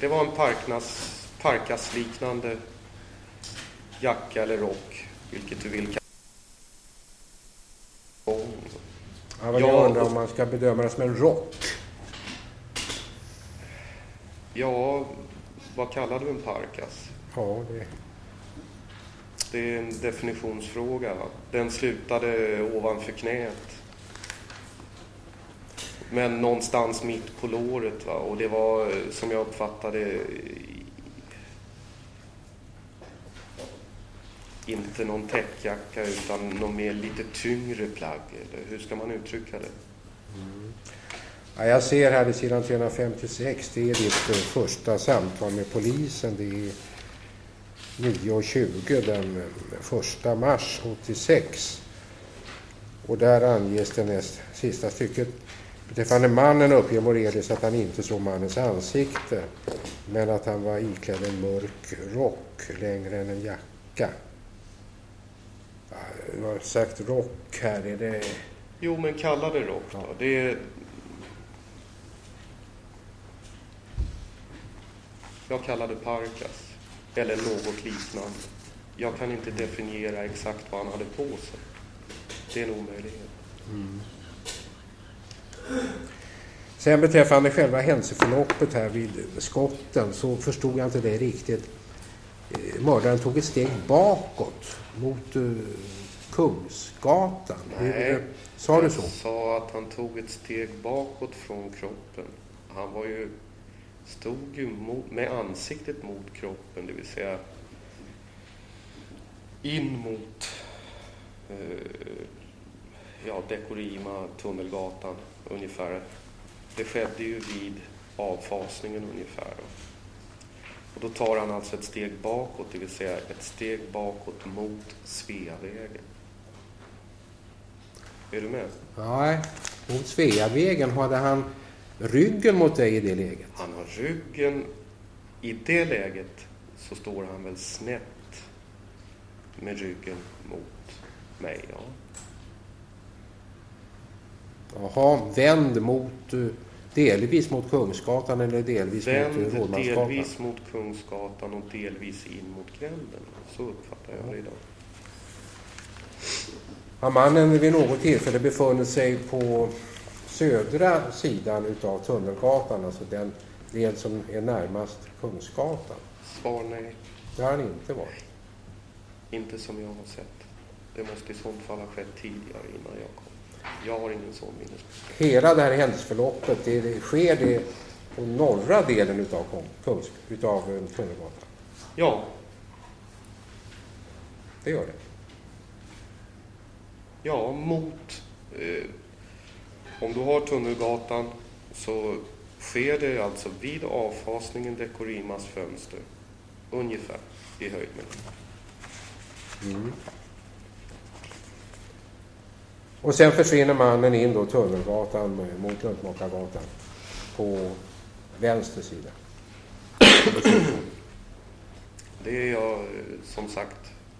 Det var en parkas-liknande jacka eller rock, vilket du vill kalla. Ja, vad jag undrar om man ska bedöma det som en rock. Ja, vad kallar du en parkas? Ja, Det är en definitionsfråga. Den slutade ovanför knät. Men någonstans mitt på låret. Va? Och det var, som jag uppfattade, inte någon täckjacka utan någon mer lite tyngre plagg. Eller hur ska man uttrycka det? Ja, jag ser här i sidan 356, det är ditt första samtal med polisen. Det är 9:20 den 1 mars 86. Och där anges det näst sista stycket. Beträffande mannen uppger Morelis att han inte såg mannens ansikte, men att han var iklädd en mörk rock längre än en jacka. Ja, du har sagt rock här, är det... Jo, men kalla det rock då. Ja. Det är... Jag kallar det parkas. Eller något liknande. Jag kan inte definiera exakt vad han hade på sig. Det är en omöjlighet. Sen beträffande själva händelseförloppet här vid skotten så förstod jag inte det riktigt. Mördaren tog ett steg bakåt mot Kungsgatan. Nej, sa du så? Jag sa att han tog ett steg bakåt från kroppen. Han var ju... stod ju med ansiktet mot kroppen, det vill säga in mot Dekorima, Tunnelgatan ungefär. Det skedde ju vid avfasningen ungefär. Och då tar han alltså ett steg bakåt, det vill säga ett steg bakåt mot Sveavägen. Är du med? Nej, mot Sveavägen. Hade han ryggen mot dig i det läget? Han har ryggen. I det läget så står han väl snett med ryggen mot mig, ja. Jaha, vänd mot delvis mot Kungsgatan eller delvis mot Rådmansgatan? Delvis mot Kungsgatan och delvis in mot gränden. Så uppfattar jag det idag. Har mannen vid något tillfälle befunnit sig på södra sidan utav Tunnelgatan, alltså den del som är närmast Kungsgatan? Svar nej. Det har han inte varit. Inte som jag har sett. Det måste i sånt fall ha skett tidigare innan jag kom. Jag har ingen sån minnesbild. Hela det här händelseförloppet, sker det på norra delen utav Tunnelgatan? Ja. Det gör det? Ja, mot... om du har Tunnelgatan så sker det alltså vid avfasningen Dekorimas fönster. Ungefär i höjd med det. Och sen försvinner mannen in då Tunnelgatan mot Luntmakargatan på vänster sida. Det är jag som sagt.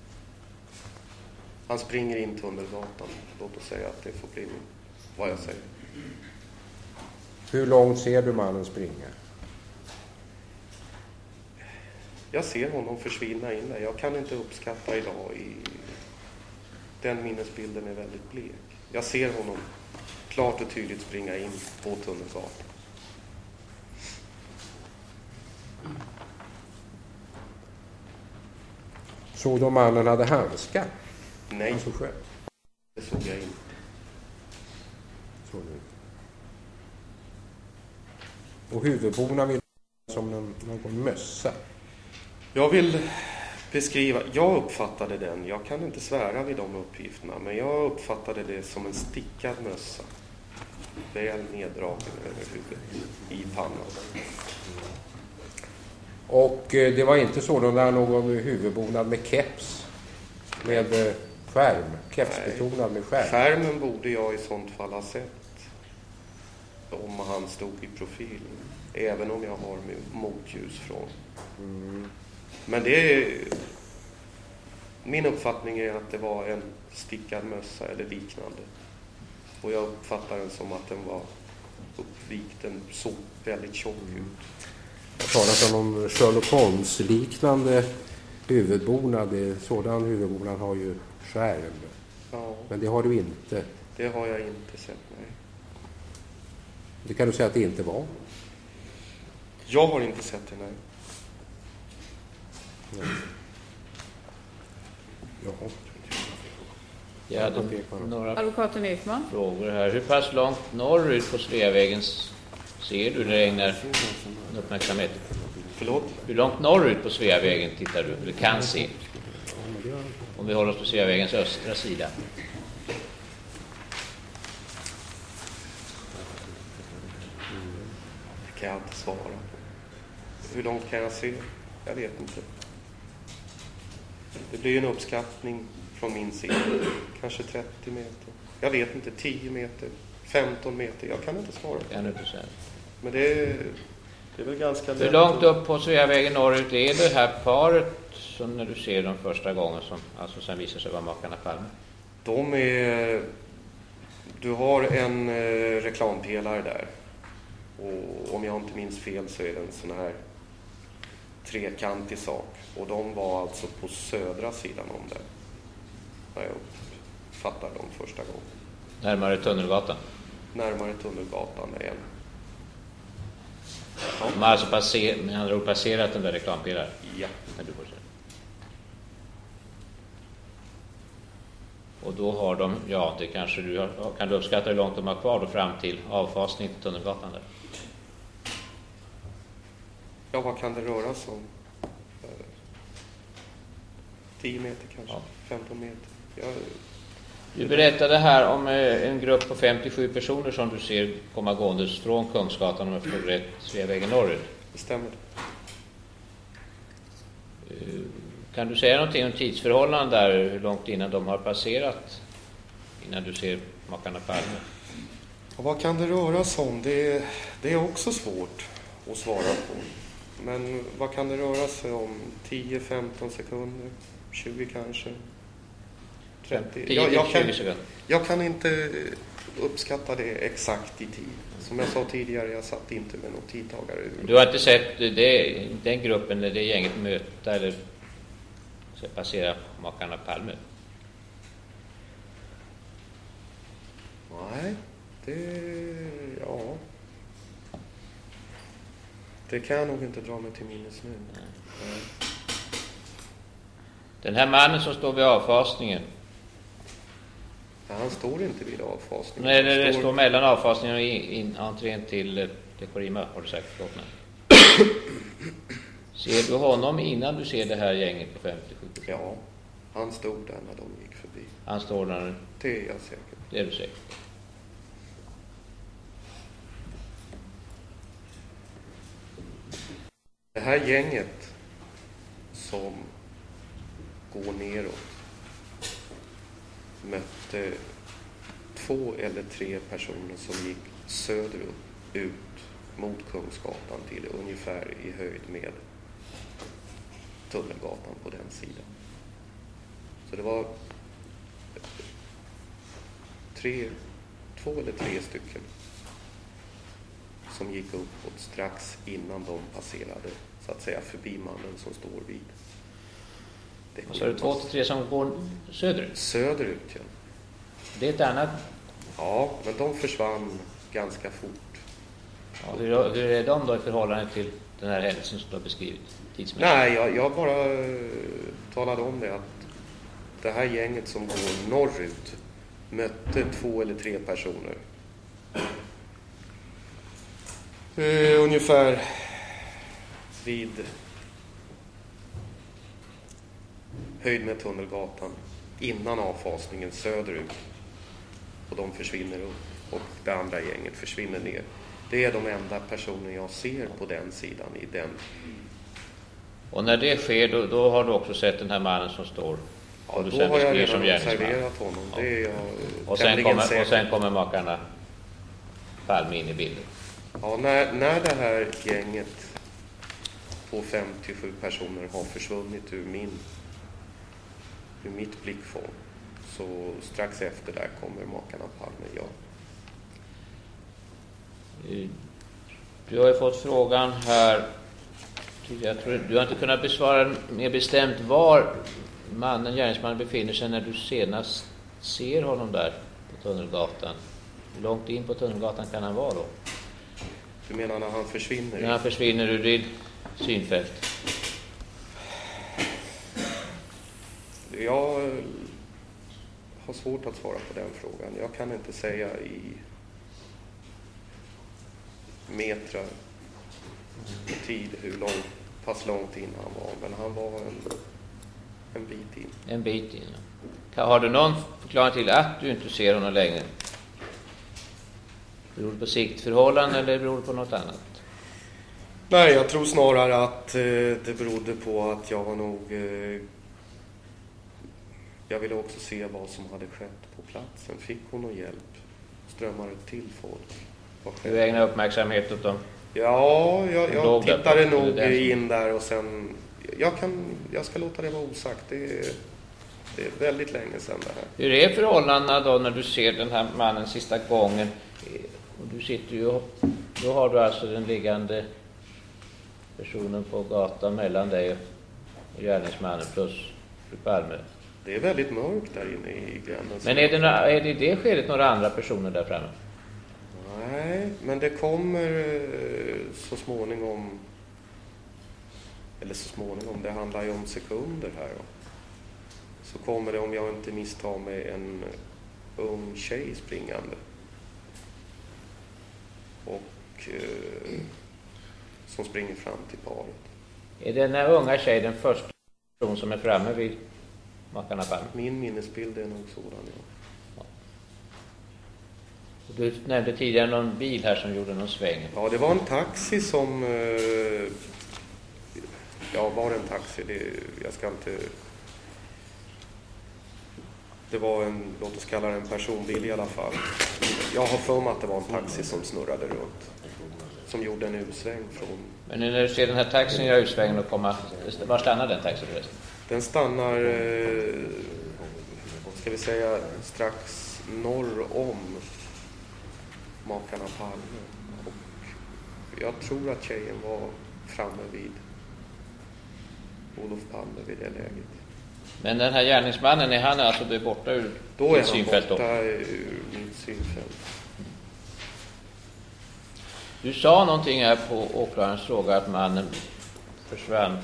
Han springer in Tunnelgatan. Låt oss säga att det får bli vad jag säger. Hur långt ser du mannen springa? Jag ser honom försvinna in där. Jag kan inte uppskatta idag. Den minnesbilden är väldigt blek. Jag ser honom klart och tydligt springa in på Tunnelgatan. Såg du om mannen hade handskar? Nej, det såg jag inte. Såg du inte. Och huvudborna vill som någon mössa. Jag vill beskriva, jag uppfattade den, jag kan inte svära vid de uppgifterna, men jag uppfattade det som en stickad mössa. Väl neddragen över huvudet i pannan. Och det var inte sådana någon huvudbonad med keps med skärm, kepsbetonad med skärm? Skärmen borde jag i sånt fall ha sett om han stod i profil, även om jag har motljus från. Men det är, min uppfattning är att det var en stickad mössa eller liknande. Och jag uppfattar den som att den var uppvikt, den såg väldigt tjock ut. Jag talar om någon Sherlock Holmes-liknande huvudbonad. Sådan huvudbonad har ju skärm. Ja, Men det har du inte. det har jag inte sett, nej. Det kan du säga att det inte var. Jag har inte sett det, nej. Jaha. Jag hade några Advokaten Ekman. frågor här. Hur pass långt norrut på Sveavägen ser du det ägnar uppmärksamhet? Förlåt? Hur långt norrut på Sveavägen tittar du, eller kan se? Om vi håller oss på Sveavägens östra sida. Det kan jag inte svara på. Hur långt kan jag se? Jag vet inte. Det blir en uppskattning från min sida. Kanske 30 meter. Jag vet inte, 10 meter, 15 meter. Jag kan inte svara på. Kan du inte säga. Men det är väl ganska Hur långt upp på Sveavägen norrut är det här paret som när du ser dem första gången som alltså sen visar sig vara makarna Palme? De är... Du har en reklampelare där. Och om jag inte minns fel så är det en sån här trekantig sak. Och de var alltså på södra sidan om det. När jag fattar dem första gången. Närmare Tunnelgatan? Närmare Tunnelgatan än. Ja. De har alltså passerat den där reklampelaren? Ja. När du får se. Och då har de, ja det kanske du har, kan du uppskatta hur långt de har kvar då fram till avfasning till Tunnelgatan där? Ja, vad kan det röra sig om? 10 meter kanske, 15 meter. Du berättade här om en grupp på 57 personer som du ser komma gåendes från Kungsgatan om jag får rätt Sveavägen norrut. Det stämmer. Kan du säga någonting om tidsförhållanden där, hur långt innan de har passerat, innan du ser makarna Palme? Och vad kan det röra sig om? Det är också svårt att svara på. Men vad kan det röra sig om? 10-15 sekunder? 20 kanske? 30? 10-20 sekunder. Jag kan inte uppskatta det exakt i tid. Som jag sa tidigare, jag satt inte med någon tidtagare. Du har inte sett den gruppen, det gänget möta eller passera makarna Palme? Nej, det kan jag nog inte dra mig till minnes nu. Nej. Den här mannen som står vid avfasningen. Ja, han står inte vid avfasningen. Nej, det står mellan avfasningen och entrén till Dekorima, har du sagt. Förlåt mig. Ser du honom innan du ser det här gänget på 57? Ja, han stod där när de gick förbi. Han står där? Det är jag säker på. Det är du säker. Det här gänget som går neråt mötte 2 eller 3 personer som gick söderut ut mot Kungsgatan till ungefär i höjd med Tunnelgatan på den sidan. Så det var 2 eller 3 stycken som gick uppåt strax innan de passerade så att säga förbi mannen som står vid. Och så är det 2 till 3 som går söderut? Söderut, ja. Det är ett annat? Ja, men de försvann ganska fort. Ja, hur är de då i förhållande till den här händelsen som du har beskrivit tidsmässigt? Nej, jag bara talade om det att det här gänget som går norrut mötte 2 eller 3 personer. Ungefär vid höjd med Tunnelgatan innan avfasningen söderut. Och de försvinner upp och det andra gänget försvinner ner. Det är de enda personer jag ser på den sidan i den. Och när det sker då har du också sett den här mannen som står? Ja, då har jag redan observerat honom. Ja. Det är jag och sen kommer makarna Palme in i bilden. Ja, när det här gänget på 57 personer har försvunnit ur mitt blickfång, så strax efter där kommer makarna Palme, ja. Du har ju fått frågan här Jag tror du har inte kunnat besvara mer bestämt var gärningsmannen befinner sig när du senast ser honom där på Tunnelgatan. Hur långt in på Tunnelgatan kan han vara då? Du menar när han försvinner? När han försvinner ur ditt synfält. Jag har svårt att svara på den frågan. Jag kan inte säga i metrar och tid pass långt in han var. Men han var en bit in. En bit in, ja. Har du någon förklaring till att du inte ser honom längre? Beror det på siktförhållanden eller beror det på något annat? Nej, jag tror snarare att det berodde på att jag var nog... jag ville också se vad som hade skett på platsen. Fick hon någon hjälp? Strömmade till folk? Du ägnar uppmärksamhet åt dem? Ja, jag tittade nog in där och sen... Jag ska låta det vara osagt. Det är väldigt länge sedan det här. Hur är förhållandena då när du ser den här mannen sista gången? Och du sitter ju... Då har du alltså den liggande personen på gatan mellan dig och gärningsmannen plus fru Palme. Det är väldigt mörkt där inne i gränden. Men är det i det skedet några andra personer där framme? Nej, men det kommer så småningom... Eller så småningom, det handlar ju om sekunder här då. Så kommer det, om jag inte misstar mig, en ung tjej springande. Och som springer fram till paret. Är den här unga tjej den första person som är framme vid makarna Palme? Min minnesbild är nog sådan, ja. Du nämnde tidigare någon bil här som gjorde någon sväng. Ja, det var en taxi som... var det en taxi? Jag ska inte... Det var låt oss kalla det en personbil i alla fall. Jag har för mig att det var en taxi som snurrade runt. Som gjorde en utsväng från... Men nu när du ser den här taxin göra utsvängen och komma... Var stannar den taxin förresten? Den stannar, ska vi säga, strax norr om makarna Palme. Och jag tror att tjejen var framme vid Olof Palme vid det läget. Men den här gärningsmannen, är han alltså borta ur då ditt synfält? Då är han borta ur mitt synfält. Du sa någonting här på åklagarens fråga att mannen försvann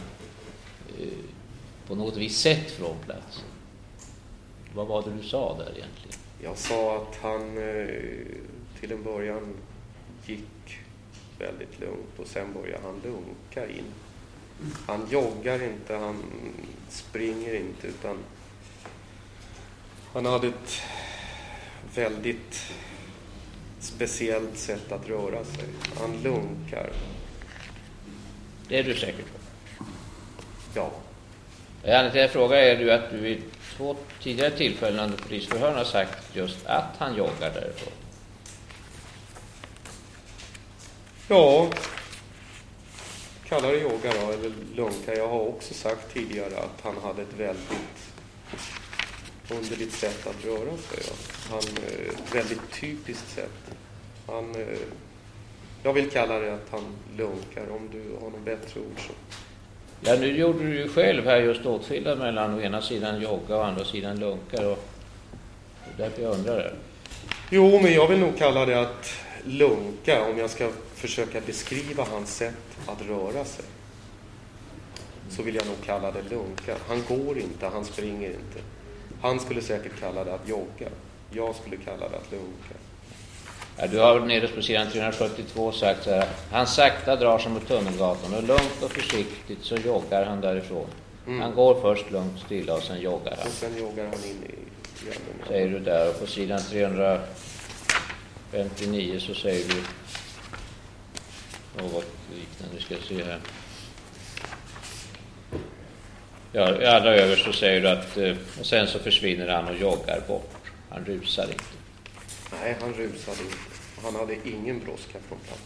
på något visst sätt från platsen. Vad var det du sa där egentligen? Jag sa att han till en början gick väldigt lugnt och sen började han lunka in. Han joggar inte, han springer inte, utan han hade ett väldigt speciellt sätt att röra sig. Han lunkar. Det är du säker på? Ja. Anledningen till att jag frågar är att du vid 2 tidigare tillfällen under polisförhören har sagt just att han joggar därifrån. Ja, kallar det yoga då, eller lunka. Jag har också sagt tidigare att han hade ett väldigt underligt sätt att röra sig. Ja. Ett väldigt typiskt sätt. Jag vill kalla det att han lunkar, om du har något bättre ord så. Ja, nu gjorde du ju själv här just åtskillnad mellan å ena sidan yoga och å andra sidan lunkar, och därför jag undrar det. Jo, men jag vill nog kalla det att lunka, om jag ska försöka beskriva hans sätt att röra sig. Så vill jag nog kalla det lunka. Han går inte, han springer inte. Han skulle säkert kalla det att jogga. Jag skulle kalla det att lunka. Ja, du har nederst på sidan 372 sagt så här: han sakta drar sig mot Tunnelgatan och lugnt och försiktigt så joggar han därifrån. Han går först lugnt stilla och sen joggar han. Och sen joggar han in i gränden. Säger du där, och på sidan 359 så säger du något liknande, ska jag se här. Ja, i allra överst så säger du att och sen så försvinner han och joggar bort. Han rusar inte. Nej, han rusade inte. Han hade ingen brådska från plats.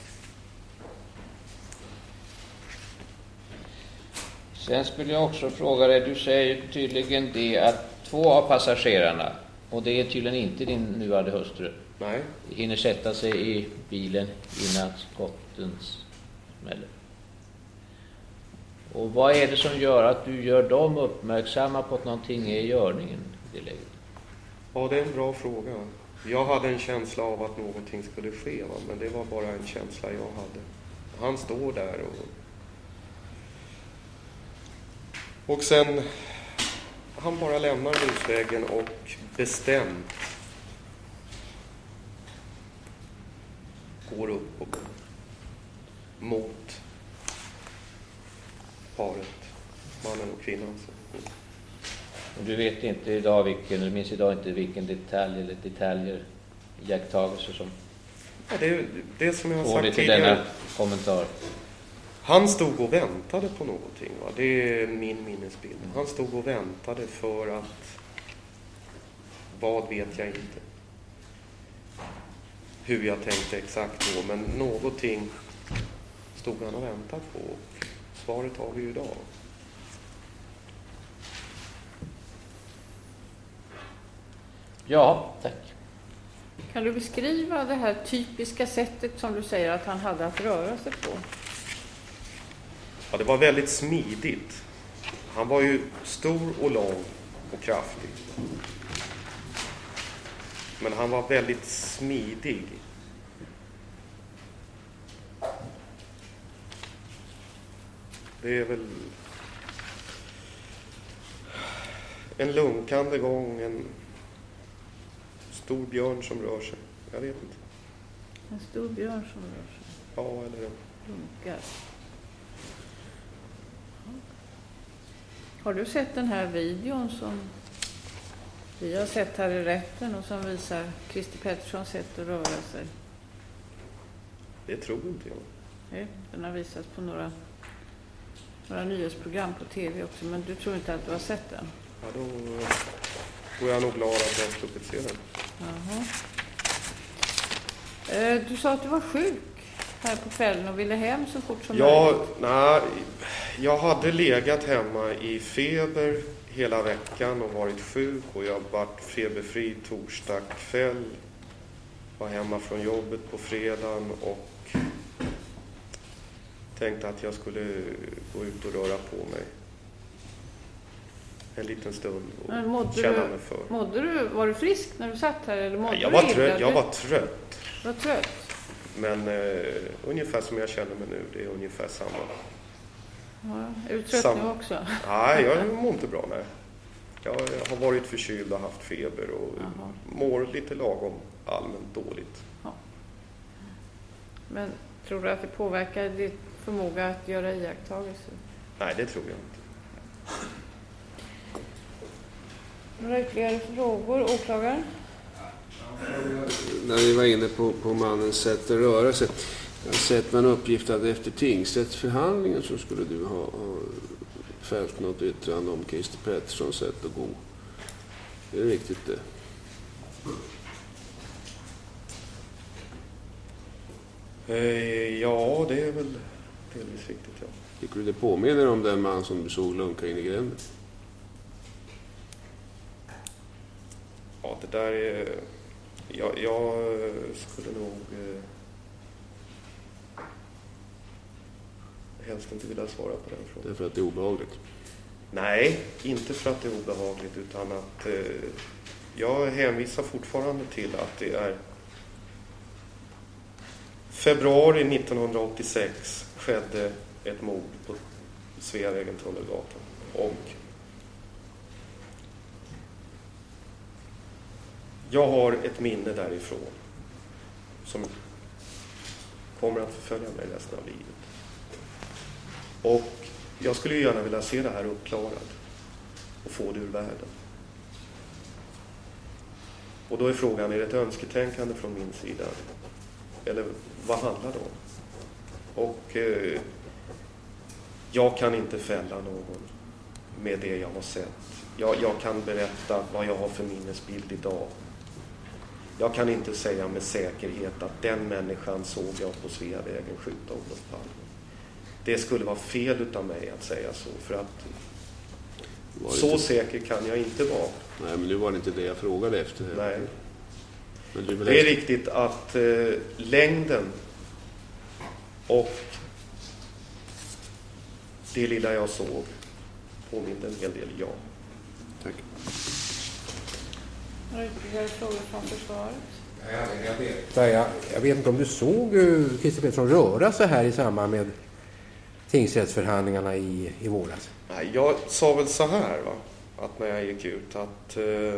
Sen skulle jag också fråga dig, du säger tydligen det att 2 av passagerarna, och det är tydligen inte din nuvarande hustru, nej, hinner sätta sig i bilen innan skotten smäller. Och vad är det som gör att du gör dem uppmärksamma på att någonting är i görningen i det läget? Ja, det är en bra fråga. Jag hade en känsla av att någonting skulle ske, va? Men det var bara en känsla jag hade. Han står där och sen han bara lämnar husväggen och bestämt går upp och mot paret, mannen och kvinnan. Du vet inte idag du minns idag inte vilken detalj eller detaljer, iakttagelser som ja, det som jag har får sagt till tidigare. denna kommentar. Han stod och väntade på någonting, va? Det är min minnesbild. Han stod och väntade för att, vad vet jag inte. Hur jag tänkte exakt då, men någonting stod han och väntade på. Och svaret har vi ju idag. Ja, tack. Kan du beskriva det här typiska sättet som du säger att han hade att röra sig på? Ja, det var väldigt smidigt. Han var ju stor och lång och kraftig. Men han var väldigt smidig. Det är väl en lunkande gång, en stor björn som rör sig. Jag vet inte. En stor björn som rör sig. Ja, eller Lunkar. Har du sett den här videon som vi har sett här i rätten och som visar Christer Petterssons sätt att röra sig? det tror inte jag. Nej, den har visats på några nyhetsprogram på tv också, men du tror inte att du har sett den? Ja, då är jag nog glad att jag sluppit se den. Jaha. Du sa att du var sjuk här på kvällen och ville hem så fort som möjligt. Jag hade legat hemma i feber hela veckan och varit sjuk, och jag varit feberfri torsdag kväll. Var hemma från jobbet på fredagen och tänkte att jag skulle gå ut och röra på mig en liten stund och känna mig för. Var du frisk när du satt här? Eller mådde Jag du var illa? trött. Jag var trött. Du var trött? Men ungefär som jag känner mig nu, det är ungefär samma. Ja, är du trött nu också? Nej, jag mår inte bra. Nej. Jag har varit förkyld och haft feber och mår lite lagom allmänt dåligt. Ja. Men tror du att det påverkar din förmåga att göra iakttagelser? Nej, det tror jag inte. Några ytterligare frågor, åklagaren? När vi var inne på mannens sätt att röra sig. Jag har sett en uppgift att efter tingsrättsförhandlingen så skulle du ha fällt något yttrande om Christer Petterssons sätt att gå. Är det riktigt det? Ja, det är väl delvis riktigt, ja. Tycker du det påminner om den man som du såg lunka in i gränden? Ja, det där är... Jag skulle nog helst inte vilja svara på den frågan. Därför att det är obehagligt? Nej, inte för att det är obehagligt, utan att jag hänvisar fortfarande till att det är februari 1986 skedde ett mord på Sveavägen, Tunnelgatan. Och jag har ett minne därifrån som kommer att förfölja mig resten av livet. Och jag skulle gärna vilja se det här uppklarat och få det ur världen. Och då är frågan, är det ett önsketänkande från min sida? Eller vad handlar det om? Och jag kan inte fälla någon med det jag har sett. Jag kan berätta vad jag har för minnesbild idag. Jag kan inte säga med säkerhet att den människan såg jag på Sveavägen skjuta Olof Palme. Det skulle vara fel utav mig att säga så, för att så inte säker kan jag inte vara. Nej, men nu var det inte det jag frågade efter. Nej. Men det är riktigt att längden och det lilla jag såg påminner en hel del, ja. Tack. Några ytterligare frågor från försvaret? Jag vet inte om du såg Christer Pettersson röra sig här i samband med tingsrättsförhandlingarna i våras. Nej, jag sa väl så här, va? Att när jag gick ut att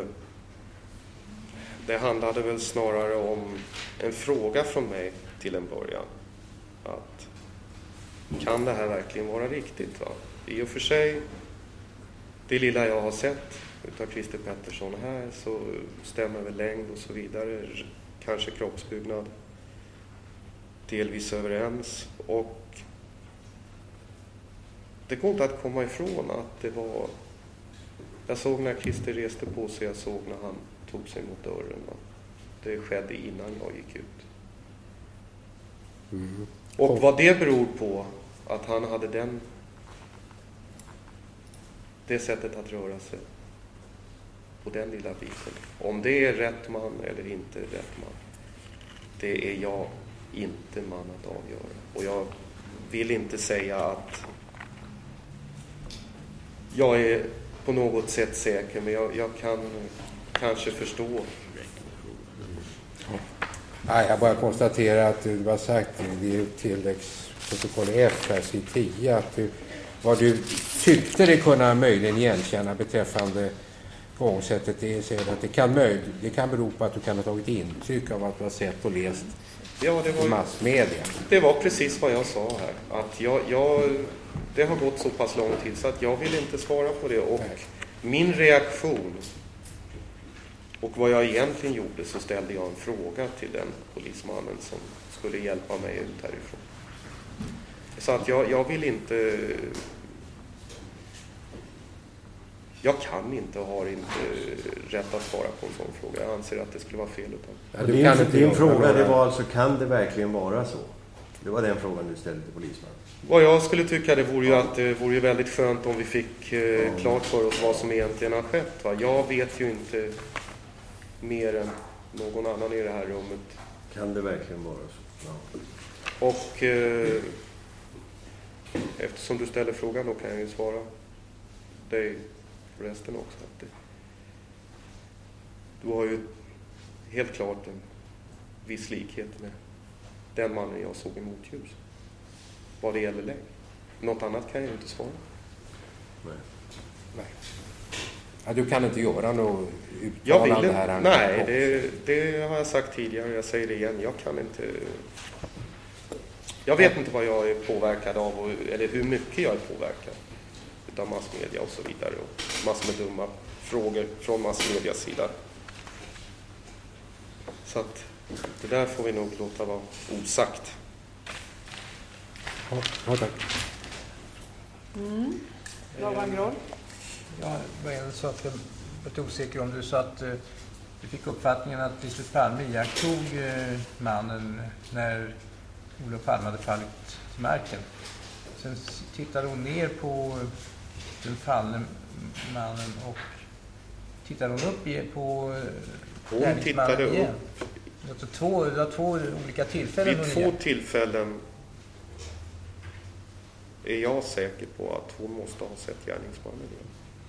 det handlade väl snarare om en fråga från mig till en början. Att kan det här verkligen vara riktigt, va? I och för sig, det lilla jag har sett utav Christer Pettersson här så stämmer väl längd och så vidare, kanske kroppsbyggnad delvis överens, och det går inte att komma ifrån att det var, jag såg när Christer reste på sig, jag såg när han tog sig mot dörren, va? Det skedde innan jag gick ut. Och vad det beror på att han hade det sättet att röra sig på den lilla biten. Om det är rätt man eller inte rätt man, det är jag inte man att avgöra. Och jag vill inte säga att jag är på något sätt säker, men jag kan kanske förstå. Nej, jag bara konstaterar att du har sagt i tilläggsprotokoll F, vers 10, att vad du tyckte det kunna möjligen igenkänna beträffande gångsättet, det är att det kan bero på att du kan ha tagit intryck av att du har sett och läst i massmedia. Det var precis vad jag sa här. Att det har gått så pass lång tid så att jag vill inte svara på det. Och min reaktion och vad jag egentligen gjorde, så ställde jag en fråga till den polismannen som skulle hjälpa mig ut härifrån. Så att jag vill inte... Jag kan inte och har inte rätt att svara på en sån fråga. Jag anser att det skulle vara fel. Din fråga, det var alltså, kan det verkligen vara så? Det var den frågan du ställde till polismannen. Vad jag skulle tycka, det vore ju att det vore väldigt skönt om vi fick klart för oss vad som egentligen har skett. Va? Jag vet ju inte mer än någon annan i det här rummet. Kan det verkligen vara så? Ja. Och eftersom du ställer frågan, då kan jag ju svara dig förresten också. Att du har ju helt klart en viss likhet med den mannen jag såg i motljus. Vad det gäller längd. Något annat kan jag ju inte svara. Nej. Ja, du kan inte göra något uttalande här. Nej, det har jag sagt tidigare. Jag säger det igen. Jag kan inte... Jag vet inte vad jag är påverkad av, eller hur mycket jag är påverkad av massmedia och så vidare. Och massor med dumma frågor från massmedias sida. Så att det där får vi nog låta vara osagt. Ja, tack. Laban Groll. Ja, vad är det så att jag är lite osäker om du sa att du fick uppfattningen att Lisbeth Palme iakttog mannen när Olof Palme hade fallit till marken. Sen tittade hon ner på den fallne mannen och tittade hon upp på hon tittade igen. upp. Det var två olika tillfällen. Vid 2 tillfällen är jag säker på att hon måste ha sett gärningsmannen igen.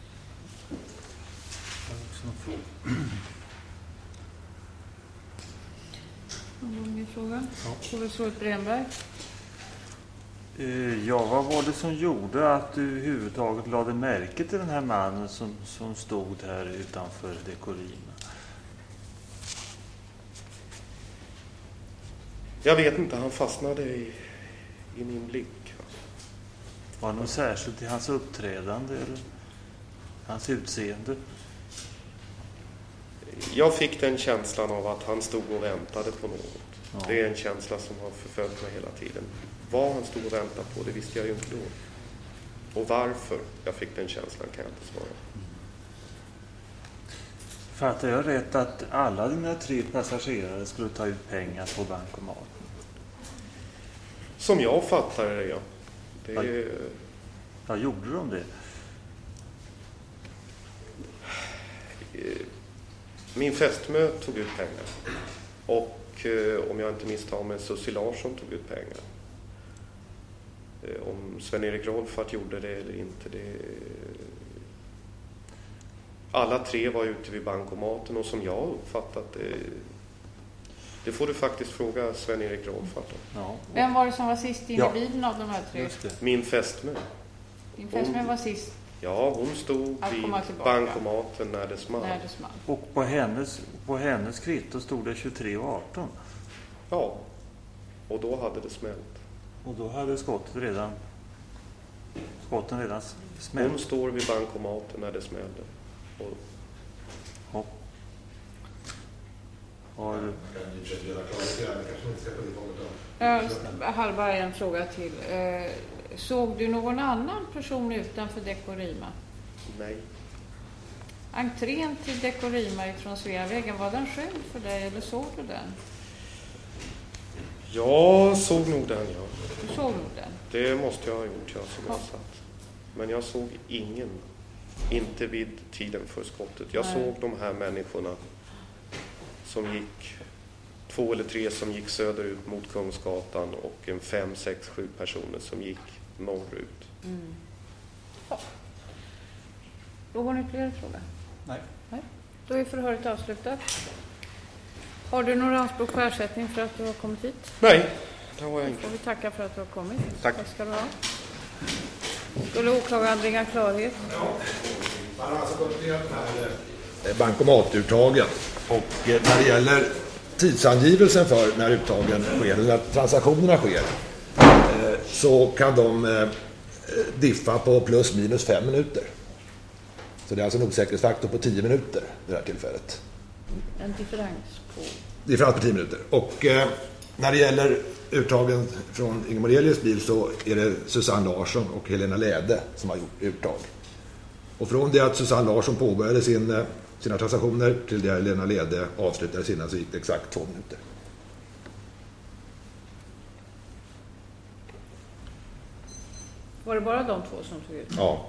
Någon mer fråga? Professor Bremberg. Ja, vad var det som gjorde att du överhuvudtaget lade märke till den här mannen som stod här utanför Dekorina? Jag vet inte, han fastnade i min blick. Var det något särskilt i hans uppträdande eller hans utseende? Jag fick den känslan av att han stod och väntade på något. Ja. Det är en känsla som har förföljt mig hela tiden. Vad han stod och väntade på, det visste jag ju inte då. Och varför jag fick den känslan kan jag inte svara. Fattar jag rätt att alla dina 3 passagerare skulle ta ut pengar på bankomaten? Som jag fattar det, ja. Ja, gjorde de det? Min fästmö tog ut pengar. Och om jag inte misstar mig, Susie Larsson tog ut pengar. Om Sven-Erik Rolfart gjorde det eller inte, alla tre var ute vid bankomaten, och som jag uppfattat det får du faktiskt fråga Sven-Erik Rolfart om. Ja. Vem var det som var sist in i bilen av de här tre? Just det. Min fästmö. Din fästmö var sist Ja, hon stod att vid komma tillbaka. bankomaten när det small. när det small. Och på hennes kvitto stod det 23:18. Ja, och då hade det smält. Och då hade skotten redan Hon smält. står vid bankomaten när det smällde. Och Ja. Har du... Jag har bara en fråga till. Såg du någon annan person utanför Dekorima? nej. Entrén till Dekorima ifrån Sveavägen, var den skylld för dig eller såg du den? Jag såg nog den, ja. Du såg nog den? Det måste jag ha gjort, jag som har satt. Men jag såg ingen. Inte vid tiden för skottet. Jag Nej. såg de här människorna som gick, 2 eller 3 som gick söderut mot Kungsgatan och en 5, 6, 7 personer som gick norrut. Någon ytterligare fråga? Nej. Då är förhöret avslutat. Har du några anspråk på ersättning för att du har kommit hit? Nej, det har jag Då inte. får vi tacka för att du har kommit. Tack. Ska du ha. Skulle åklagaren bringa klarhet? Man har alltså gått igenom de här bankomatuttagen, och när det gäller tidsangivelsen för när uttagen sker, eller när transaktionerna sker, så kan de diffa på plus minus 5 minuter. Så det är alltså en osäkerhetsfaktor på 10 minuter det här tillfället. En differens på... Differens på 10 minuter. Och när det gäller uttagen från Inge Morelius bil så är det Susanne Larsson och Helena Läde som har gjort uttag. Och från det att Susanne Larsson påbörjade sina transaktioner till det Helena Läde avslutade sina, så gick det exakt 2 minuter. Var det bara de två som tog ut? Ja.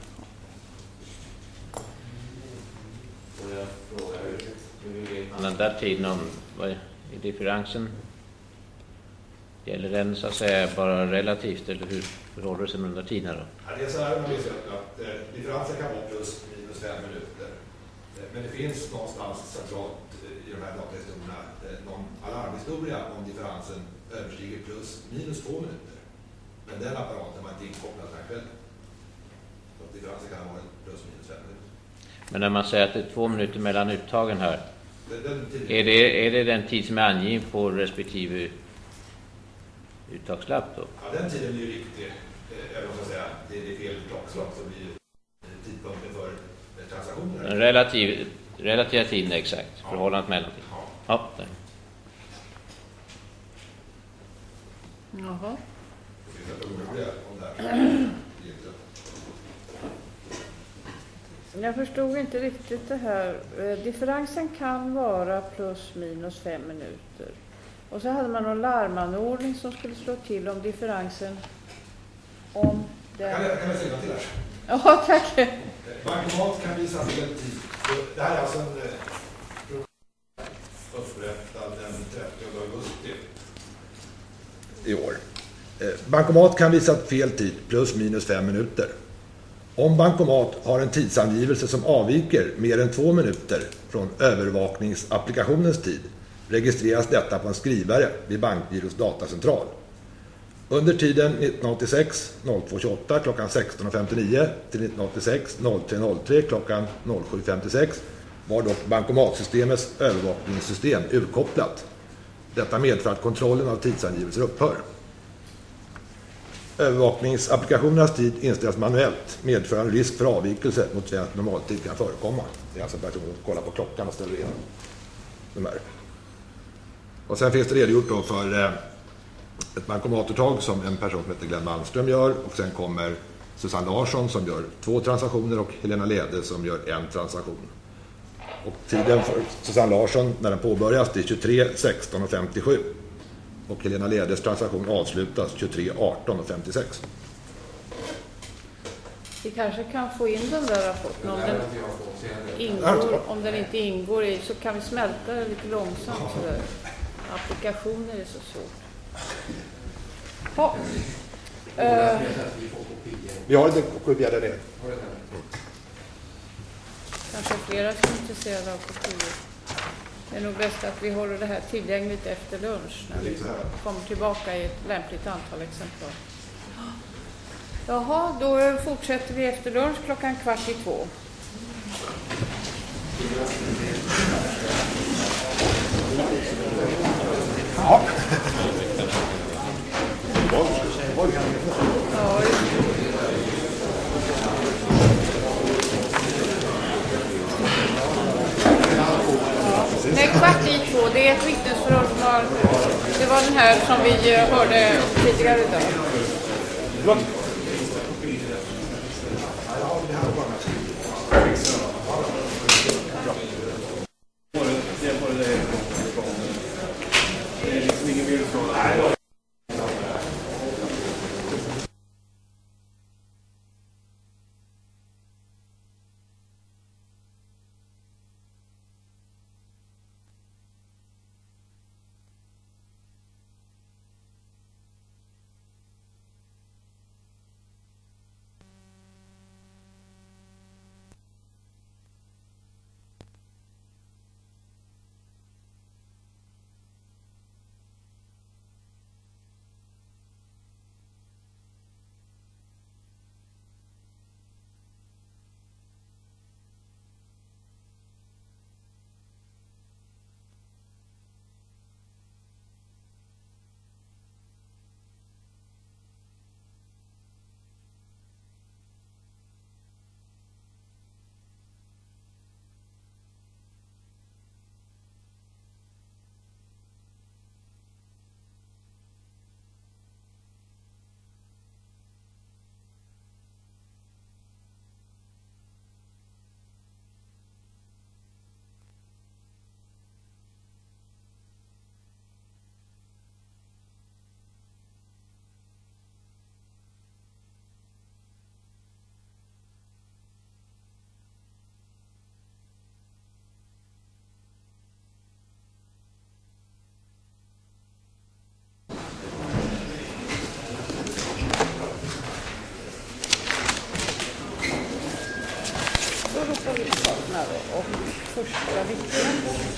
Får jag fråga hur vet man den där tiden om vad är differensen? Gäller den så att säga bara relativt, eller hur förhåller det sig med de där tiderna då? Ja, det är så här man visar att differensen kan vara plus minus 5 minuter. Men det finns någonstans centralt i de här datahistorierna någon alarmhistoria om differensen överstiger plus minus 2 minuter. Men den apparaten var inte inkopplad den här kvällen. Så differensen kan vara plus minus 5 minuter. Men när man säger att det är 2 minuter mellan uttagen här, är det den tid som är angiven på respektive uttagslapp då? Ja, den tiden blir ju riktig. Även om det är fel uttagslapp så blir tidpunkten för transaktionen. Den relativa tiden är exakt, ja. Förhållandet mellan tiden. Ja, där. Jaha. Jag förstod inte riktigt det här. Differensen kan vara plus minus 5 minuter. Och så hade man någon larmanordning som skulle slå till om differensen om den... Kan jag säga till här? Ja, tack. Bankomat kan visa fel tid. Det här är alltså en upprättad den 30 augusti i år. Bankomat kan visa fel tid plus minus 5 minuter. Om bankomat har en tidsangivelse som avviker mer än 2 minuter från övervakningsapplikationens tid, registreras detta på en skrivare vid Bankgiros datacentral. Under tiden 1986 02.28 klockan 16.59 till 1986 03.03 klockan 07.56 var dock bankomatsystemets övervakningssystem urkopplat. Detta medför att kontrollen av tidsangivelser upphör. Övervakningsapplikationernas tid inställs manuellt, medför en risk för avvikelse mot svensk normaltid kan förekomma. Det är alltså personen som kollar på klockan och ställer in de här. Och sen finns det redogjort då för ett bankomatuttag som en person som heter Glenn Malmström gör, och sen kommer Susanne Larsson som gör 2 transaktioner och Helena Läde som gör 1 transaktion. Och tiden för Susanne Larsson när den påbörjas det är 23, 16 och 57. Och Helena Lädes transaktion avslutas 23, 18 och 56. Vi kanske kan få in den där rapporten om den inte ingår i, så kan vi smälta det lite långsamt. Så där. Applikationer är så svårt. Ja. Vi har en kopia där nere. Kanske flera som är intresserade av kopior. Det är nog bäst att vi håller det här tillgängligt efter lunch när vi kommer tillbaka i ett lämpligt antal exemplar. Jaha, då fortsätter vi efter lunch 13:15. Ja. Nej, 13:15. Det är ett vittnesförhör som har... Det var den här som vi hörde tidigare idag. Och första vittnen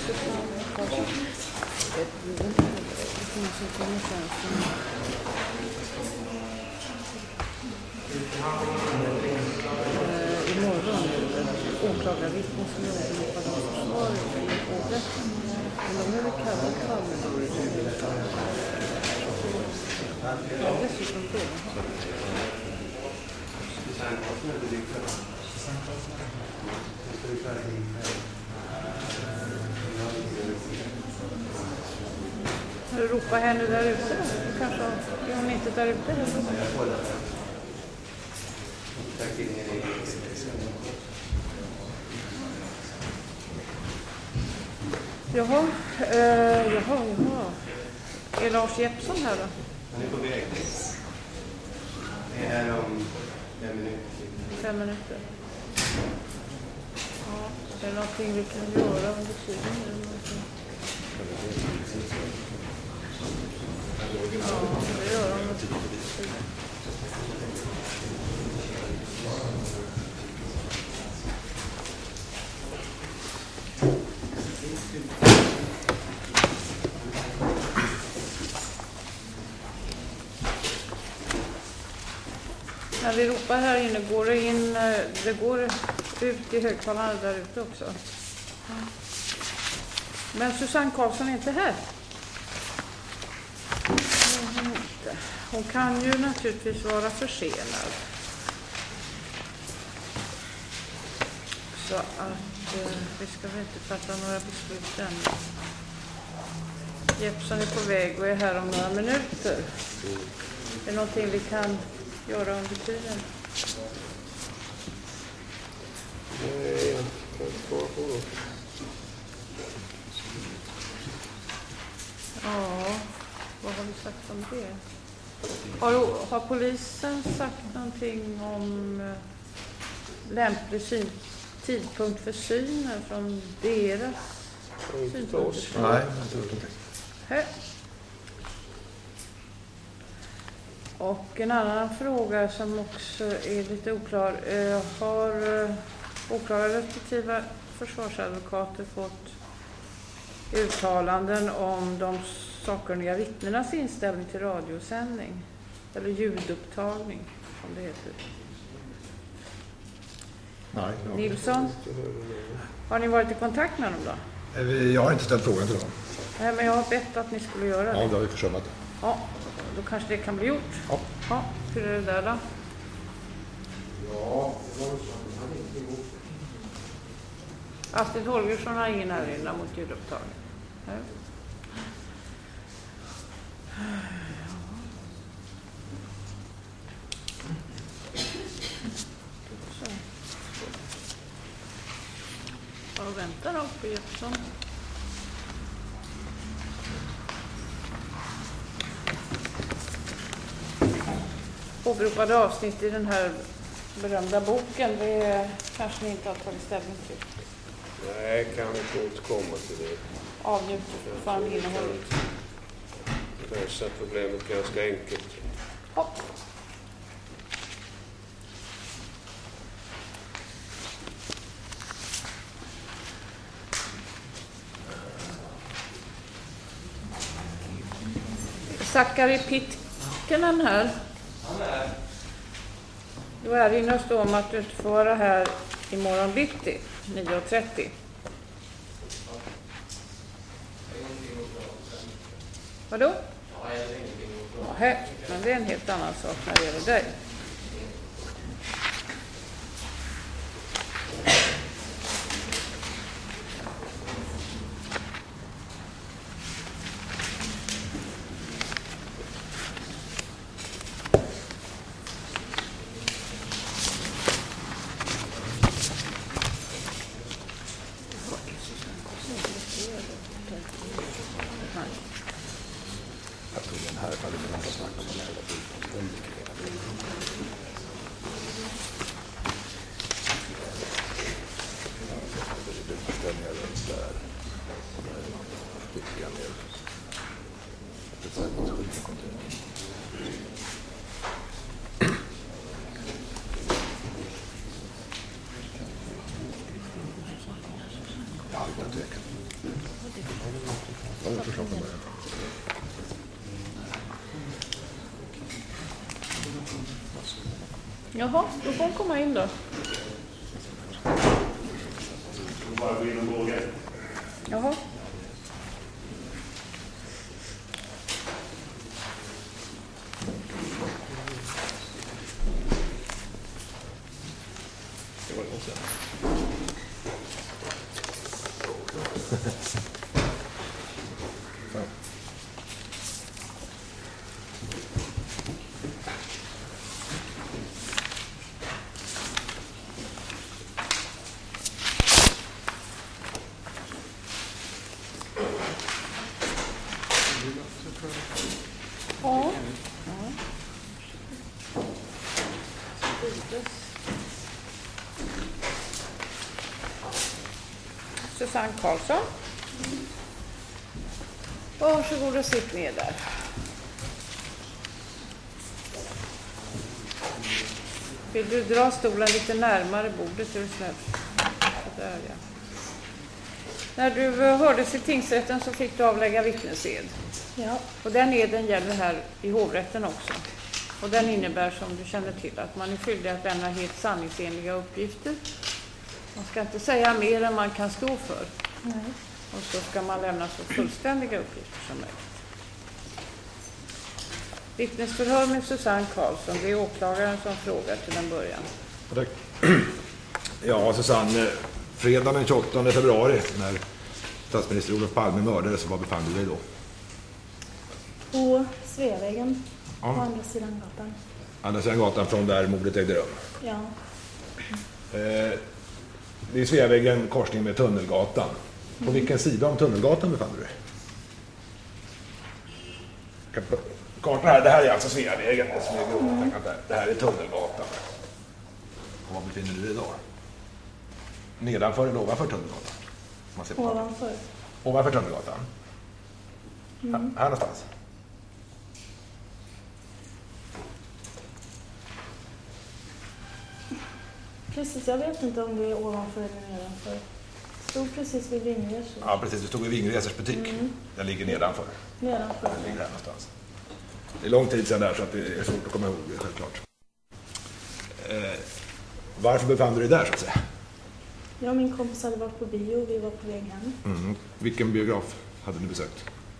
imorgon åklagarvittnen som åberopar försvaret i hovrätten. Men de är väl kallade kallade. Dessutom det. Du ropar henne där ute. Kanske är hon inte där ute. Jaha. Är Lars Jeppsson här då? Han är på väg. Det är här om 5 minuter. 5 minuter. Ja, är det någonting vi kan göra under tiden? Ja, det gör de. När vi ropar här inne går det in, det går ut i högtalarna där ute också. Men Susanne Karlsson är inte här. Hon kan ju naturligtvis vara försenad. Så att vi ska väl inte fatta några beslut än. Jeppsson är på väg och är här om några minuter. Det är någonting vi kan göra under tiden. Ja, vad har vi sagt om det? Har polisen sagt någonting om lämplig tidpunkt för synen från deras synpunkt? Nej, inte. Och en annan fråga som också är lite oklar. Har åklagare respektive försvarsadvokater fått uttalanden om de sakkunniga vittnenas inställning till radiosändning? Eller ljudupptagning, som det heter. Nej. Nilsson, har ni varit i kontakt med dem då? Jag har inte ställt frågan till dem. Nej, men jag har bett att ni skulle göra det. Ja, det har vi försummat. Ja, då kanske det kan bli gjort. Ja, hur är det där då? Ja, det var så. Han är inte emot det. Astrid Holgersson har ingen erinran mot ljudupptagning. Nej. Och vänta då på Jeppsson. Åberopade avsnitt i den här berömda boken, det kanske ni inte har tagit ställning till. Nej, kan vi återkomma till det. Avgjort fortfarande innehållet. Lösa problemet ganska enkelt. Hopp. Sakari Pitkänen här. Du erinras då om att du inte får vara här imorgon bitti, 9:30. Vadå? Nej, men det är en helt annan sak när det gäller dig. Jaha, då får hon komma in då. Bara gå in och våga. Jaha. Det var det också. Ja. Susanne Karlsson. Varsågod och sitt ner där. Vill du dra stolen lite närmare bordet, är du snäll? Så där, ja. När du hördes i tingsrätten så fick du avlägga vittnesed. Ja. Och den eden gäller här i hovrätten också. Och den innebär, som du känner till, att man är skyldig att lämna helt sanningsenliga uppgifter. Man ska inte säga mer än man kan stå för. Nej. Och så ska man lämna så fullständiga uppgifter som möjligt. Vittnesförhör med Susanne Karlsson, det är åklagaren som frågar till en början. Tack. Ja, Susanne, fredagen den 28 februari när statsminister Olof Palme mördades, så var befann du dig då? På Sveavägen, Ja. på andra sidan gatan. Andra sidan gatan från där mordet ägde rum. Ja. Det är Sveavägen, korsning med Tunnelgatan. På vilken sida om Tunnelgatan befann du dig? Kartan här, det här är alltså Sveavägen. Det här är Tunnelgatan. Och var befinner du dig idag? Nedanför eller ovanför Tunnelgatan? Man ser på Ovanför. ovanför Tunnelgatan? Här någonstans? Precis, jag vet inte om det är ovanför eller nedanför. Stod precis vid Vingresers. Ja, precis. Du stod vid Vingresers butik. Den ligger nedanför. Nedanför. Den ligger här någonstans. Det är lång tid sedan där så att det är svårt att komma ihåg det, självklart. Varför befann du dig där så att säga? Jag och min kompis hade varit på bio och vi var på väg hem. Vilken biograf hade du besökt?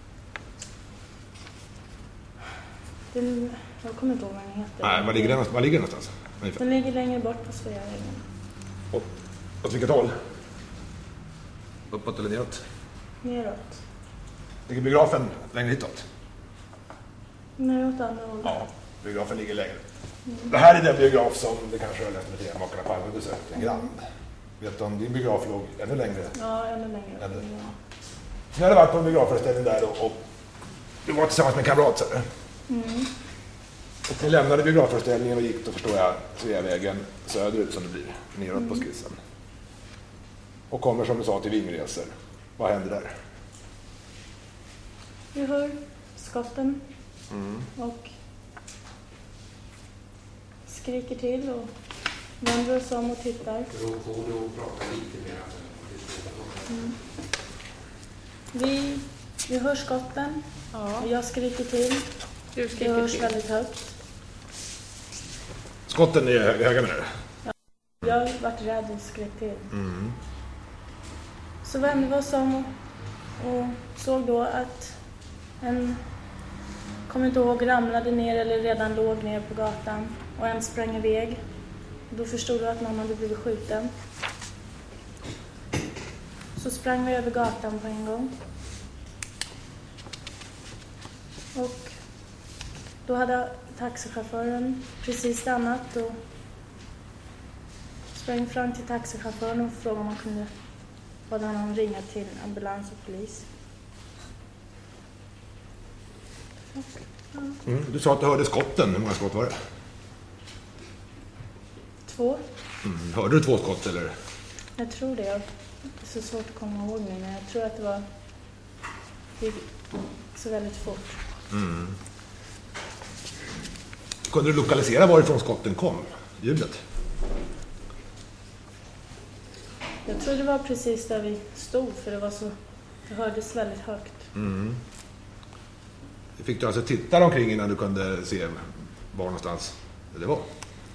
Jag kommer inte ihåg vad den heter. Nej, var ligger den någonstans? Ungefär. Den ligger längre bort på Sveavägen. Åt vilket håll? Uppåt eller neråt? Neråt. Ligger biografen längre hitåt? Nej, åt andra hållet. Ja, biografen ligger längre. Det här är den biograf som det kanske har läst med till Makarna Palme besökt, en Grand. Vet du om din biograf låg ännu längre? Ja, ännu längre. Ja. Ni hade varit på en biografföreställning där och du var tillsammans med en kamrat, så du? Och ni lämnade biografföreställningen och gick, då förstår jag, Sveavägen söderut som det blir, neråt på skissen. Och kommer som du sa till Vingresor. Vad händer där? Vi hör skotten och skriker till och vänder oss om och tittar. Vi hör skotten och jag skriker till. Det hörs väldigt högt. Skotten är höga med det? Jag vart rädd och skrek till. Så vände vi oss om och såg då att en, kommer inte ihåg, ramlade ner eller redan låg ner på gatan och en sprang iväg. Då förstod jag att någon hade blivit skjuten. Så sprang vi över gatan på en gång. Och då hade taxichauffören precis stannat och sprang fram till taxichauffören och frågade om man kunde bad honom ringa till ambulans och polis. Du sa att du hörde skotten. Hur många skott var det? 2. Hörde du 2 skott eller? Jag tror det. Det är så svårt att komma ihåg nu, men jag tror att det gick så väldigt fort. Kunde du lokalisera varifrån skotten kom? Ljudet? Jag tror det var precis där vi stod, för det hördes väldigt högt. Fick du alltså titta omkring innan du kunde se var någonstans det var?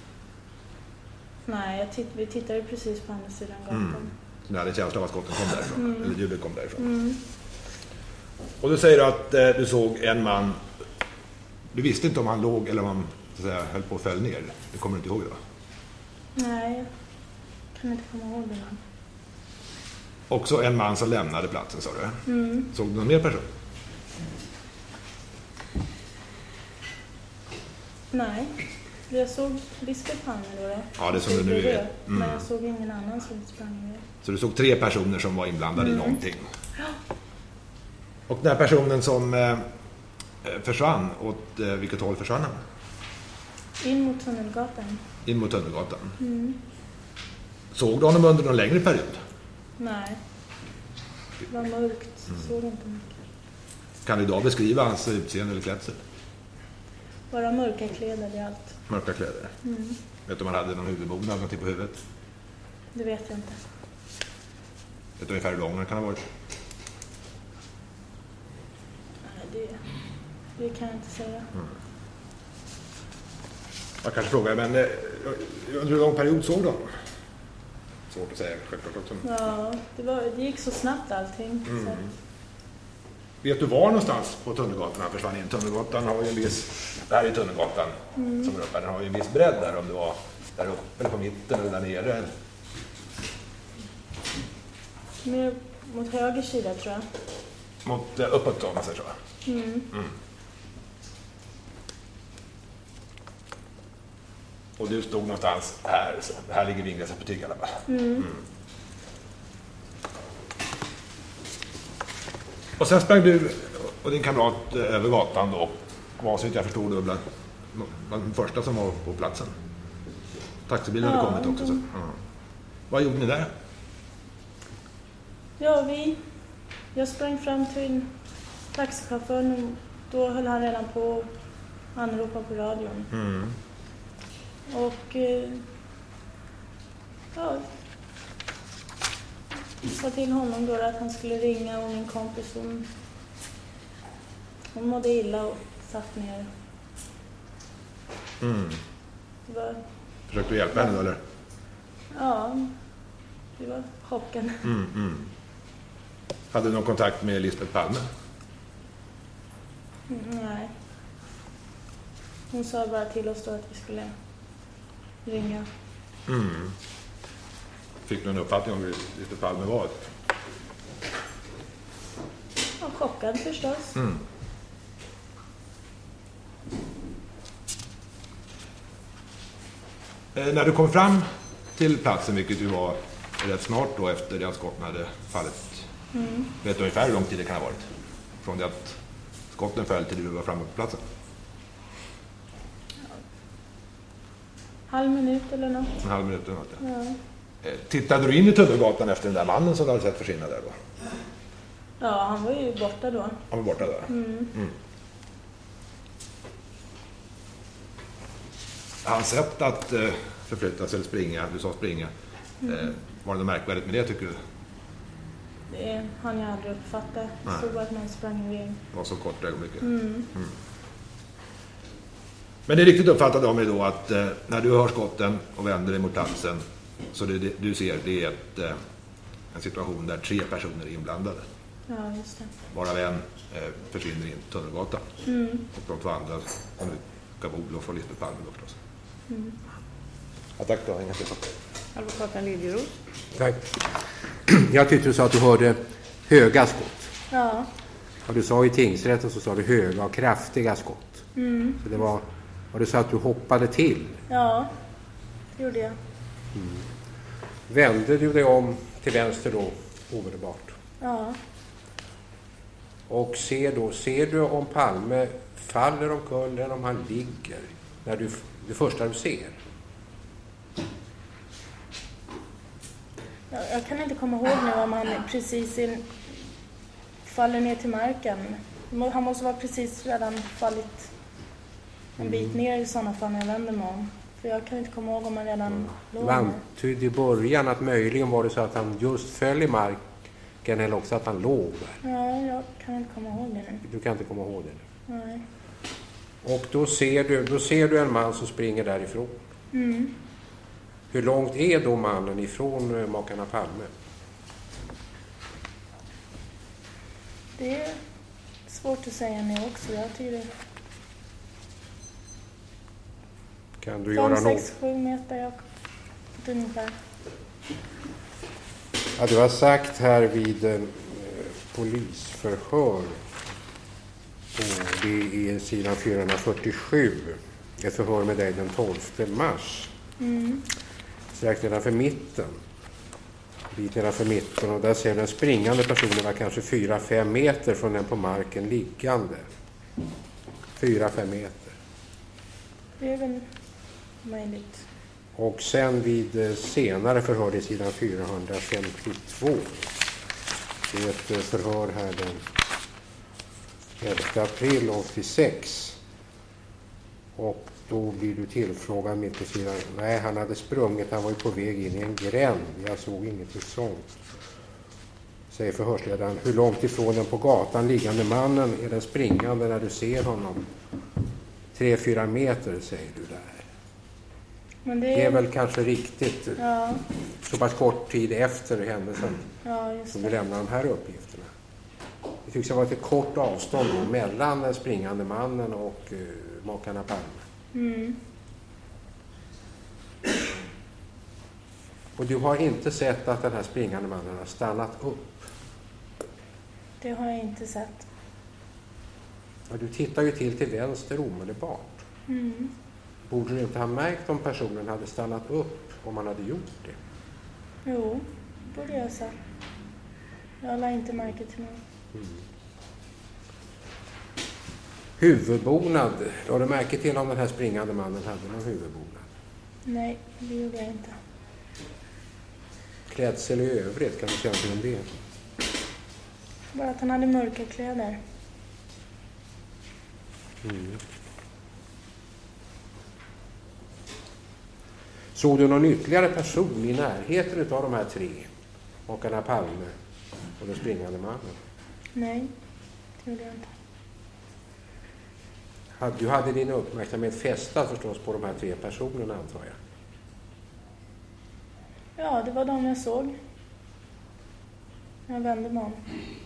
Nej, vi tittade precis på andra sidan gatan. Du hade en känsla av att skotten kom därifrån, eller ljudet kom därifrån. Och du säger att du såg en man, du visste inte om han låg eller om han så att säga, höll på att fälla ner. Det kommer du inte ihåg då? Nej, jag kan inte komma ihåg det. Också en man som lämnade platsen, sa du? Såg du någon mer person? Nej, jag såg Lisbeth Palme då. Ja, det som du nu vet. Men jag såg ingen annan som sprang iväg. Så du såg 3 personer som var inblandade i någonting? Och den här personen som försvann, åt vilket håll försvann han? In mot Tunnelgatan. In mot Tunnelgatan? Såg du honom under någon längre period? Nej, det var mörkt. Såg inte mycket. Kan du idag beskriva hans utseende eller klädsel? Bara mörka kläder i allt. Mörka kläder? Vet du om han hade någon huvudbonad, någonting på huvudet? Det vet jag inte. Vet du ungefär hur lång han kan ha varit? Nej, det kan jag inte säga. Jag kanske frågar, men under hur lång period såg du honom? Svårt att säga, självklart också. Ja, det gick så snabbt allting. Så. Vet du var någonstans på Tunnelgatan han försvann in? Tunnelgatan har ju en viss, det här är Tunnelgatan som är uppe, den har ju en viss bredd där, om det var där uppe eller på mitten eller där nere. Mer mot höger sida, tror jag. Mot uppåt då, om man säger så. Och du stod någonstans här, så här ligger Vingresers butik i alla fall. Och sen sprang du och din kamrat över gatan då, var så att jag förstod det bland de första som var på platsen. Taxibilen hade kommit också. Så. Vad gjorde ni där? Ja, jag sprang fram till taxichauffören och då höll han redan på att anropa på radion. Och Ja. Jag sa till honom då att han skulle ringa och min kompis hon mådde illa och satt ner. Det var... Försökte du hjälpa henne eller? Ja, det var chocken. Hade du någon kontakt med Lisbeth Palme? Nej. Hon sa bara till oss då att vi skulle ringa. Fick du en uppfattning om hur Lisbeth Palme var? Ja, chockad förstås. När du kom fram till platsen, vilket du var rätt snart då efter det att skotten hade fallit, vet du ungefär hur lång tid det kan ha varit? Från det att skotten föll till du var framme på platsen? Halv minut eller något. En halv minut eller något, Ja. Tittade du in i Tunnelgatan efter den där mannen som du hade sett försvinna där då? Ja, han var ju borta då. Han var borta där? Hans sätt att förflyttas eller springa, du sa springa, var det något märkvärdigt med det tycker du? Det hann jag aldrig uppfatta. Det stod bara att man sprang iväg. Det var så kort ögonblick. Men det är riktigt uppfattat av mig då att när du hör skotten och vänder dig mot platsen så det du ser det är en situation där 3 personer är inblandade. Ja, just det. Varav en försvinner in i Tunnelgatan. Och de 2 andra, om du ska bo Olof och Lisbeth Palme då förstås. Ja, tack då, inga fler. Advokaten Liljeros. Tack. Jag tyckte du sa att du hörde höga skott. Ja. Och du sa i tingsrätten så sa du höga och kraftiga skott. Så det var du sa att du hoppade till. Ja, det gjorde jag. Vände du dig om till vänster då omedelbart? Ja. Och ser du om Palme faller omkull eller om han ligger? När det första du ser. Jag kan inte komma ihåg nu om han precis faller ner till marken. Han måste vara precis redan fallit en bit ner i sådana fall när jag vänder mig om. För jag kan inte komma ihåg om han redan låg Du antydde i början att möjligen var det så att han just föll i marken eller också att han låg där. Ja, jag kan inte komma ihåg det nu. Du kan inte komma ihåg det nu. Nej. Och då ser du en man som springer därifrån. Hur långt är då mannen ifrån makarna Palme? Det är svårt att säga nu också. Jag tycker det. Kan du göra något? 5-6-7 meter jag ungefär. Ja, du har sagt här vid polisförhör, och det är sidan 447, ett förhör med dig den 12 mars. Strax nedanför mitten. Bit nedanför mitten, och där ser den springande personen var kanske 4-5 meter från den på marken liggande. 4-5 meter. Det är väl möjligt. Och sen vid senare förhör i sidan 452. Det är ett förhör här den 11 april 86. Och då blir du tillfrågad mitt på sidan. Nej, han hade sprungit, han var ju på väg in i en gränd. Jag såg inget sånt. Säger förhörsledaren. Hur långt ifrån den på gatan liggande mannen är den springande när du ser honom? 3-4 meter, säger du där. Men det är väl kanske riktigt så pass kort tid efter händelsen som du lämnar de här uppgifterna. Det tycks ha varit ett kort avstånd då, mellan den springande mannen och makarna Palme. Och du har inte sett att den här springande mannen har stannat upp? Det har jag inte sett. Ja, du tittar ju till vänster omedelbart. Borde du inte ha märkt om personen hade stannat upp om man hade gjort det? Jo, borde jag ha sett. Jag la inte märke till något. Huvudbonad. Har du märke till om den här springande mannen hade någon huvudbonad? Nej, det gjorde jag inte. Klädsel i övrigt, kan du säga något om det? Bara att han hade mörka kläder. Såg du någon ytterligare person i närheten av de här tre? Makarna Palme och den springande mannen? Nej, det gjorde jag inte. Du hade din uppmärksamhet fästad förstås på de här tre personerna, antar jag? Ja, det var de jag såg. Jag vände mig om.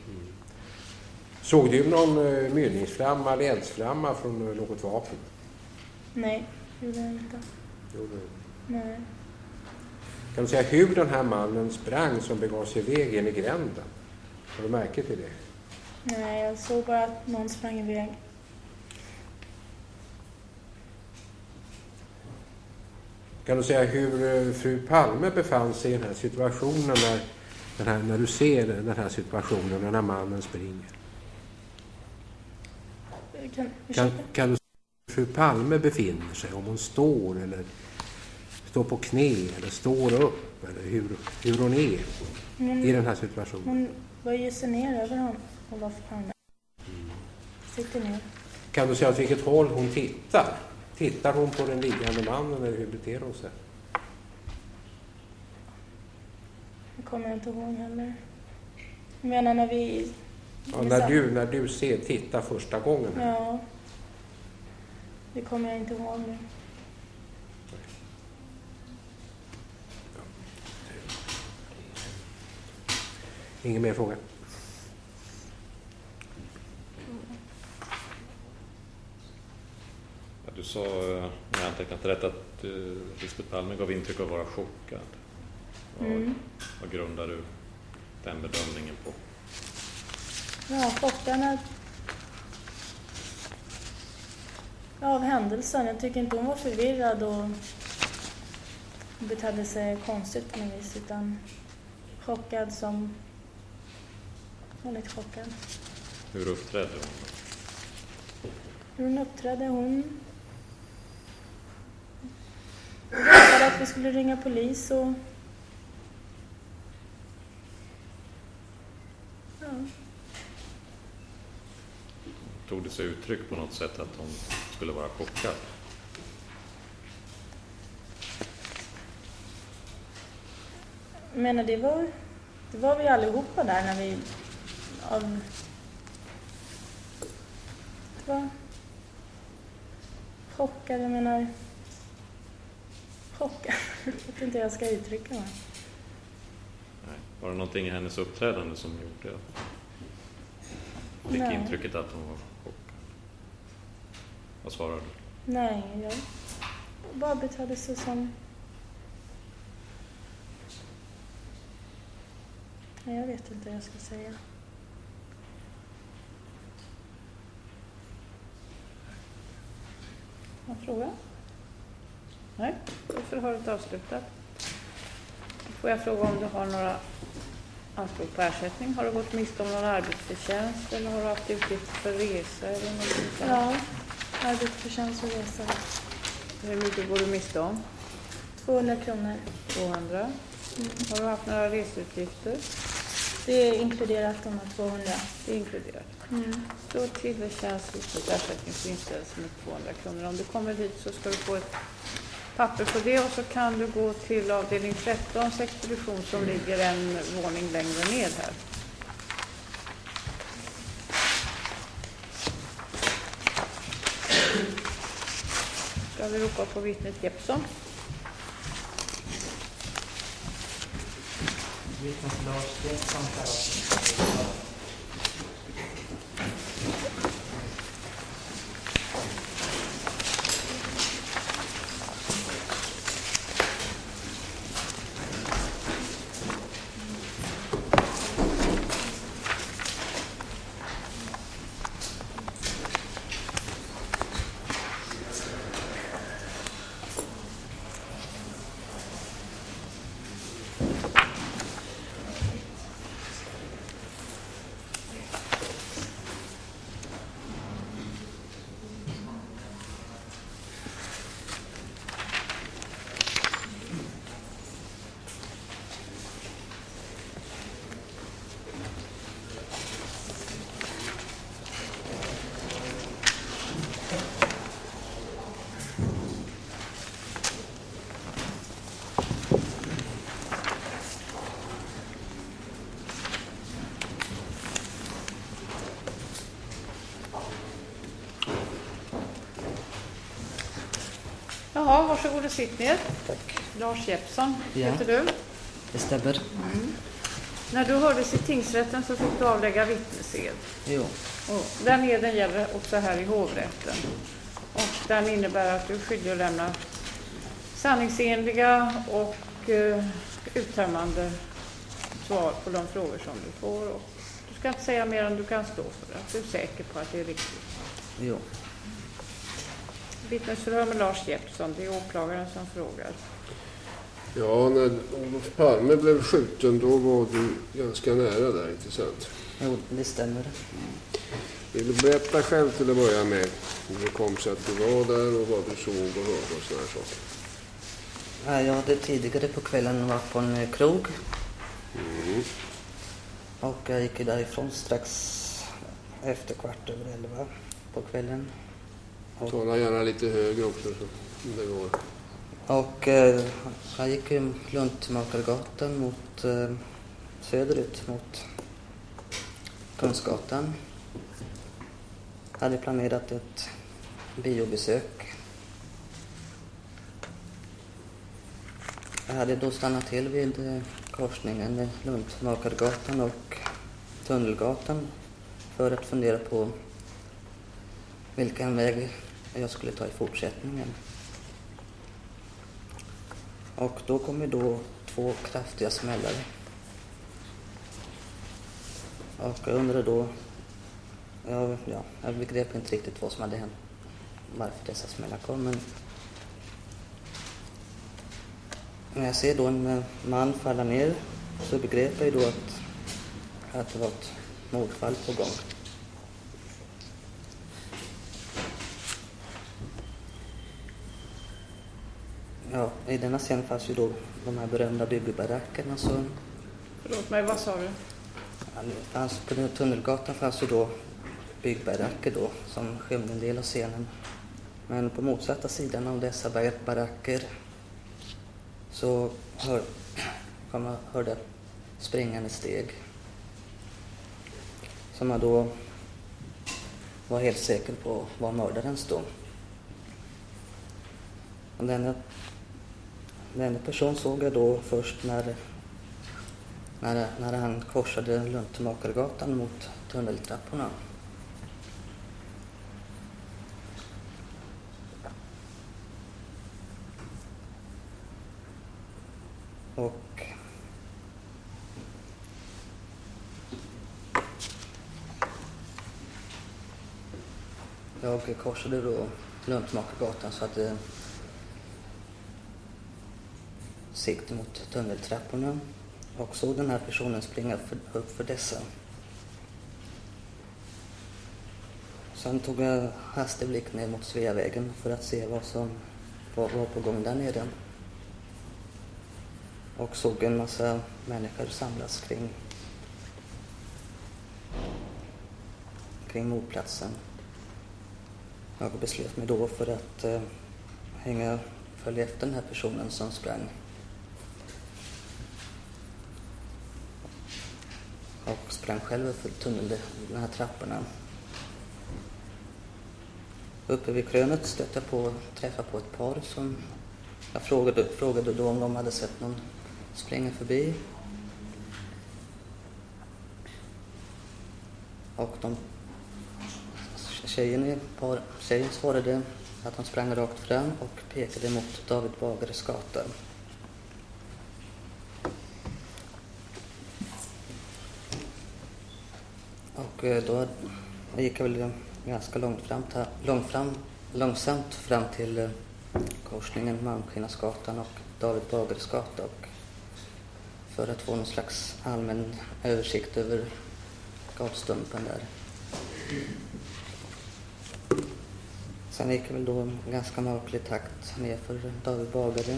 Såg du någon mynningsflamma eller eldsflamma från något vapen? Nej, det gjorde jag inte. Nej. Kan du säga hur den här mannen sprang som begav sig iväg in i gränden? Har du märke till det? Nej, jag såg bara att någon sprang iväg. Kan du säga hur fru Palme befann sig i den här situationen när du ser den här situationen när den här mannen springer? Kan du säga hur fru Palme befinner sig? Om hon står eller står på knä eller står upp eller hur hon är i den här situationen? Hon böjer sig ner över honom, Olof Palme. Sitter ner. Kan du säga åt vilket håll hon tittar? Tittar hon på den liggande mannen eller hur beter hon sig? Det kommer jag inte ihåg heller. Jag menar när vi... Ja, när du tittar första gången? Ja. Det kommer jag inte ihåg nu. Ingen mer fråga? Du sa, om jag antecknat rätt, att Lisbeth Palme gav intryck av att vara chockad. Vad grundar du den bedömningen på? Ja, chockarna av händelsen. Jag tycker inte hon var förvirrad och betedde sig konstigt på något vis, utan chockad som... Väldigt chockad. Hur uppträdde hon? Hur hon uppträdde? Hon berättade att vi skulle ringa polis och... Ja. Tog det sig uttryck på något sätt att hon skulle vara chockad? Jag menar, det var vi allihopa där när vi... Det var chockad, jag menar... Chockad. Jag vet inte hur jag ska uttrycka mig. Nej. Var det någonting i hennes uppträdande som gjorde att hon fick intrycket att hon var chockad? Vad svarar du? Nej, jag bara betedde sig som... Jag vet inte vad jag ska säga. Någon fråga? Nej, då är förhöret avslutat. Får jag fråga om du har några anspråk på ersättning? Har du gått miste om någon arbetsförtjänst eller har du haft utgifter för resa eller något? Ja, arbetsförtjänst och resa. Hur mycket går du miste om? 200 kronor. 200. Har du haft några reseutgifter? Det är inkluderat de här 200. Det är inkluderat. Då tillerkänns ett ersättningsinställelse med 200 kronor. Om du kommer dit så ska du få ett papper på det och så kan du gå till avdelning 13 expedition som ligger en våning längre ned här. Ska vi ropa på vittnet Jeppsson? Vittnet Lars Jeppsson kallas. Jaha, varsågod och sitt ner. Tack. Lars Jeppsson Ja. heter du. Det stämmer. När du hördes i tingsrätten så fick du avlägga vittnesed. Jo. Och den eden gäller också här i hovrätten. Och den innebär att du är skyldig att lämna sanningsenliga och uttömmande svar på de frågor som du får. Och du ska inte säga mer än du kan stå för. Att du är säker på att det är riktigt. Jo. Vittnesförhör med Lars Jeppsson, det är åklagaren som frågar. Ja, när Olof Palme blev skjuten då var du ganska nära där, inte sant? Jo, det stämmer. Vill du berätta själv till att börja med hur det kom sig att du var där och vad du såg och hörde och såna här saker? Ja, jag hade tidigare på kvällen varit på en krog. Och jag gick därifrån strax efter 11:15 på kvällen. Tala gärna lite högre också så det går. Och jag gick Luntmakargatan mot söderut mot Kungsgatan. Jag hade planerat ett biobesök. Jag hade då stannat till vid korsningen med Luntmakargatan och Tunnelgatan för att fundera på vilken väg jag skulle ta i fortsättningen. Och då kom ju då 2 kraftiga smällar. Och jag undrade då, jag begrep inte riktigt vad som hade hänt, varför dessa smällar kom. Men när jag ser då en man falla ner så begrep jag ju då att det var ett mordfall på gång. Ja, i denna scen fanns ju då de här berömda byggebarackerna. Förlåt mig, vad sa du? Ja, på Tunnelgatan fanns ju då byggbaracker då som skymde en del av scenen. Men på motsatta sidan av dessa baracker så hörde jag springande steg. Som jag då var helt säker på var mördaren stod. Och denna person såg jag då först när han korsade Luntmakargatan mot tunneltrapporna. Och jag korsade då Luntmakargatan så att det sikte mot tunneltrapporna och såg den här personen springa upp för dessa. Sen tog jag hastig blick ner mot Sveavägen för att se vad som var på gång där nere. Och såg en massa människor samlas kring mordplatsen. Jag beslöt mig då för att följa efter den här personen som sprang. Och sprang själv för de här trapporna. Uppe vid krönet stötte jag träffade på ett par som jag frågade då om de hade sett någon springa förbi. Och tjejen svarade att han sprang rakt fram och pekade mot David Bagares gata. Och då gick jag väl ganska långsamt fram till korsningen Malmskillnadsgatan och David Bagares gata och för att få någon slags allmän översikt över gatstumpen där. Sen gick jag väl då en ganska maklig takt ner för David Bagare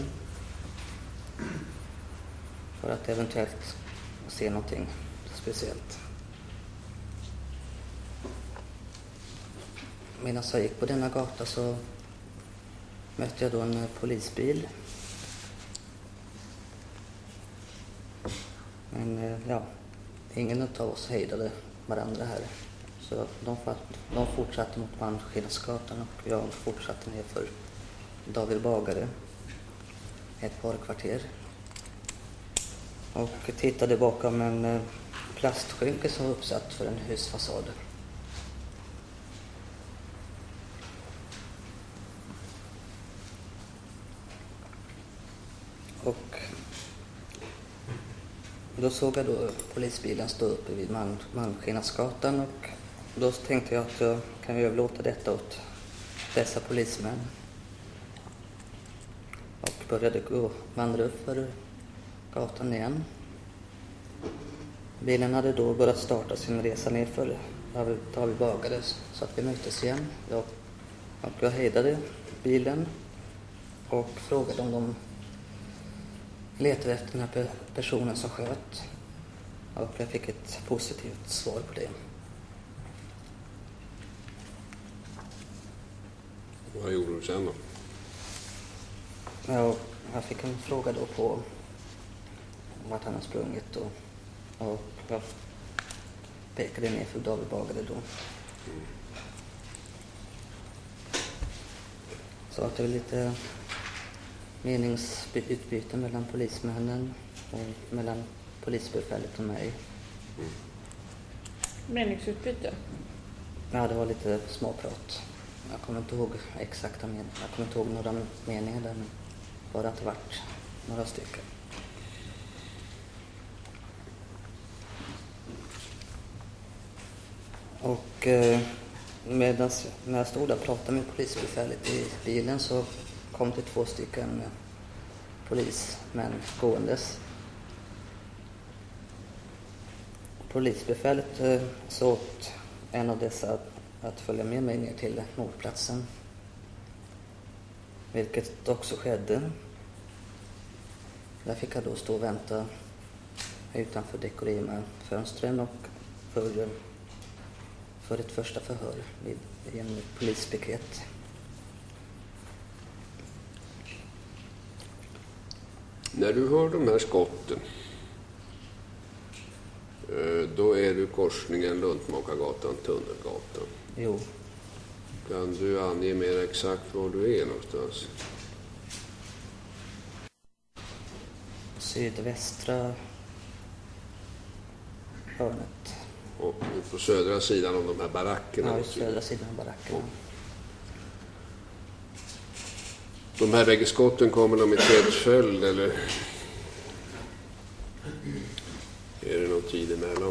för att eventuellt se någonting speciellt. Medan jag gick på denna gata så mötte jag då en polisbil. Men ingen av oss hejdade varandra här. Så de fortsatte mot Malmskillnadsgatan och jag fortsatte ner för David Bagare ett par kvarter och tittade bakom en plastskynke som var uppsatt för en husfasad. Och då såg jag då polisbilen stå uppe vid Malmskillnadsgatan och då tänkte jag att jag kan överlåta detta åt dessa polismän. Och började vandra upp för gatan igen. Bilen hade då börjat starta sin resa nerför David Bagare så att vi möttes igen. Jag hejdade bilen och frågade om de letade efter den här personen som sköt. Och jag fick ett positivt svar på det. Vad gjorde du sen då? Jag fick en fråga då på vart han har sprungit och jag pekade ner för David Bagare då. Så att det var lite meningsutbyte mellan polismännen och mellan polisbefälet och mig. Meningsutbyte? Ja, det var lite småprat. Jag kommer inte ihåg exakta meningar. Jag kommer inte ihåg några meningar där, men bara att det varit några stycken. Och när jag stod där och pratade med polisbefälet i bilen så kom det 2 stycken polismän gåendes. Polisbefälet så åt en av dessa att följa med mig ner till mordplatsen. Vilket också skedde. Där fick jag då stå och vänta utanför Dekorima-fönstren och för ett första förhör vid en polispiket. När du hör de här skotten, då är du korsningen Luntmakargatan-Tunnelgatan. Jo. Kan du ange mer exakt var du är någonstans? Sydvästra hörnet. Och på södra sidan av de här barackerna? Ja, södra sidan av barackerna. De här bägge skotten, kommer de i tät följd eller är det någon tid emellan?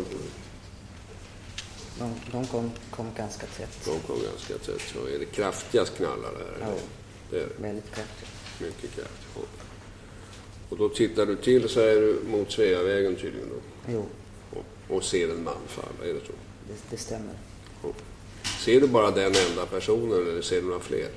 De kom ganska tätt. De kom ganska tätt. Så är det kraftigast knallar där? Ja, det är väldigt kraftigt. Mycket kraftigt. Och då tittar du till så är du mot Sveavägen tydligen då? Jo. Och ser en man falla, är det så? Det stämmer. Och ser du bara den enda personen eller ser du några fler?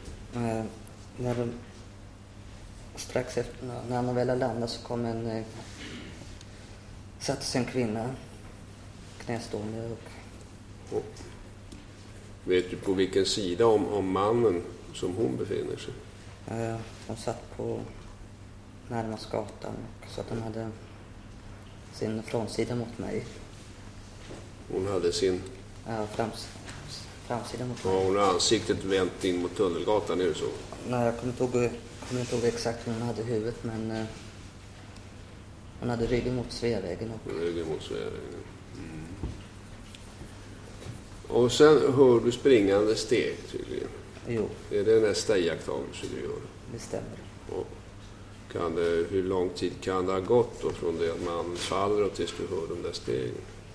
Strax efter, när han väl landade så kom satte sig en kvinna knästående och vet du på vilken sida om mannen som hon befinner sig? Hon satt på närmast gatan så att hon hade sin framsida mot mig. Hon hade sin... Ja, framsida mot mig. Ja, hon har ansiktet vänt in mot Tunnelgatan, är det så? Nej, jag kommer inte ihåg exakt hur hon hade huvudet, men hon hade ryggen mot Sveavägen. Ryggen mot Sveavägen. Mm. Och sen hör du springande steg tydligen. Jo. Är det nästa iakttagelse du gör? Det stämmer. Och hur lång tid kan det ha gått då från det att man faller och tills du hör de där stegen?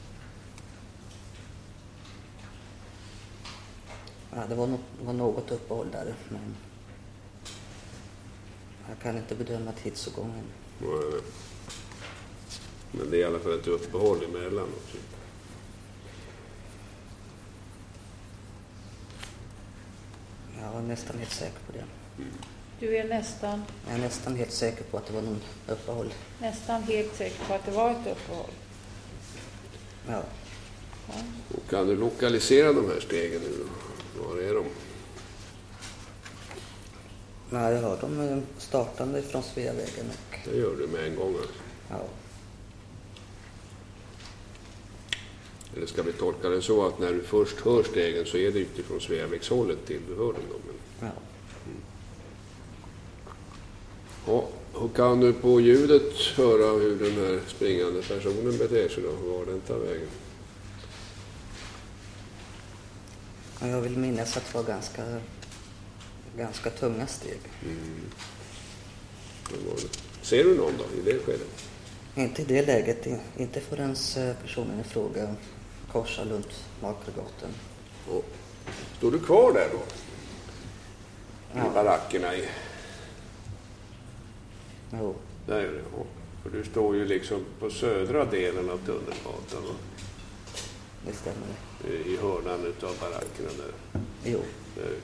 Ja, det var något uppehåll där, men jag kan inte bedöma tidsågången. Nej. Men det är i alla fall ett uppehåll emellan också. Jag är nästan helt säker på det. Mm. Du är nästan? Jag är nästan helt säker på att det var någon uppehåll. Nästan helt säker på att det var ett uppehåll? Ja. Och kan du lokalisera de här stegen nu då? Var är de? Nej, jag hör dem startande från Sveavägen. Det gör du med en gång alltså. Ja. Eller ska vi tolka det så att när du först hör stegen så är det utifrån Sveavägshållet till du hör dem då? Men... Ja. Mm. Och kan du på ljudet höra hur den här springande personen beter sig då? Var den tar vägen? Jag vill minnas att det var ganska tunga steg. Ser du någon då i det skedet? Inte i det läget, inte förrän personen i fråga korsar Luntmakargatan. Står du kvar där då? I barackerna i... Jo. Där är det, ja. För du står ju liksom på södra delen av Tunnelgatan. Va? Det stämmer. I hörnan utav barackerna där. Jo. Där ute.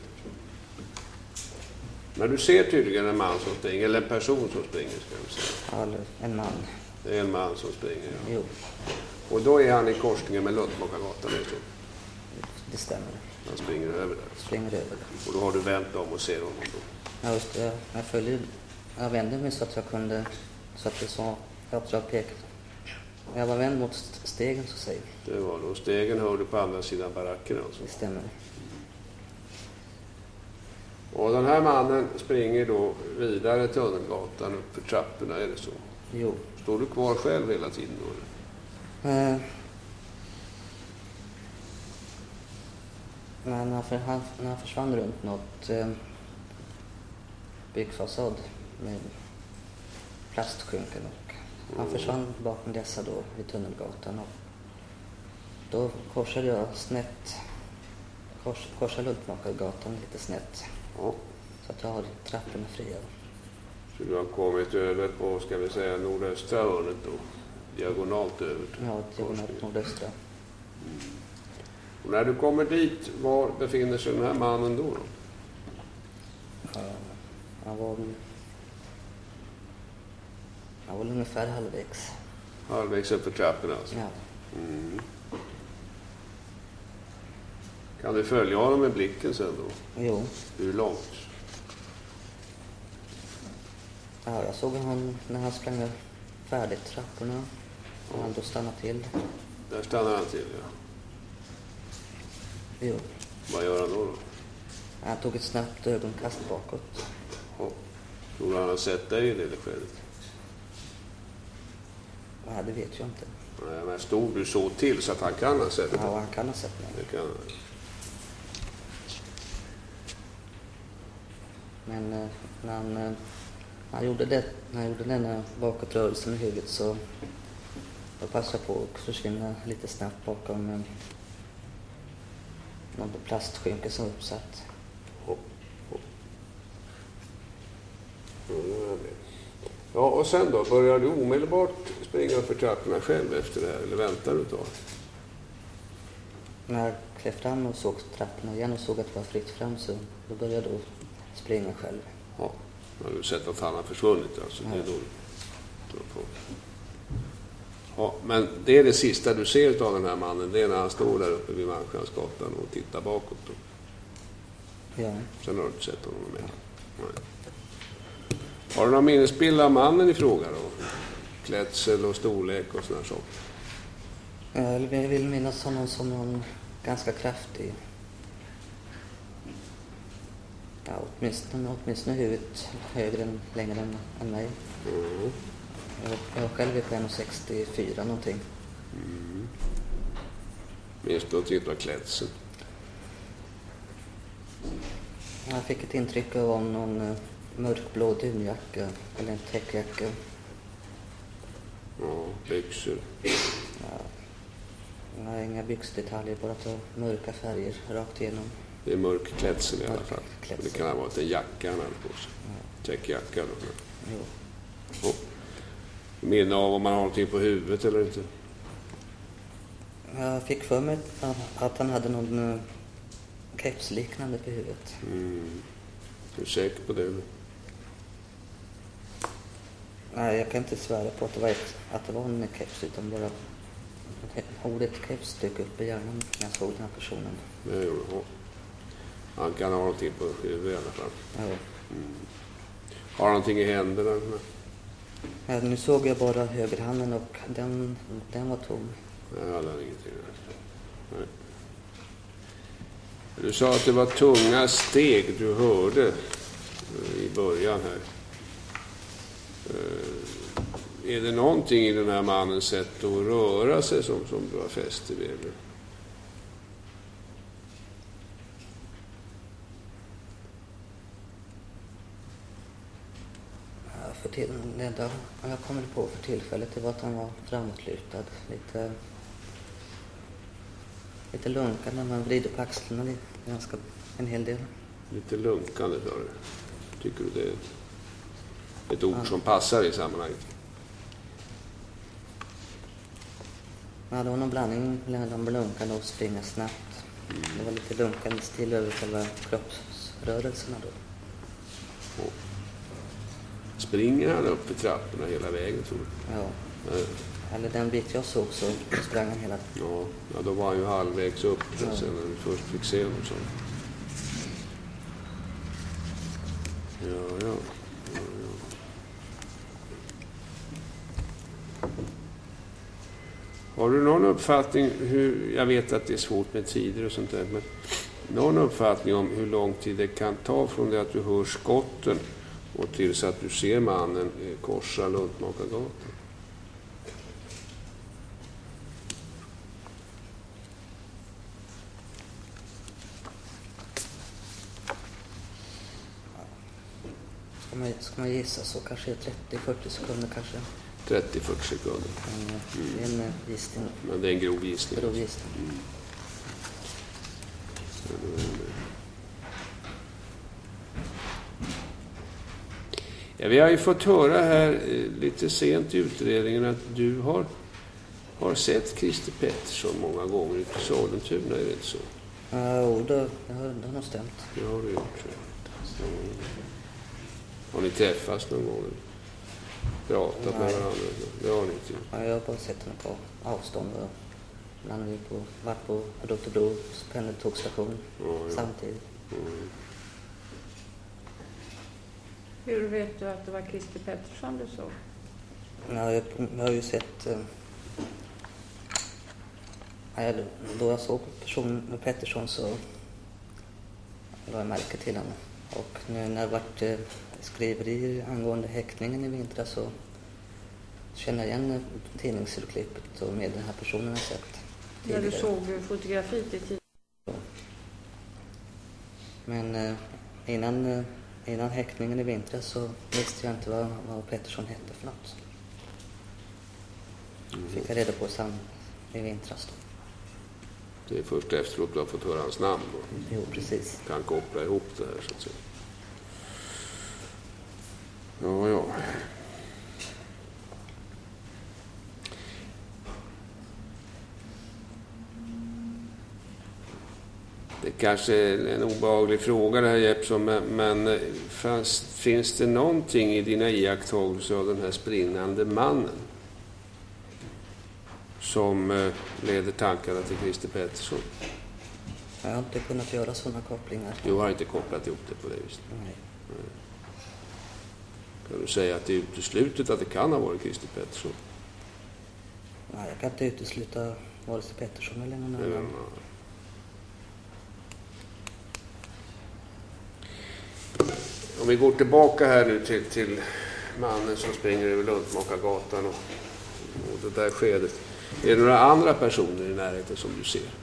Men du ser tydligen en man som springer, eller en person som springer ska jag säga. Ja, en man. Det är en man som springer, ja. Jo. Och då är han i korsningen med Luntmakargatan. Det stämmer. Han springer över där. Springer över där. Och då har du vänt om och ser honom då. Ja, just det. Jag vände mig så att jag kunde, så att det sa, jag pekade. Jag var vänd mot stegen så säger. Det var då. Stegen hör du på andra sidan barackerna alltså. Det stämmer. Och den här mannen springer då vidare Tunnelgatan upp för trapporna, är det så? Jo. Står du kvar själv hela tiden då? När han försvann runt något byggfasad med plastskynken och han försvann bakom dessa då vid Tunnelgatan och då korsade jag snett, korsade Luntmakargatan lite snett. Ja. Så att jag har trapporna fria. Så du har kommit över på, ska vi säga, nordöstra hörnet då? Diagonalt över? Ja, diagonalt nordöstra. Och när du kommer dit, var befinner sig den här mannen då? Han var ungefär halvvägs. Halvvägs upp för trapporna alltså? Ja. Kan du följa honom med blicken sen då? Jo. Hur långt? Ja, jag såg honom när han sprang färdigt trapporna. Och han då stannade till. Där stannar han till, ja. Jo. Vad gör han då? Han tog ett snabbt ögonkast bakåt. Ja. Tror han har sett dig i det skedet? Ja, det vet jag inte. Nej, men stod du så till så att han kan ha sett dig? Ja, han kan ha sett mig. Det kan han. Men när han gjorde denna bakåtrörelse med huvudet så då passade jag på att försvinna lite snabbt bakom någon plastskynke som var uppsatt. Ja, och sen då? Börjar du omedelbart springa för trapporna själv efter det här? Eller väntar du då? När jag klev fram och såg trapporna igen och såg att det var fritt fram så då började jag då springa själv. Ja, har du sett att han har försvunnit alltså? Ja. Det är då ja, men det är det sista du ser av den här mannen. Det är när han står där uppe vid Malmskillnadsgatan och tittar bakåt då. Ja. Sen har du inte sett honom mer. Nej. Har du någon minnesbild av mannen i fråga då? Klädsel och storlek och sådana saker? Jag vill minnas honom som någon ganska kraftig. Ja, åtminstone huvudet högre än längre än mig. Jag själv är på 1,64 någonting. Minns du att titta klädsel? Jag fick ett intryck av någon mörkblå dunjacka eller en täckjacka. Ja, byxor. Jag har inga byxdetaljer, bara att mörka färger rakt igenom. Det är mörk klädsel i alla fall. Det kan ha varit en jacka han hade på sig. Täckjacka då. Jo. Ja. Minna av om man har någonting på huvudet eller inte? Jag fick för mig att han hade någon kepsliknande på huvudet. Är du säker på det? Nej, jag kan inte svära på att det var en keps utan bara ordet keps dök upp i hjärnan när jag såg den här personen. Det gjorde han. Han kan ha någonting på huvudet i alla fall. Ja. Har han någonting i händerna? Ja, nu såg jag bara högerhanden och den var tom. Jag hade ingenting. Nej. Du sa att det var tunga steg du hörde i början här. Är det någonting i den här mannens sätt att röra sig som du har fäst vid? Eller? Det enda jag kommer på för tillfället det var att han var framåtlutad. Lite lunkande, man vrider på axlarna ganska en hel del. Lite lunkande, sa du. Tycker du det är ett ord som passar i sammanhanget? Ja, det var någon blandning mellan lunkande och springa snabbt. Det var lite lunkande stil över själva kroppsrörelserna då. Och springer han upp för trapporna hela vägen, tror du? Ja. Eller den bit jag såg så sprang han hela... Ja, då var han ju halvvägs upp sen när vi först fick se honom. Så. Ja. Har du någon uppfattning hur, jag vet att det är svårt med tider och sånt där, men någon uppfattning om hur lång tid det kan ta från det att du hör skotten och tills att du ser mannen korsa Luntmakargatan? Ska man gissa så kanske 30-40 sekunder kanske. 30-40 sekunder. Det är en gissning. Men det är en grov gissning. Ja, vi har ju fått höra här lite sent i utredningen att du har sett Christer Pettersson många gånger i Sollentuna, är det inte så? Ja, det har nog stämt. Det har du gjort. Har ni träffats någon gång? Pratat med varandra? Det har ni inte. Ja, jag har bara sett henne på avstånd. Ibland har vi varit på Rotebros pendeltågstation samtidigt. Hur vet du att det var Christer Pettersson du såg? Ja, jag har ju sett... då jag såg personen med Pettersson så la jag märke till honom. Och nu när det varit skriverier angående häktningen i vintras så känner jag igen tidningsurklippet och med den här personen jag sett tidigare. När du såg fotografiet i tidningen? Men innan häktningen i vintras så visste jag inte vad Pettersson hette för något. Fick jag reda på i vintras då. Det är först efteråt du har fått höra hans namn. Jo, precis. Kan koppla ihop det här så att säga. Ja. Det kanske är en obehaglig fråga det här, Jeppsson, men finns det någonting i dina iakttagelser av den här sprinnande mannen som leder tankarna till Christer Pettersson? Jag har inte kunnat göra sådana kopplingar. Du har inte kopplat ihop det på det viset? Nej. Kan du säga att det är uteslutet att det kan ha varit Christer Pettersson? Nej, jag kan inte utesluta vare sig Pettersson eller någon annan. Om vi går tillbaka här nu till mannen som springer över Luntmakargatan och det där skedet. Är det några andra personer i närheten som du ser?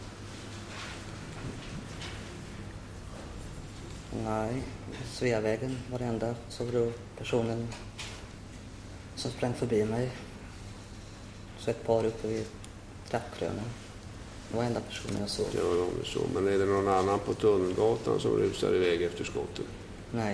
Nej, Sveavägen var det enda. Så var det personen som sprang förbi mig. Så ett par uppe vid trappkrönen. Det var enda personen jag såg. Ja, det är så. Men är det någon annan på Tunnelgatan som rusar iväg efter skottet? Nej.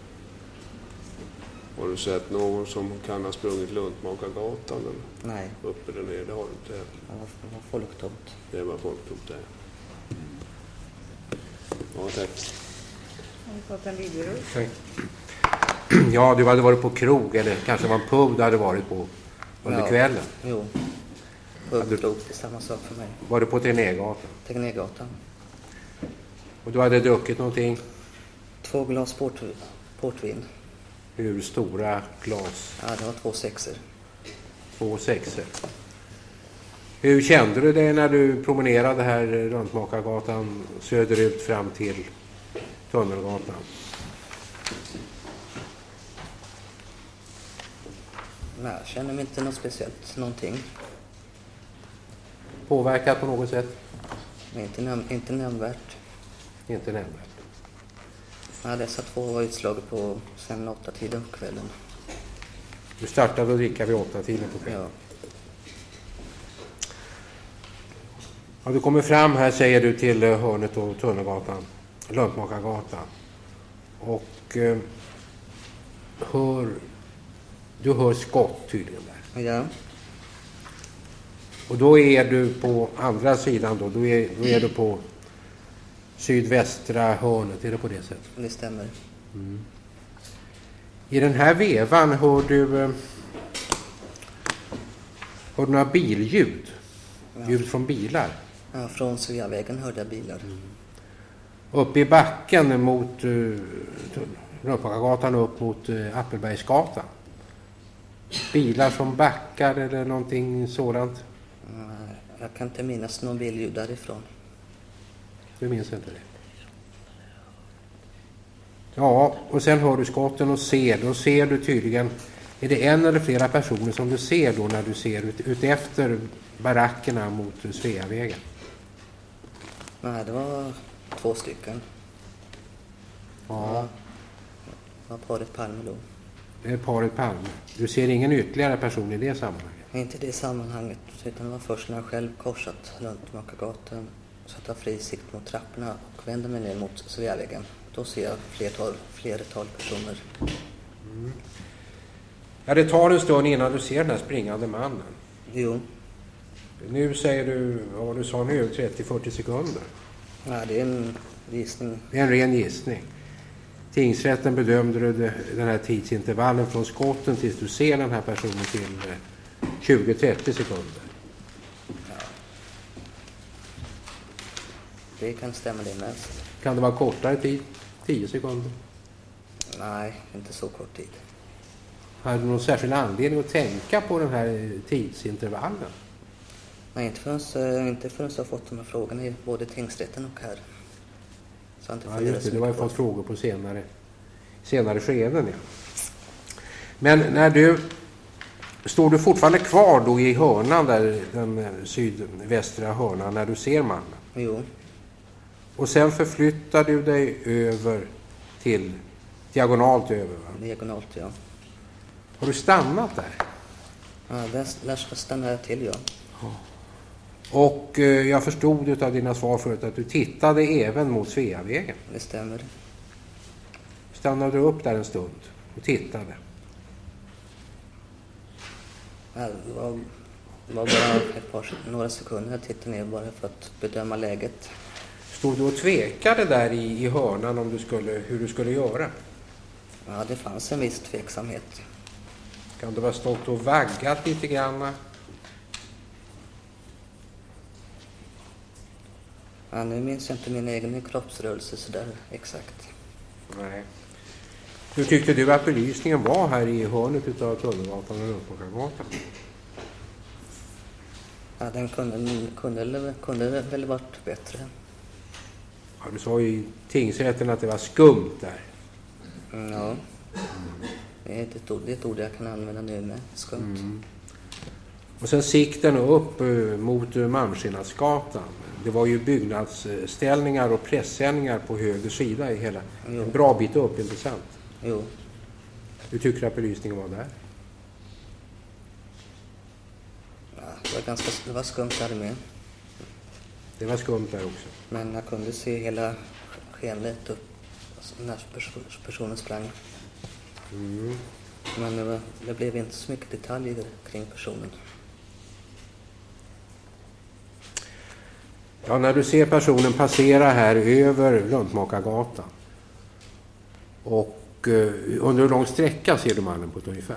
Har du sett någon som kan ha sprungit Luntmakargatan? Eller? Nej. Uppe där nere, det har du inte heller. Det var folktomt. Det var folktomt där. Ja, tack. Har vi fått en videorus? Ja, du hade varit på krog eller kanske var en pub du hade varit på under kvällen. Jo. Pub och krog, det är samma sak för mig. Var du på Tegnérgatan? Tegnérgatan. Och du hade druckit någonting? 2 glas portvin. Hur stora glas? Ja, det var 2 sexor. 2 sexor. Hur kände du dig när du promenerade här runt Makargatan söderut fram till Tunnelgatan? Nej, jag känner mig inte något speciellt, någonting. Påverkat på något sätt? Inte nämnvärt. Inte nämnvärt. Ja, dessa 2 var utslaget på 7-8-tiden på kvällen. Du startade att dricka vid 8-tiden på kvällen? Ja. Ja, du kommer fram här, säger du, till hörnet och Tunnelgatan, Luntmakargatan. Och du hör skott tydligen där. Ja. Och då är du på andra sidan då är du på sydvästra hörnet, är det på det sättet? Det stämmer. Mm. I den här vevan hör du några billjud. Ja. Ljud från bilar. Ja, från Sveavägen hörde jag bilar. Uppe i backen mot Luntmakargatan upp mot Appelbergsgatan. Bilar som backar eller någonting sådant. Jag kan inte minnas någon billjud därifrån. Du minns inte det? Ja, och sen hör du skotten och då ser du tydligen, är det en eller flera personer som du ser då när du ser ut efter barackerna mot Sveavägen? Nej, det var 2 stycken. Ja. Det var paret Palme då. Det är paret Palme. Du ser ingen ytterligare person i det sammanhanget? Inte i det sammanhanget, utan det var först när jag själv korsat Luntmakargatan, satte fri sikt mot trapporna och vände mig ner mot Sveavägen. Då ser jag flertal personer. Mm. Ja, det tar en stund innan du ser den här springande mannen. Jo. Nu säger du, vad du sa nu, 30-40 sekunder. Ja, det är en gissning. Det är en ren gissning. Tingsrätten bedömde den här tidsintervallen från skotten tills du ser den här personen till 20-30 sekunder. Ja. Det kan stämma det mest. Kan det vara kortare tid? 10 sekunder? Nej, inte så kort tid. Har du någon särskild anledning att tänka på den här tidsintervallen? Nej, inte förrän jag har fått de här frågorna i både tingsrätten och här. Så inte ja, just det. Du har ju fått frågor på senare skeden. Ja. Men när står du fortfarande kvar då i hörnan där, den sydvästra hörnan, när du ser mannen? Jo. Och sen förflyttar du dig över till diagonalt över, va? Diagonalt, ja. Har du stannat där? Ja, där stannar jag till, ja. Och jag förstod av dina svar förut att du tittade även mot Sveavägen. Det stämmer. Stannade du upp där en stund och tittade? Ja, det var bara några sekunder jag tittade ner bara för att bedöma läget. Stod du och tvekade där i hörnan om hur du skulle göra? Ja, det fanns en viss tveksamhet. Kan du ha stått och vaggat lite grann? Ja, nu minns jag inte min egen kroppsrörelse så där exakt. Nej. Hur tyckte du att belysningen var här i hörnet utav Tunnelgatan och Luntmakargatan? Ja, den kunde väl varit bättre. Ja, du sa ju i tingsrätten att det var skumt där. Ja. Det är ett ord jag kan använda nu med. Skumt. Mm. Och sen sikten upp mot Malmskillnadsgatan. Det var ju byggnadsställningar och pressändningar på höger sida i hela. Jo. En bra bit upp, inte sant? Jo. Hur tycker du att belysningen var där? Ja, det var skumt där med. Det var skumt där också. Men jag kunde se hela skenet upp när personen sprang. Mm. Men det blev inte så mycket detaljer kring personen. Ja, när du ser personen passera här över Luntmakargatan och under hur lång sträcka ser du mannen på ett ungefär?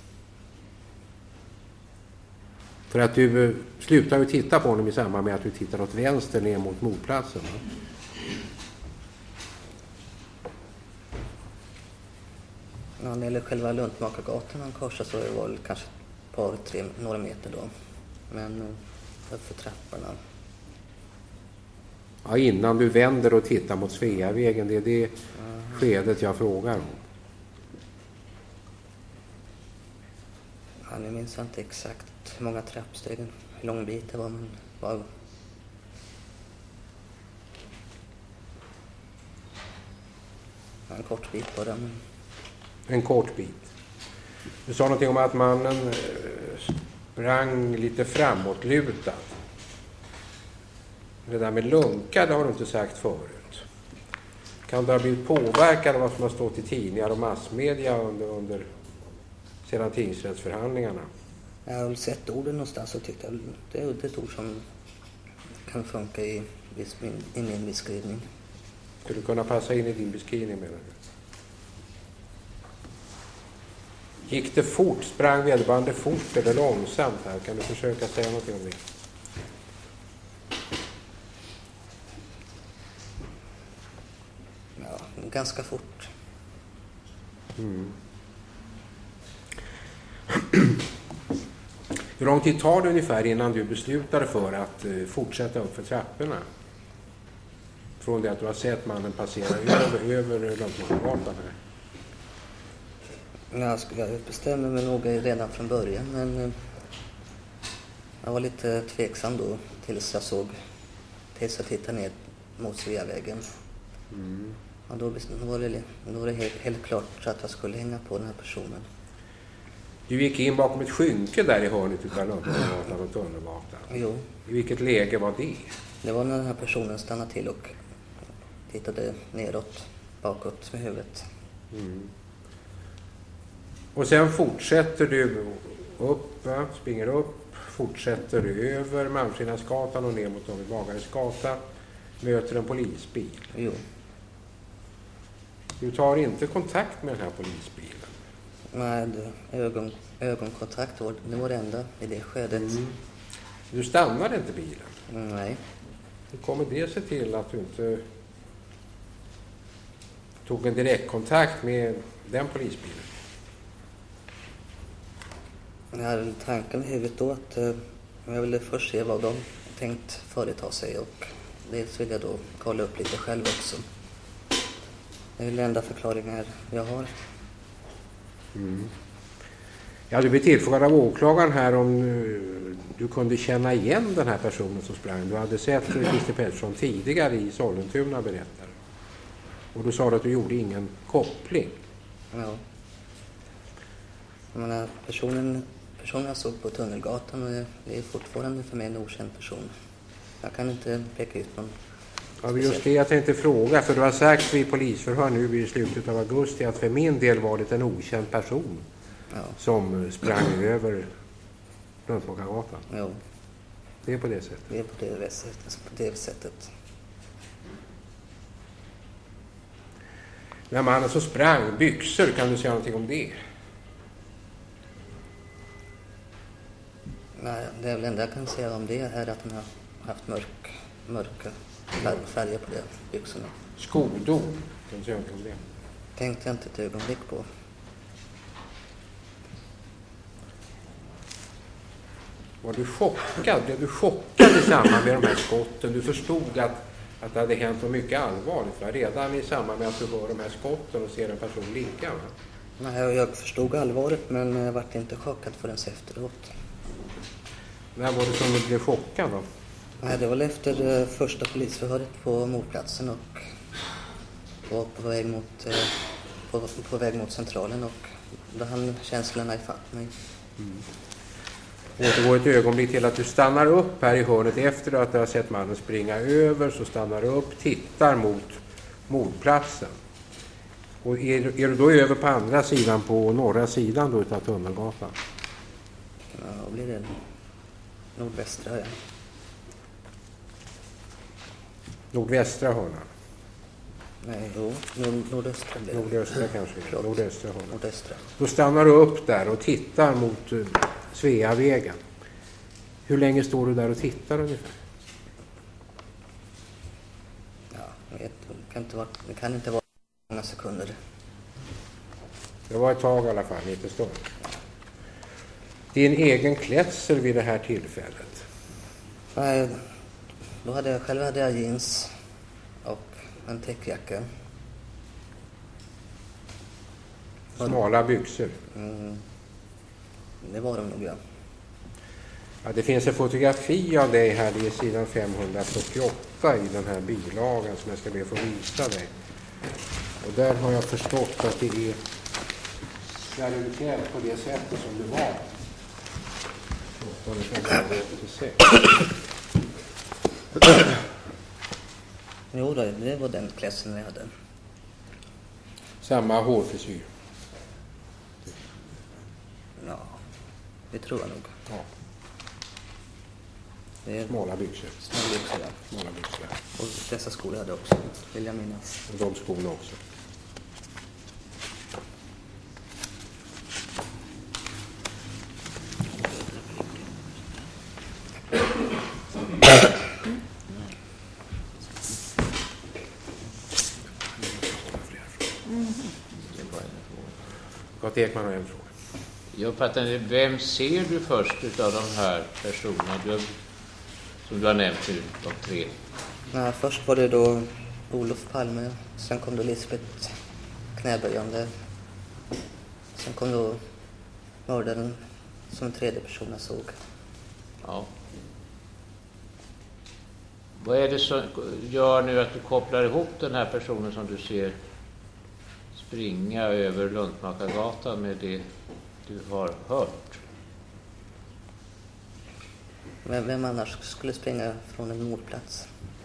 För att du slutar ju titta på honom i samband med att du tittar åt vänster ner mot mordplatsen. Ja, när det gäller själva Luntmakargatan han korsade så var det kanske några meter då. Men för trapporna. Ja, innan du vänder och tittar mot Sveavägen, det är det skedet jag frågar om. Ja, nu minns jag inte exakt hur många trappsteg, hur lång bit det var, men var en kort bit bara. Men... En kort bit. Du sa någonting om att mannen sprang lite framåtlutad. Det där med lunka, det har du inte sagt förut. Kan du ha blivit påverkad av vad som har stått i tidningar och massmedia under sedan tingsrättsförhandlingarna? Jag har väl sett orden någonstans och tyckte att det är ett ord som kan funka i min beskrivning. Skulle kunna passa in i din beskrivning, menar du? Gick det fort? Sprang vederbörande fort eller långsamt här? Kan du försöka säga någonting om det? Ja, ganska fort. Mm. Hur lång tid tar det ungefär innan du beslutar för att fortsätta upp för trapporna? Från det att du har sett mannen passera över Lantmansgatan här. Jag bestämde mig nog redan från början, men jag var lite tveksam då tills jag tittade ner mot Sveavägen. Mm. Ja, då var det helt klart att jag skulle hänga på den här personen. Du gick in bakom ett skynke där i hörnet utav Lantmansgatan och Tunnelgatan. Jo. I vilket läge var det? Det var när den här personen stannade till och tittade neråt, bakåt med huvudet. Mm. Och sen fortsätter du upp, springer upp, fortsätter över Malmskillnadsgatan och ner mot David Bagares gata, möter en polisbil. Jo. Du tar inte kontakt med den här polisbilen? Nej, ögonkontakt det var det enda i det skedet. Mm. Du stannade inte bilen? Nej. Hur kommer det sig till att du inte tog en direktkontakt med den polisbilen? Jag hade tanken i huvudet då att jag ville först se vad de tänkt företa sig, och dels vill jag då kolla upp lite själv också. Det är den enda förklaringen jag har. Mm. Ja, du blev tillfrågad av åklagaren här om du kunde känna igen den här personen som sprang. Du hade sett Christer Pettersson tidigare i Sollentuna, berättar. Och du sa att du gjorde ingen koppling. Ja. Jag menar, personen jag såg på Tunnelgatan, och det är fortfarande för mig en okänd person. Jag kan inte peka ut någon. Ja, just det jag tänkte fråga, för du har sagt vid polisförhör nu i slutet av augusti att för min del var det en okänd person som sprang över Lantmansgatan. Ja. Det är på det sättet? Det är på det sättet. När mannen som sprang, byxor, kan du säga någonting om det? Nej, det är väl enda jag kan säga om det är att han har haft mörka färger på det byxorna. Skodon, kan du säga någonting om det? Tänkte jag inte ett ögonblick på. Var du chockad? Blev du chockad i samband med de här skotten? Du förstod att det hade hänt något mycket allvarligt, va? Redan i samband med att du hör de här skotten och ser en person ligga, va? Nej, jag förstod allvaret, men jag var inte chockad förrän efteråt. När var det som du blev chockad då? Nej, det var efter första polisförhöret på mordplatsen och var på väg mot centralen, och då hann känslorna ifatt mig. Mm. Återgår ett ögonblick till att du stannar upp här i hörnet efter att du har sett mannen springa över, så stannar du upp, tittar mot mordplatsen. Och är du då över på andra sidan, på norra sidan då utav Tunnelgatan? Ja, då blir det nordvästra, ja. Nordvästra hörnan? Nej, nordöstra blir det. Nordöstra kanske? Nordöstra hörnan. Nordöstra. Då stannar du upp där och tittar mot Sveavägen. Hur länge står du där och tittar ungefär? Ja, jag vet, det kan inte vara många sekunder. Det var ett tag i alla fall, lite stund. Din egen klädsel vid det här tillfället? Nej, då hade jag jeans och en täckjacka. Smala byxor? Mm. Det var de nog, ja. Ja, det finns en fotografi av dig här, det är sidan 548 i den här bilagan som jag ska be att få visa dig. Och där har jag förstått att det är där du klädd på det sättet som du var. 1886. Jo, det var den klädseln jag hade. Samma hårfrisyr. Ja, det tror jag nog. Ja. Det är smala byxor. Smala byxor, ja. Smala byxor. Och dessa skor hade jag också, vill jag minnas. Och de skorna också. Gott Ekman har en fråga. Jag fattar inte, vem ser du först utav de här personerna som du har nämnt nu, de tre? Ja, först var det då Olof Palme, sen kom då Lisbeth knäböjande. Sen kom då mördaren som en tredje person jag såg. Ja. Vad är det som gör nu att du kopplar ihop den här personen som du ser springa över Luntmakargatan med det du har hört? Men vem annars skulle springa från en mordplats?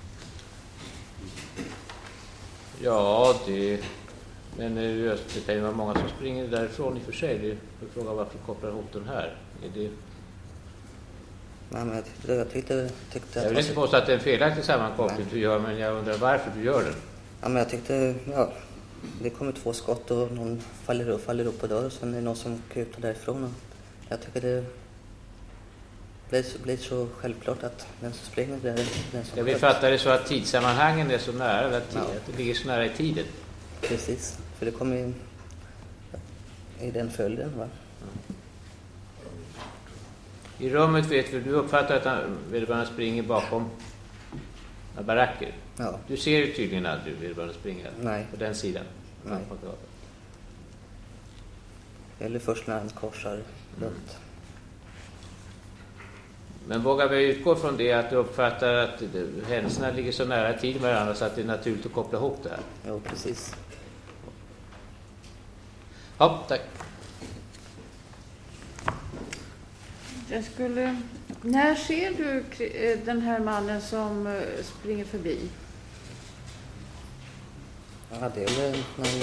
Ja, men det kan ju vara många som springer därifrån i och för sig. Det är frågan varför du kopplar ihop den här. Är det... Nej, men jag tyckte jag vill inte påstå att det är en felaktig sammankoppling du gör, men jag undrar varför du gör den. Ja, men jag tyckte, det kommer 2 skott och någon faller upp på dörren, sen är det någon som kutar därifrån. Och jag tycker det blir så självklart att den som springer det är den som... Jag vill fatta det så att tidssammanhangen är så nära, att det ligger så nära i tiden. Precis, för det kommer i den följden, va? I rummet vet du uppfattar att vederbörande springer bakom baracker. Ja. Du ser tydligen aldrig vederbörande springa på den sidan. Nej. Eller först när han korsar runt. Men vågar vi utgå från det att du uppfattar att händelserna ligger så nära tid med varandra så att det är naturligt att koppla ihop det här? Ja, precis. Ja, tack. När ser du den här mannen som springer förbi? Ja, det är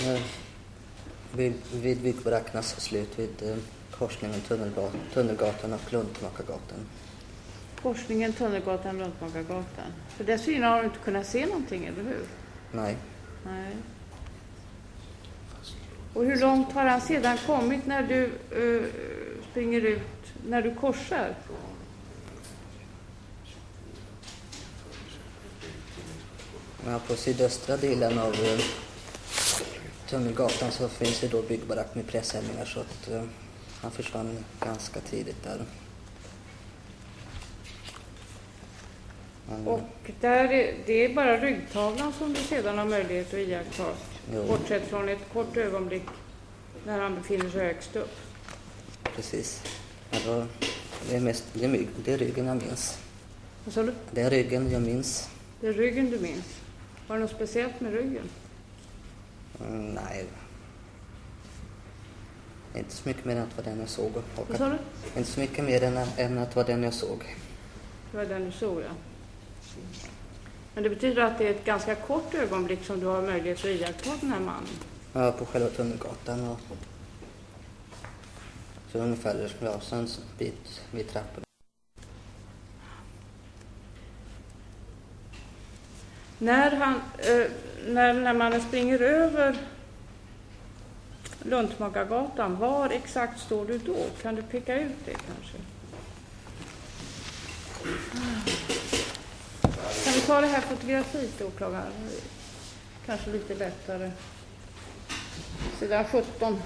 vid byggbarackernas slut vid korsningen Tunnelgatan och Luntmakargatan. Korsningen Tunnelgatan och Luntmakargatan. För dessförinnan har du inte kunnat se någonting, eller hur? Nej. Och hur långt har han sedan kommit när du springer ut, när du korsar? Ja, på sydöstra delen av Tunnelgatan så finns det då byggbarack med presshällningar, så att han försvann ganska tidigt där. Och där det är bara ryggtavlan som du sedan har möjlighet att iaktta. Bortsett från ett kort ögonblick när han befinner sig högst upp. Precis. Ja, det är ryggen jag minns. Vad sa du? Det är ryggen jag minns. Det är ryggen du minns. Var det något speciellt med ryggen? Nej. Inte så mycket mer än att det var den jag såg. Vad sa du? Inte så mycket mer än att det var den jag såg. Det var den du såg, ja. Men det betyder att det är ett ganska kort ögonblick som du har möjlighet att iaktta den här mannen? Ja, på själva Tunnelgatan. Och så ungefär så en bit vid trappan. När mannen springer över Luntmakargatan, var exakt står du då? Kan du peka ut det kanske? Kan vi ta det här fotografiet, åklagare? Kanske lite lättare. Sidan 17.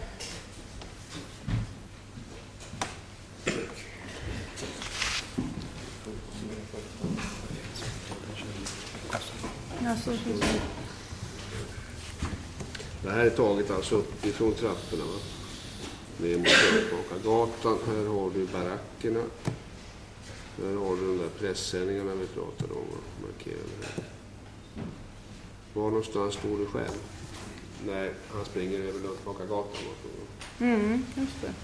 Det här är taget alltså uppifrån trapporna, va? ner mot Tunnelbackagatan. Här har du barackerna. Här har du de där pressändningarna vi pratade om och markerade här. Var någonstans står du själv? Nej, han springer över Tunnelbackagatan. Just det.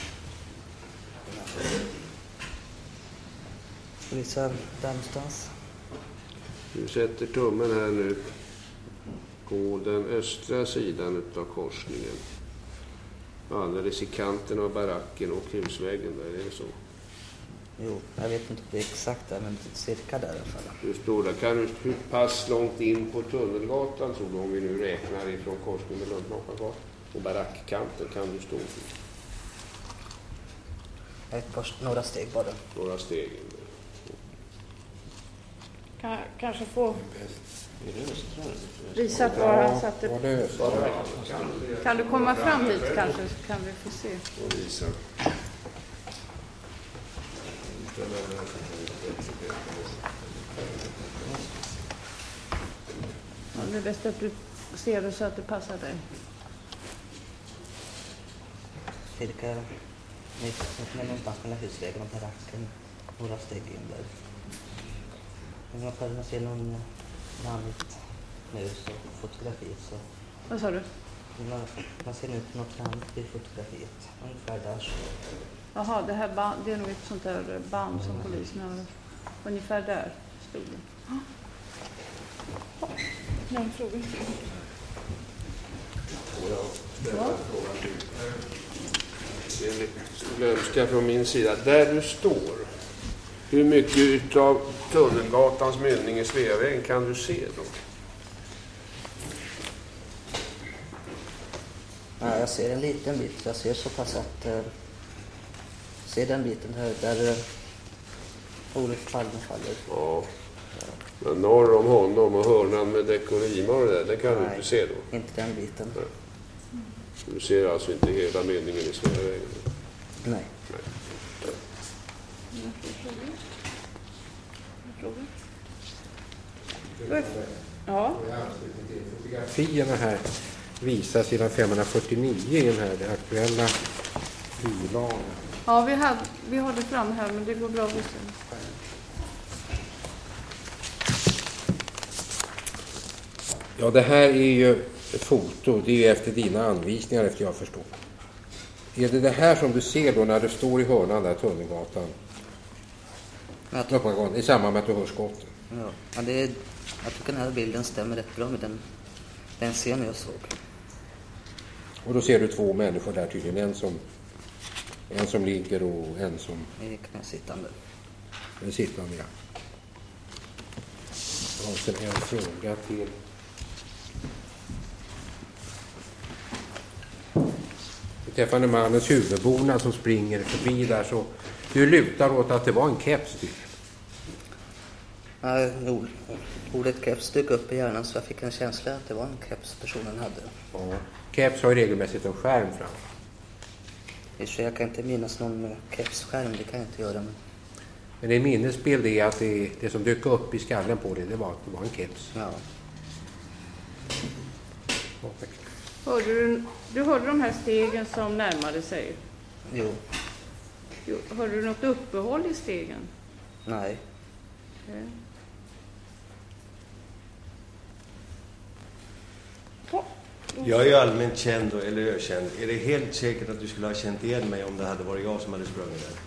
Visa där någonstans. Du sätter tummen här nu på den östra sidan av korsningen. Alldeles i kanten av baracken och husväggen där, är det så? Jo, jag vet inte exakt där, men cirka där i alla fall. Du står där. Kan du, hur pass långt in på Tunnelgatan tror du, om vi nu räknar ifrån korsningen med Tunnelbackagatan och barackkanten, kan du stå? Några steg bara. Några steg. Kanske få visa var han satte. Kan du komma fram hit kanske, så kan vi få se. Visa. Ja, det är bäst att du ser det så att det passar dig. Cirka någonstans mellan husvägen och baracken. Några steg in där. Om man ser någon namnet nu så fotografiet så... Vad sa du? Man ser nu något namn i fotografiet. Ungefär där så... Jaha, det här det är nog ett sånt där band som polisen har. Ungefär där stod det. Någon fråga? Ja. Det är lite glömska från min sida. Där du står, hur mycket av Tunnelgatans mynning i Sveavägen kan du se då? Ja, jag ser en liten bit. Jag ser så pass att... ser den biten där Olof Palme faller. Ja. Men norr om honom och hörnan med Dekorima och det där, det kan du inte se då? Inte den biten. Nej. Du ser alltså inte hela mynningen i Sveavägen? Nej. Ja. Fotografierna här visas sedan 549 i den här aktuella bilagan. Ja, vi har det fram här, men det går bra att visa. Ja, det här är ju ett foto. Det är ju efter dina anvisningar, efter jag förstår. Är det här som du ser då när du står i hörnan där, Tunnelgatan? I samband med att du hör skotten? Ja, det är, jag tycker den här bilden stämmer rätt bra med den scenen jag såg. Och då ser du två människor där tydligen. En som ligger och en som... är knäsittande. En sittande, ja. Och sen en fråga till... Beträffande mannens huvudbona som springer förbi där, så du lutar åt att det var en keps typ. Ja, ordet keps dök upp i hjärnan så jag fick en känsla att det var en keps personen hade. Ja. Keps har ju regelmässigt en skärm fram. Jag kan inte minnas någon kepsskärm, det kan jag inte göra. Men en minnesbild är att det som dök upp i skallen på det var att det var en keps. Ja. Du hörde de här stegen som närmade sig? Jo. Hörde du något uppehåll i stegen? Nej. Okay. Jag är ju allmänt känd, eller ökänd. Är det helt säkert att du skulle ha känt igen mig om det hade varit jag som hade sprungit där?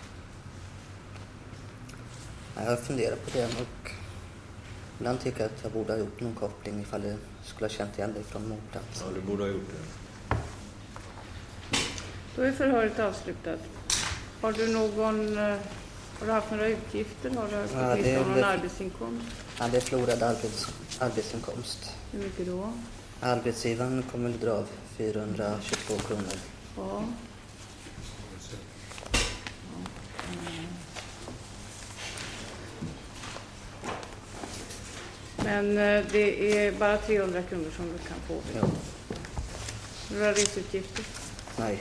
Jag har funderat på det och ibland tycker jag att jag borde ha gjort någon koppling ifall jag skulle ha känt igen dig från mordplatsen. Ja, du borde ha gjort det. Då är förhöret avslutat. Har du haft några utgifter? Har du haft någon arbetsinkomst? Ja, det är förlorad arbetsinkomst. Hur mycket då? Arbetsgivaren kommer att dra av 422 kronor. Ja. Men det är bara 300 kronor som du kan få. Ja. Några reseutgifter? Nej.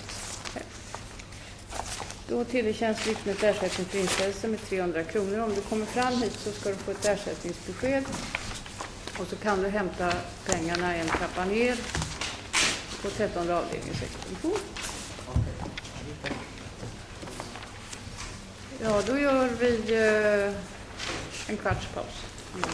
Då tillerkänns vittnet ersättning för inställelse med 300 kronor. Om du kommer fram hit så ska du få ett ersättningsbesked. Och så kan du hämta pengarna en trappa ner på 13:e avdelningen 16. Ja, då gör vi en kvarts paus.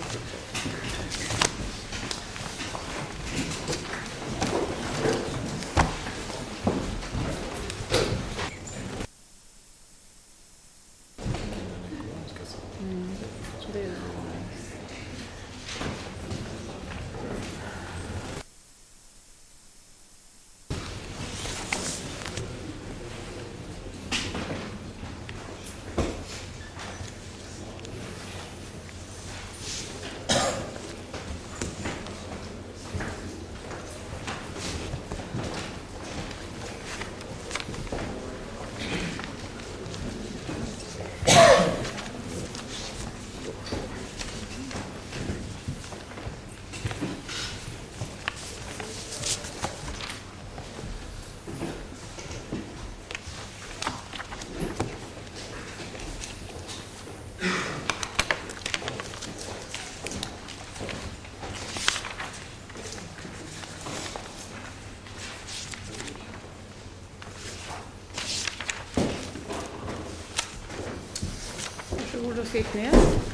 Varsågod och sitt ner.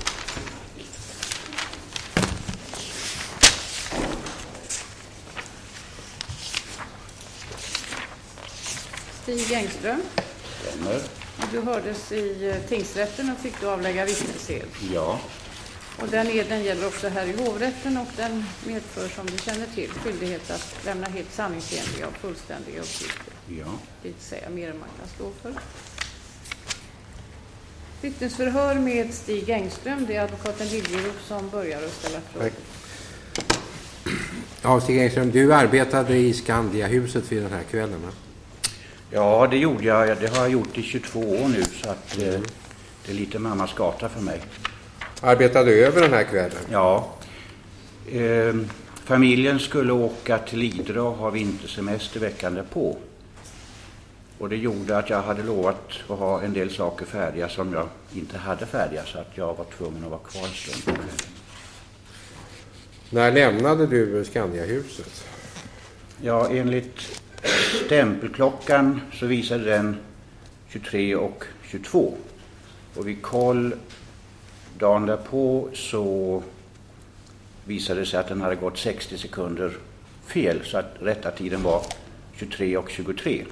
Stig Engström. Stämmer. Du hördes i tingsrätten och fick du avlägga vittnesed. Ja. Och den eden gäller också här i hovrätten och den medför, som du känner till, skyldighet att lämna helt sanningsenliga och fullständiga uppgifter. Ja. Det vill säga mer än man kan stå för. Vittnesförhör med Stig Engström. Det är advokaten Liljeroth som börjar att ställa frågor. Ja, Stig Engström, du arbetade i Skandiahuset vid den här kvällen, va? Ja, det gjorde jag. Det har jag gjort i 22 år nu, så att det är lite mammas gata för mig. Arbetade du över den här kvällen? Ja. Familjen skulle åka till Idre och ha vintersemester veckan på. Och det gjorde att jag hade lovat att ha en del saker färdiga som jag inte hade färdiga, så att jag var tvungen att vara kvar en stund på kvällen. När lämnade du Skandiahuset? Ja, enligt stämpelklockan så visade den 23:22. Och vid koll dagen därpå så visade det sig att den hade gått 60 sekunder fel, så att rätta tiden var 23:23.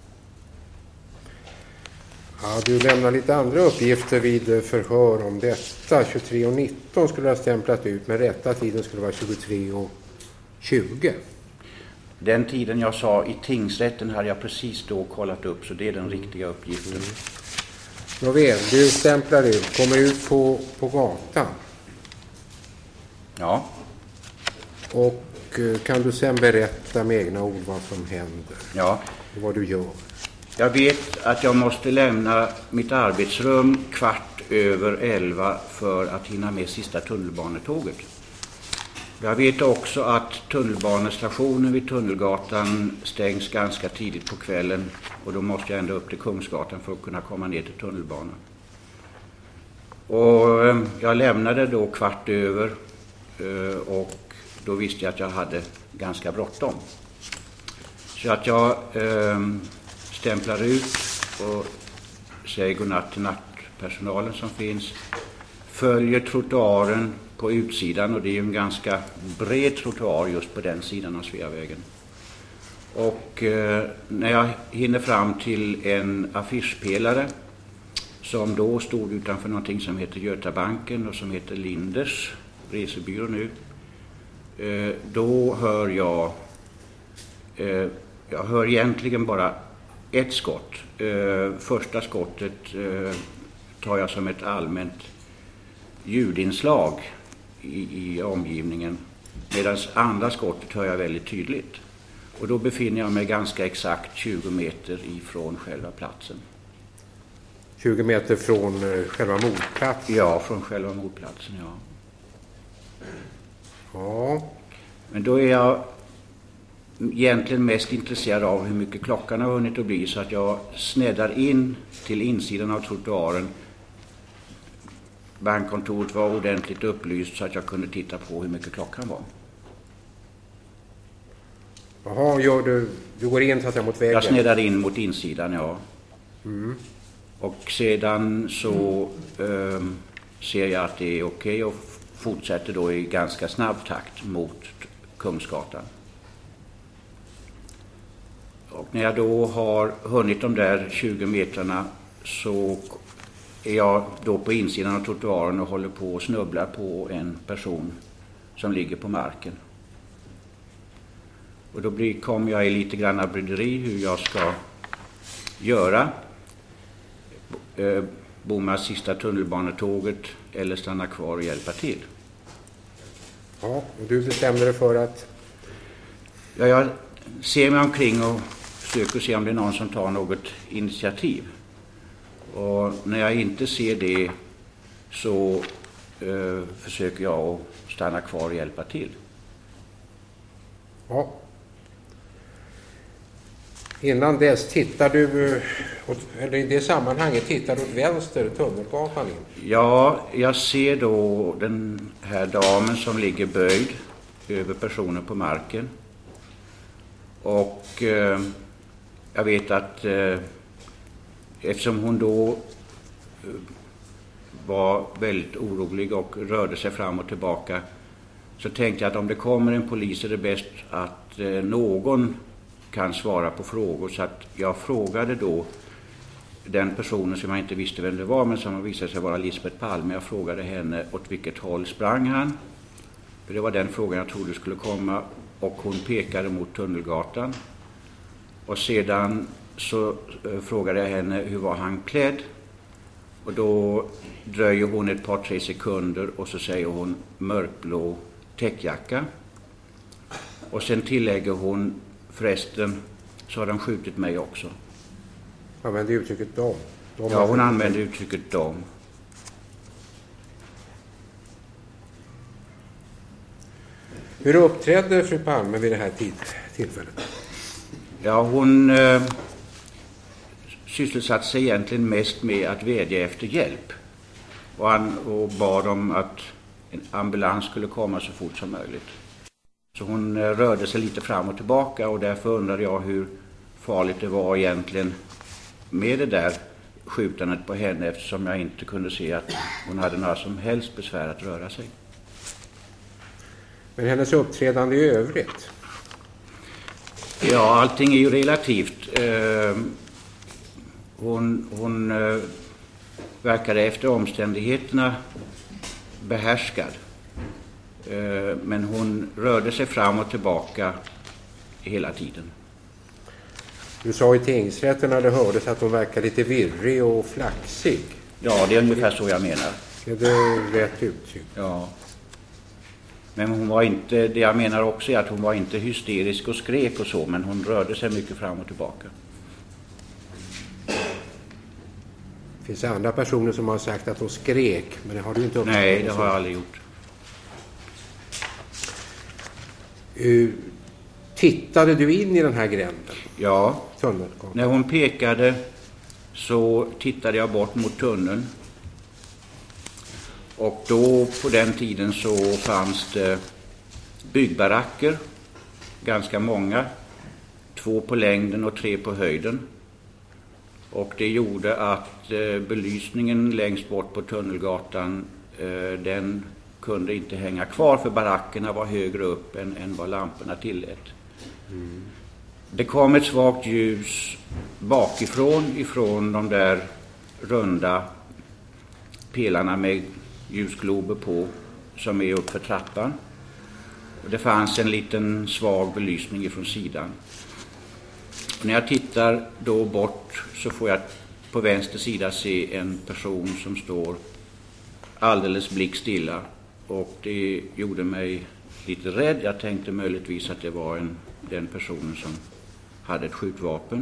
Ja, du lämnar lite andra uppgifter vid förhör om detta. 23:19 skulle ha stämplat ut, men rätta tiden skulle vara 23:20. Den tiden jag sa i tingsrätten hade jag precis då kollat upp, så det är den riktiga uppgiften. Nåväl, du stämplar ut, kommer ut på gatan. Ja. Och kan du sen berätta med egna ord vad som händer? Ja. Och vad du gör? Jag vet att jag måste lämna mitt arbetsrum 11:15 för att hinna med sista tunnelbanetåget. Jag vet också att tunnelbanestationen vid Tunnelgatan stängs ganska tidigt på kvällen, och då måste jag ända upp till Kungsgatan för att kunna komma ner till tunnelbanan. Och jag lämnade då 15:15 och då visste jag att jag hade ganska bråttom. Så att jag stämplar ut och säger godnatt till nattpersonalen som finns. Följer trottoaren på utsidan, och det är ju en ganska bred trottoar just på den sidan av Sveavägen. Och när jag hinner fram till en affischpelare som då stod utanför någonting som heter Götabanken och som heter Linders resebyrå nu, då hör jag hör egentligen bara ett skott. Första skottet tar jag som ett allmänt ljudinslag i omgivningen, medan andra skottet hör jag väldigt tydligt. Och då befinner jag mig ganska exakt 20 meter ifrån själva platsen. 20 meter från själva mordplatsen? Ja, från själva mordplatsen, ja. Ja. Men då är jag egentligen mest intresserad av hur mycket klockan har hunnit att bli, så att jag sneddar in till insidan av trottoaren. Bankkontoret var ordentligt upplyst så att jag kunde titta på hur mycket klockan var. Jaha, gör du går in så att jag mot vägen? Jag sneddar in mot insidan, ja. Mm. Och sedan så ser jag att det är okej och fortsätter då i ganska snabb takt mot Kungsgatan. Och när jag då har hunnit de där 20 metrarna så är jag då på insidan av trottoaren och håller på och snubblar på en person som ligger på marken. Och då kommer jag i lite grann bryderi hur jag ska göra. Bomma sista tunnelbanetåget eller stanna kvar och hjälpa till. Ja, och du bestämde dig för att... Ja, jag ser mig omkring och försöker se om det är någon som tar något initiativ. Och när jag inte ser det så försöker jag att stanna kvar och hjälpa till. Ja. Innan dess tittar du, eller i det sammanhanget tittar du åt vänster Tunnelgatan in. Ja, jag ser då den här damen som ligger böjd över personen på marken. Och jag vet att eftersom hon då var väldigt orolig och rörde sig fram och tillbaka så tänkte jag att om det kommer en polis är det bäst att någon kan svara på frågor. Så att jag frågade då den personen som jag inte visste vem det var men som visade sig vara Lisbeth Palme. Jag frågade henne åt vilket håll sprang han. För det var den frågan jag trodde skulle komma och hon pekade mot Tunnelgatan. Och sedan så frågade jag henne hur var han klädd. Och då dröjer hon ett par, 3 sekunder och så säger hon mörkblå täckjacka. Och sen tillägger hon förresten så har de skjutit mig också. Använde uttrycket dom? Ja, hon använde uttrycket dom. Hur uppträdde fru Palme vid det här tillfället? Ja, hon sysselsatte sig egentligen mest med att vädja efter hjälp. Och bad om att en ambulans skulle komma så fort som möjligt. Så hon rörde sig lite fram och tillbaka och därför undrade jag hur farligt det var egentligen med det där skjutandet på henne eftersom jag inte kunde se att hon hade några som helst besvär att röra sig. Men hennes uppträdande i övrigt? Ja, allting är ju relativt. Hon verkade efter omständigheterna behärskad. Men hon rörde sig fram och tillbaka hela tiden. Du sa i tingsrätten när det hördes att hon verkade lite virrig och flaxig. Ja, det är ungefär så jag menar. Är det rätt uttryck? Ja. Men hon var inte, det jag menar också är att hon var inte hysterisk och skrek och så, men hon rörde sig mycket fram och tillbaka. Finns det andra personer som har sagt att hon skrek, men det har du inte uppfattat? Nej, det har jag aldrig gjort. Tittade du in i den här gränden? Ja, Tunnelgatan. när hon pekade så tittade jag bort mot tunneln. Och då på den tiden så fanns det byggbaracker, ganska många. 2 på längden och 3 på höjden. Och det gjorde att belysningen längst bort på Tunnelgatan, den kunde inte hänga kvar för barackerna var högre upp än vad lamporna tillät. Mm. Det kom ett svagt ljus ifrån de där runda pelarna med ljusglober på som är upp för trappan. Och det fanns en liten svag belysning ifrån sidan. Och när jag tittar då bort så får jag på vänster sida se en person som står alldeles blickstilla. Och det gjorde mig lite rädd. Jag tänkte möjligtvis att det var den personen som hade ett skjutvapen.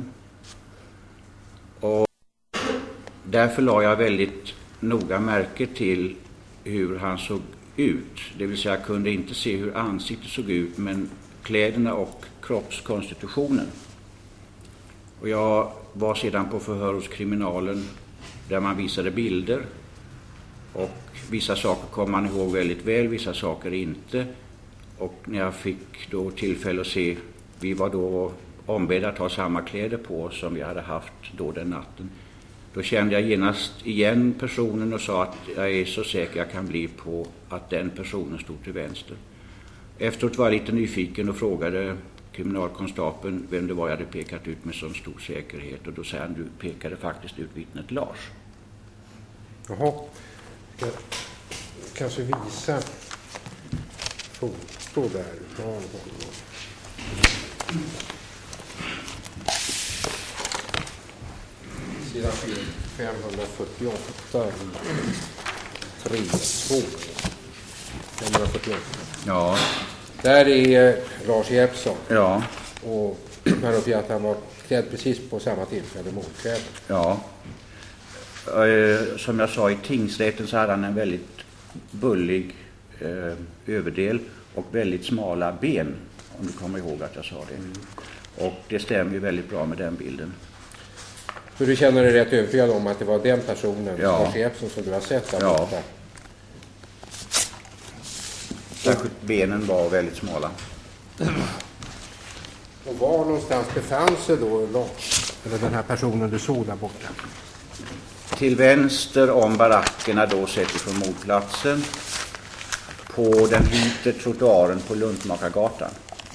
Och därför la jag väldigt noga märke till hur han såg ut. Det vill säga jag kunde inte se hur ansiktet såg ut men kläderna och kroppskonstitutionen. Och jag var sedan på förhör hos kriminalen där man visade bilder. Och vissa saker kom man ihåg väldigt väl, vissa saker inte. Och när jag fick då tillfälle att se, vi var då ombedda att ha samma kläder på som vi hade haft då den natten. Då kände jag genast igen personen och sa att jag är så säker jag kan bli på att den personen stod till vänster. Efteråt var jag lite nyfiken och frågade kriminalkonstapeln vem det var jag hade pekat ut med så stor säkerhet. Och då säger han, du pekade faktiskt ut vittnet Lars. Jaha. Jag kanske visa foto där. Sidan 548 i 3-2. 548. Ja. Där är Lars Jeppsson. Ja. Och man uppger att han var klädd precis på samma tillfälle motklädd. Ja. Som jag sa, i tingsrätten så hade han en väldigt bullig överdel och väldigt smala ben, om du kommer ihåg att jag sa det. Och det stämmer ju väldigt bra med den bilden. Så du känner dig rätt övertygad om att det var den personen, ja. Lars Jeppsson, som du har sett där ja. borta? Särskilt benen var väldigt smala. Och var någonstans befann sig då Lars, eller den här personen du såg där borta? Till vänster om barackerna då, sett ifrån mordplatsen, på den vita trottoaren på Luntmakargatan.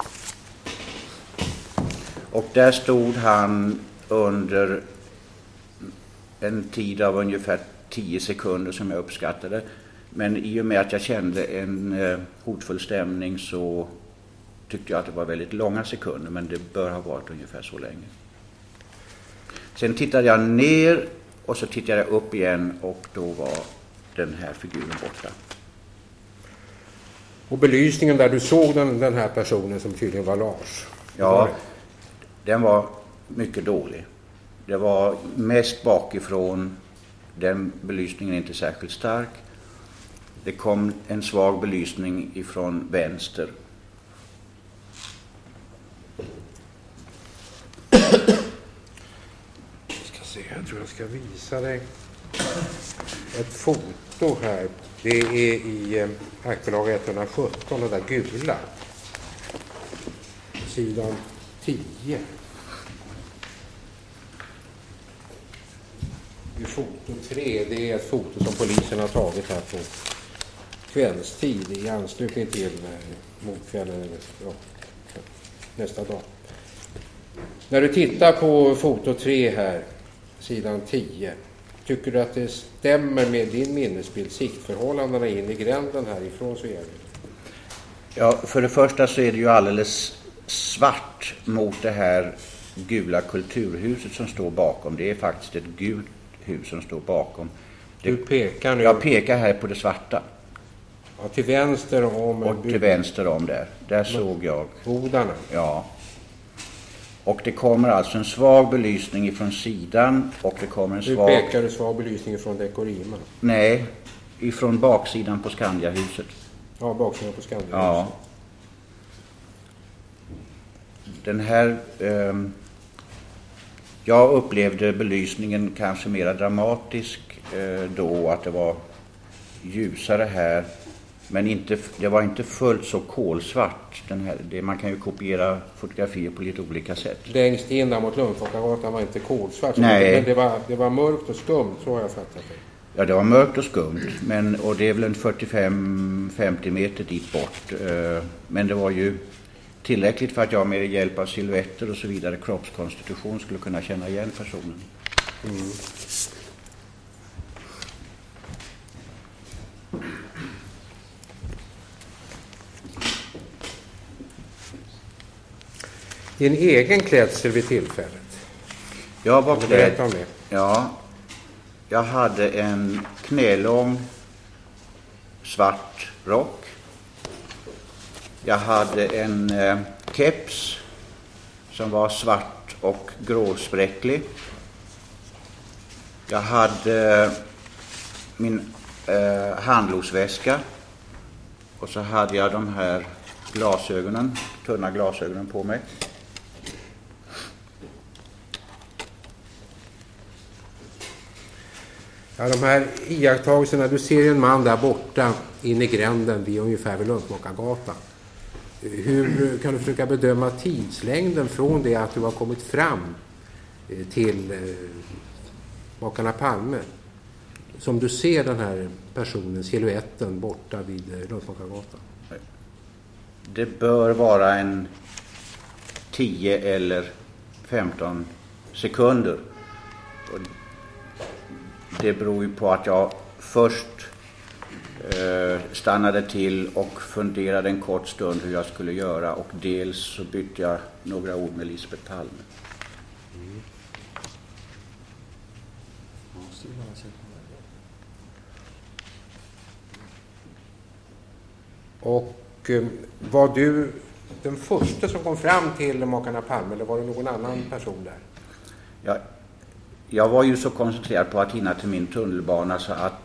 Och där stod han under en tid av ungefär 10 sekunder som jag uppskattade. Men i och med att jag kände en hotfull stämning så tyckte jag att det var väldigt långa sekunder, men det bör ha varit ungefär så länge. Sen tittade jag ner och så tittade jag upp igen och då var den här figuren borta. Och belysningen där du såg den här personen som tydligen var Lars? Ja, den var mycket dålig. Det var mest bakifrån, den belysningen är inte särskilt stark. Det kom en svag belysning ifrån vänster. Jag tror jag ska visa dig ett foto här. Det är i aktbilaga 117, det där gula. Sidan 10. I foto 3, det är ett foto som polisen har tagit här på kvällstid i anslutning till motkvällen eller nästa dag. När du tittar på foto 3 här, sidan 10, tycker du att det stämmer med din minnesbild, siktförhållandena in i gränden härifrån Sveavägen? Ja, för det första så är det ju alldeles svart mot det här gula kulturhuset som står bakom. Det är faktiskt ett gult hus som står bakom. Du pekar nu? Jag pekar här på det svarta. Ja, till vänster om... Och till vänster om där. Där såg jag. Bodarna? Ja. Och det kommer alltså en svag belysning ifrån sidan och det kommer en svag... Du pekar svag belysning från Dekorima? Nej, ifrån baksidan på Skandiahuset. Ja, baksidan på Skandiahuset. Ja. Den här... jag upplevde belysningen kanske mer dramatisk då, att det var ljusare här. Men inte, det var inte fullt så kolsvart. Man kan ju kopiera fotografier på lite olika sätt. Längst in där mot Luntmakargatan var inte kolsvart. Nej. Men det var mörkt och skumt, så har jag fattat det. Ja, det var mörkt och skumt. Och det är väl en 45-50 meter dit bort. Men det var ju tillräckligt för att jag med hjälp av silhuetter och så vidare, kroppskonstitution, skulle kunna känna igen personen. Mm. Din egen klädsel vid tillfället? Jag var klädd. Ja. Jag hade en knälång svart rock. Jag hade en keps som var svart och gråspräcklig. Jag hade min handlosväska och så hade jag de här glasögonen, tunna glasögonen på mig. Ja, de här iakttagelserna, du ser en man där borta in i gränden vid ungefär vid Luntmakargatan. Hur kan du försöka bedöma tidslängden från det att du har kommit fram till makarna Palme, som du ser den här personen, silhuetten borta vid Lundsmakargatan? Det bör vara en 10 eller 15 sekunder. Och det beror ju på att jag först stannade till och funderade en kort stund hur jag skulle göra, och dels så bytte jag några ord med Lisbeth Palme. Och var du den första som kom fram till makarna Palme, eller var det någon annan person där? Jag var ju så koncentrerad på att hinna till min tunnelbana så att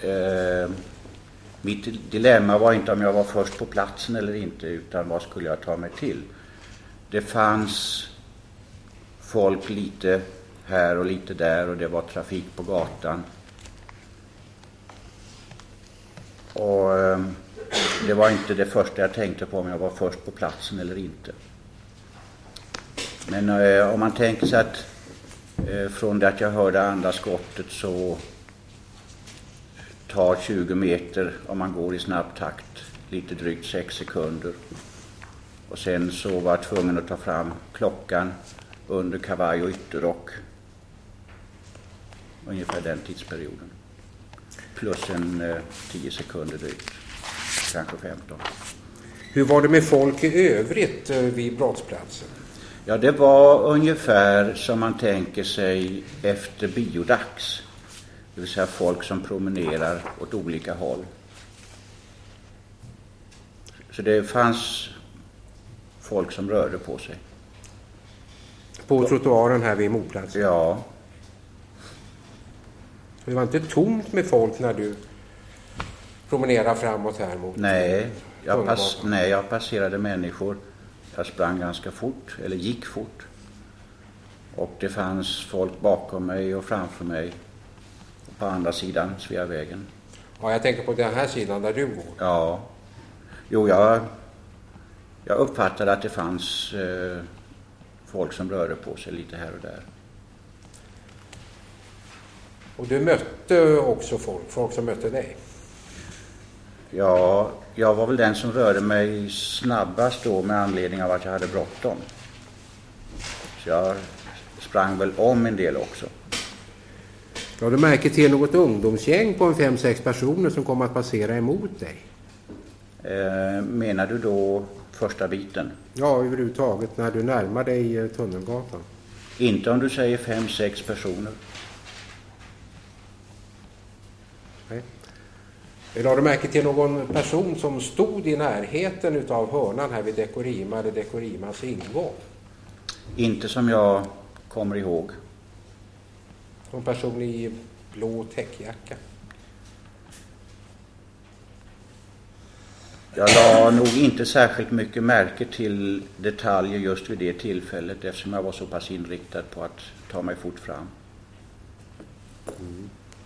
mitt dilemma var inte om jag var först på platsen eller inte, utan vad skulle jag ta mig till. Det fanns folk lite här och lite där, och det var trafik på gatan. Och det var inte det första jag tänkte på, om jag var först på platsen eller inte. Men om man tänker sig att från det att jag hörde andra skottet så tar 20 meter om man går i snabb takt, lite drygt 6 sekunder. Och sen så var jag tvungen att ta fram klockan under kavaj och ytterrock. Ungefär den tidsperioden. Plus en 10 sekunder drygt. Kanske 15. Hur var det med folk i övrigt vid brottsplatsen? Ja, det var ungefär som man tänker sig efter biodags. Det vill säga folk som promenerar åt olika håll. Så det fanns folk som rörde på sig. På trottoaren här vid mordplatsen? Ja. Det var inte tomt med folk när du promenerade framåt här mot... Nej, jag passerade människor. Jag sprang ganska fort, eller gick fort. Och det fanns folk bakom mig och framför mig. Och på andra sidan Sveavägen. Ja, jag tänker på den här sidan där du går. Ja. Jo, jag uppfattade att det fanns folk som rörde på sig lite här och där. Och du mötte också folk som mötte dig? Ja, jag var väl den som rörde mig snabbast då med anledning av att jag hade bråttom. Så jag sprang väl om en del också. Ja, du märker till något ungdomsgäng på en 5-6 personer som kommer att passera emot dig? Menar du då första biten? Ja, överhuvudtaget när du närmar dig Tunnelgatan. Inte om du säger 5-6 personer. Nej. Eller har du märkt till någon person som stod i närheten utav hörnan här vid Dekorima eller Dekorimas ingång? Inte som jag kommer ihåg. En person i blå täckjacka. Jag la nog inte särskilt mycket märke till detaljer just vid det tillfället, eftersom jag var så pass inriktad på att ta mig fort fram. Mm.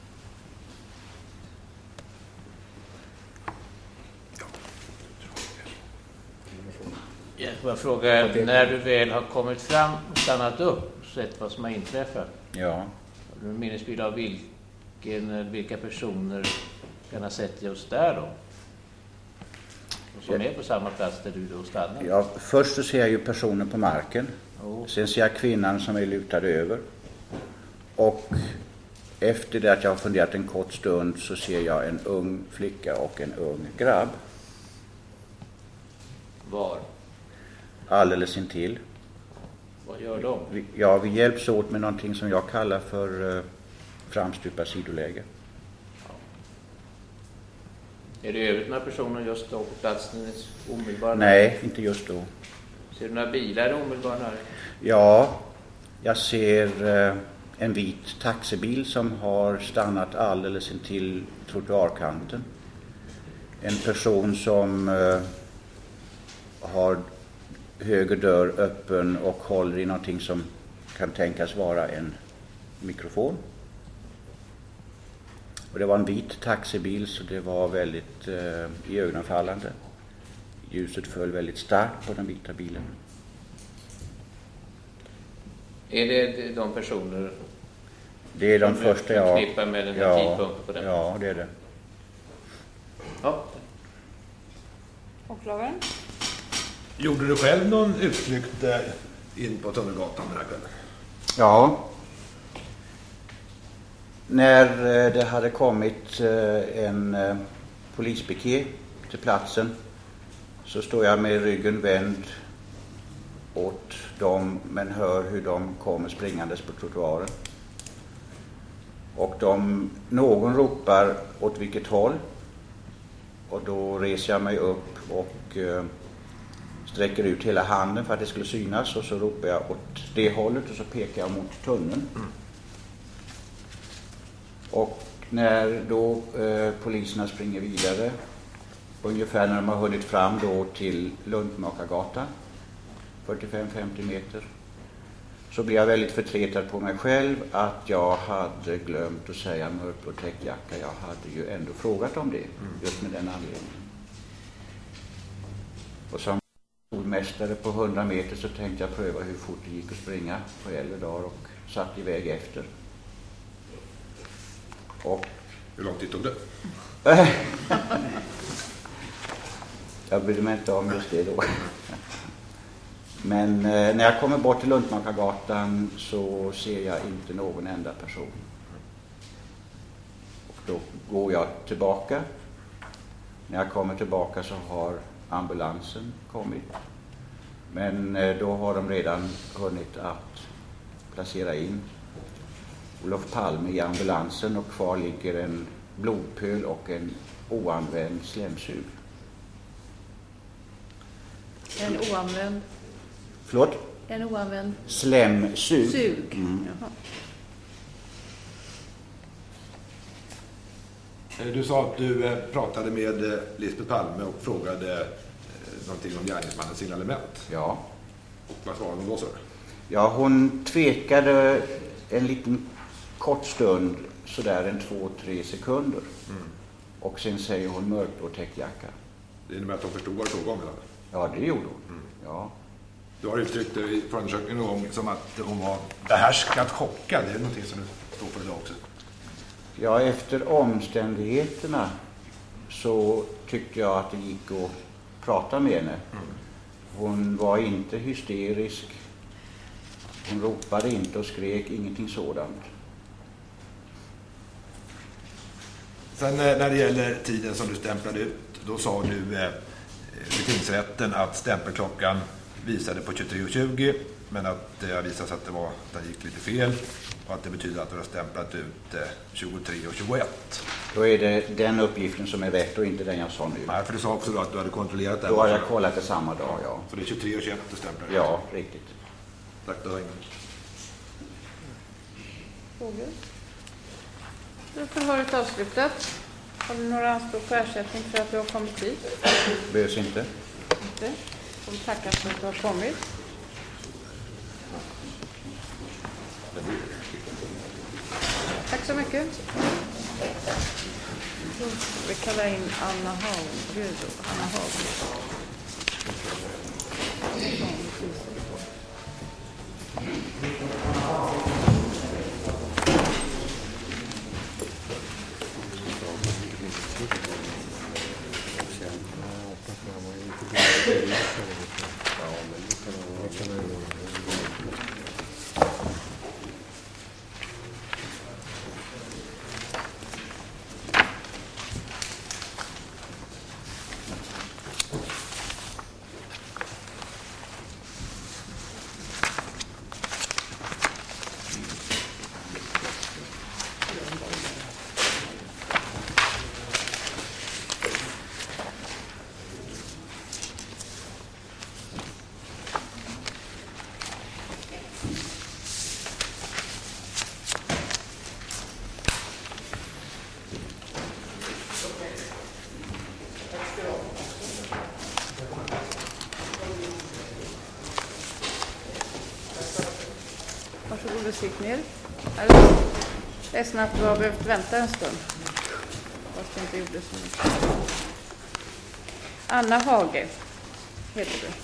Jag får fråga, när du väl har kommit fram och stannat upp och sett vad som har inträffat. Ja. Har du en minnesbild av vilka personer kan ha sett just där då? Och som är på samma plats där du då stannar? Ja, först så ser jag ju personen på marken. Sen ser jag kvinnan som är lutad över. Och efter det att jag har funderat en kort stund så ser jag en ung flicka och en ung grabb. Var? Alldeles intill. Vad gör de? Vi hjälps åt med någonting som jag kallar för framstupa sidoläge. Är det övrigt några personer just då på platsen omedelbara? Nej, inte just då. Ser du några bilar omedelbara nära? Ja, jag ser en vit taxibil som har stannat alldeles intill trottoarkanten. En person som har höger dörr öppen och håller i någonting som kan tänkas vara en mikrofon. Och det var en vit taxibil, så det var väldigt iögonenfallande. Ljuset föll väldigt starkt på den vita bilen. Är det de personer Det är de första jag... Knippar med den här tidpunkten på den. Ja, det är det. Ja. Åklagaren? Gjorde du själv någon utflykt in på Tunnelgatan den här kvällen? Ja. När det hade kommit en polispiket till platsen så står jag med ryggen vänd åt dem men hör hur de kommer springandes på trottoaren. Och någon ropar åt vilket håll. Och då reser jag mig upp och sträcker ut hela handen för att det skulle synas. Och så ropar jag åt det hållet och så pekar jag mot tunneln. Och när då poliserna springer vidare, ungefär när de har hunnit fram då till Luntmakargatan, 45-50 meter, så blir jag väldigt förtretad på mig själv att jag hade glömt att säga mörkblå täckjacka. Jag hade ju ändå frågat om det, just med den anledningen. Och som skolmästare på 100 meter så tänkte jag pröva hur fort det gick att springa på äldre dagar och satt iväg efter. Och hur lång tid tog det? Jag brydde mig inte om just det då. Men när jag kommer bort till Luntmakargatan så ser jag inte någon enda person. Och då går jag tillbaka. När jag kommer tillbaka så har ambulansen kommit. Men då har de redan hunnit att placera in Olof Palme i ambulansen och kvar ligger en blodpöl och en oanvänd slemsug. En oanvänd? Förlåt? En oanvänd? Slemsug. Sug. Jaha. Du sa att du pratade med Lisbeth Palme och frågade någonting om gärningsmannens signalement. Ja. Och vad svarade hon då, så? Ja, hon tvekade en liten kort stund, sådär en 2-3 sekunder. Och sen säger hon mörkblå täckjacka. Det innebär att hon förstod vad du frågade om hela? Ja, det gjorde hon. Ja. Du har uttryckt det i förundersökningen någon gång som att hon var behärskat chockad. Det är någonting som du står för idag också. Ja, efter omständigheterna så tyckte jag att det gick att prata med henne. Hon var inte hysterisk. Hon ropade inte och skrek, ingenting sådant. Sen när det gäller tiden som du stämplade ut, då sa du vid tingsrätten att stämpelklockan visade på 23:20, men att det visade sig att det gick lite fel och att det betyder att du har stämplat ut 23:21. Då är det den uppgiften som är rätt och inte den jag sa nu. Nej, för du sa också då att du hade kontrollerat det. Då har jag kollat det samma dag, ja. Så det är 23:21 du stämplar ut? Ja, riktigt. Tack, då har ingen. Frågor? Förhöret avslutat. Har du några anspråk på ersättning för att du har kommit hit? Behövs inte. Inte. Och tackar för att du har kommit. Tack så mycket. Vi kallar in Anna Hagud. Anna Hagud. Varsågod och sitt ner. Jag är ledsen att du har behövt vänta en stund. Fast det inte gjorde så mycket. Anna Hage heter du.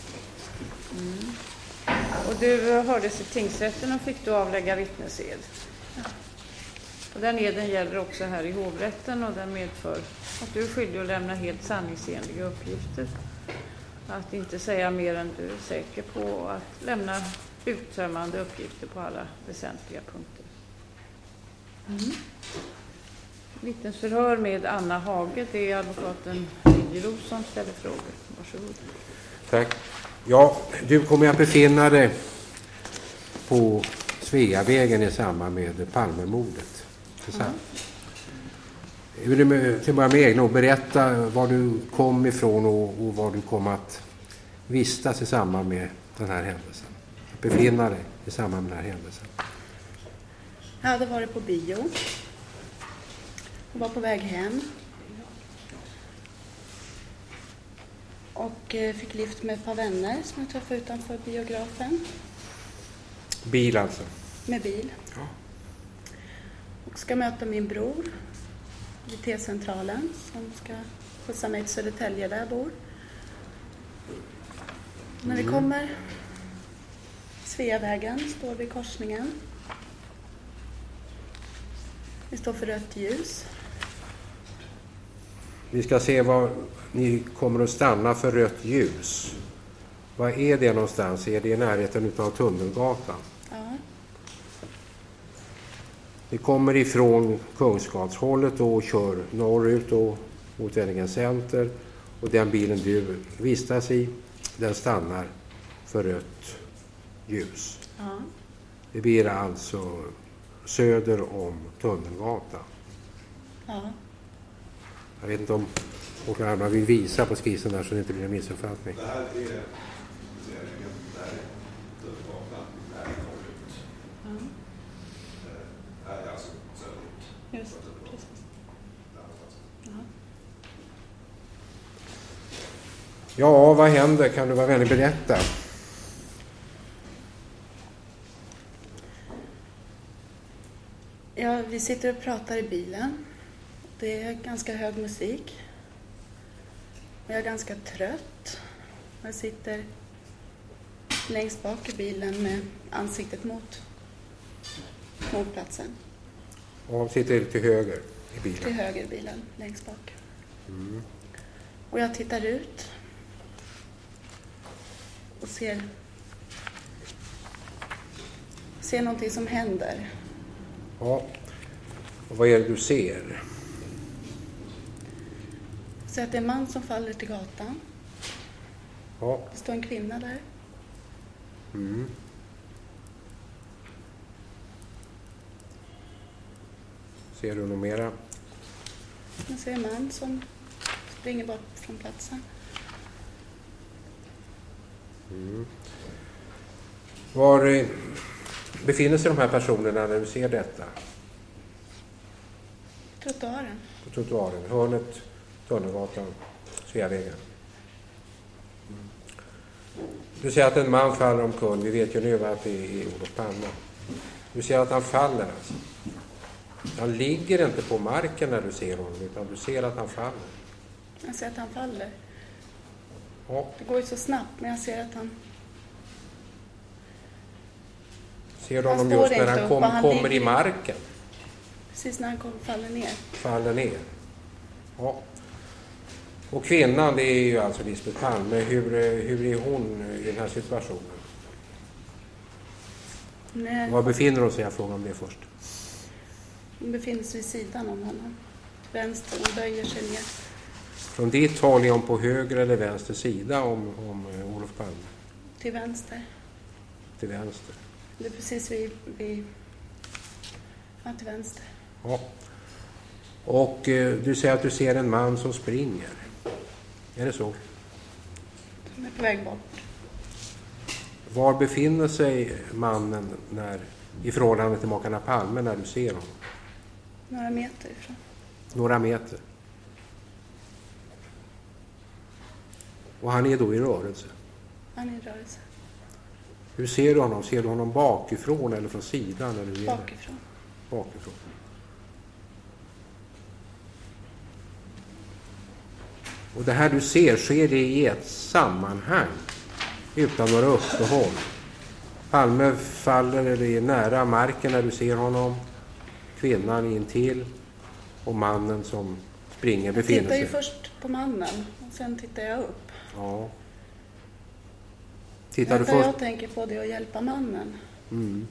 Och du hördes i tingsrätten och fick du avlägga vittnesed. Och den eden gäller också här i hovrätten och den medför att du är skyldig att lämna helt sanningsenliga uppgifter. Att inte säga mer än du är säker på och att lämna uttömmande uppgifter på alla väsentliga punkter. Vittnesförhör med Anna Hage, det är advokaten Liljeros som ställer frågor. Varsågod. Tack. Ja, du kommer att befinna dig på Sveavägen i samband med Palmemordet. Vill du till börja med egna och berätta var du kom ifrån och var du kom att vistas i samband med den här händelsen? Befinna dig i samband med den här händelsen. Jag hade varit på bio och var på väg hem. Och fick lift med ett par vänner som jag träffade utanför biografen. Bil alltså? Med bil. Ja. Och ska möta min bror vid T-centralen som ska skjutsa mig till Södertälje där jag bor. När vi kommer Sveavägen, står vid korsningen. Vi står för rött ljus. Vi ska se var ni kommer att stanna för rött ljus. Var är det någonstans? Är det i närheten av Tunnelgatan? Ja. Ni kommer ifrån Kungsgatshållet och kör norrut och mot Vellinge Center. Och den bilen du vistas i, den stannar för rött ljus. Ja. Det blir alltså söder om Tunnelgatan. Ja. Jag vet inte om åklagarna vill visa på skissen där så det inte blir en missuppfattning. Det här är Tunnelgatan, det här är norrut. Det här är alltså söderut. Just precis. Ja, vad händer? Kan du vara vänlig berätta? Ja, vi sitter och pratar i bilen. Det är ganska hög musik. Jag är ganska trött. Jag sitter längst bak i bilen med ansiktet mot platsen. Och sitter till höger i bilen? Till höger i bilen, längst bak. Och jag tittar ut och ser någonting som händer. Ja. Och vad är det du ser? Så att det är en man som faller till gatan. Ja. Det står en kvinna där. Ser du något mera? Jag ser en man som springer bort från platsen. Var befinner sig de här personerna när du ser detta? Trottoaren. På trottoaren, hörnet, Tunnelgatan, Sveavägen. Du säger att en man faller omkull. Vi vet ju nu att det är Olof Palme. Du ser att han faller alltså. Han ligger inte på marken när du ser honom utan du ser att han faller. Jag ser att han faller. Ja. Det går ju så snabbt men jag ser att han... Ser du honom just när han kommer i marken? Precis när han faller ner. Faller ner. Ja. Och kvinnan, det är ju alltså Lisbeth Palme. Hur är hon i den här situationen? Nej. Var befinner hon sig? Jag frågar om det först. Hon befinner sig vid sidan om honom. Till vänster, hon böjer sig ner. Från ditt håll är hon på höger eller vänster sida om Olof Palme? Till vänster. Till vänster. Det är precis vid ja, till vänster. Ja. Och du säger att du ser en man som springer. Är det så? Som är på väg bort. Var befinner sig mannen i förhållande till makarna Palme när du ser honom? Några meter ifrån. Några meter. Och han är då i rörelse? Han är i rörelse. Hur ser du honom? Ser du honom bakifrån eller från sidan? Eller bakifrån. Bakifrån. Och det här du ser, sker det i ett sammanhang utan några uppehåll. Palme faller eller är nära marken när du ser honom. kvinnan intill och mannen som springer befinner sig. Jag tittar ju först på mannen och sen tittar jag upp. Ja. Det jag tänker på det är att hjälpa mannen. Mm.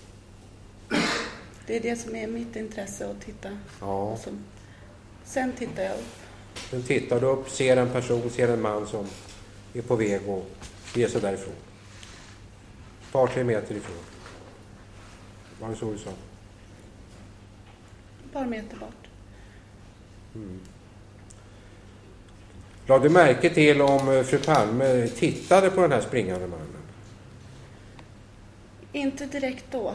Det är det som är mitt intresse att titta. Ja. Sen tittar jag upp. Sen tittar du upp, ser en person, ser en man som är på väg att ge sig därifrån. Ett par, 3 meter ifrån. Var det så du sa? Ett par meter bort. Mm. Lade du märke till om fru Palme tittade på den här springande mannen? Inte direkt då.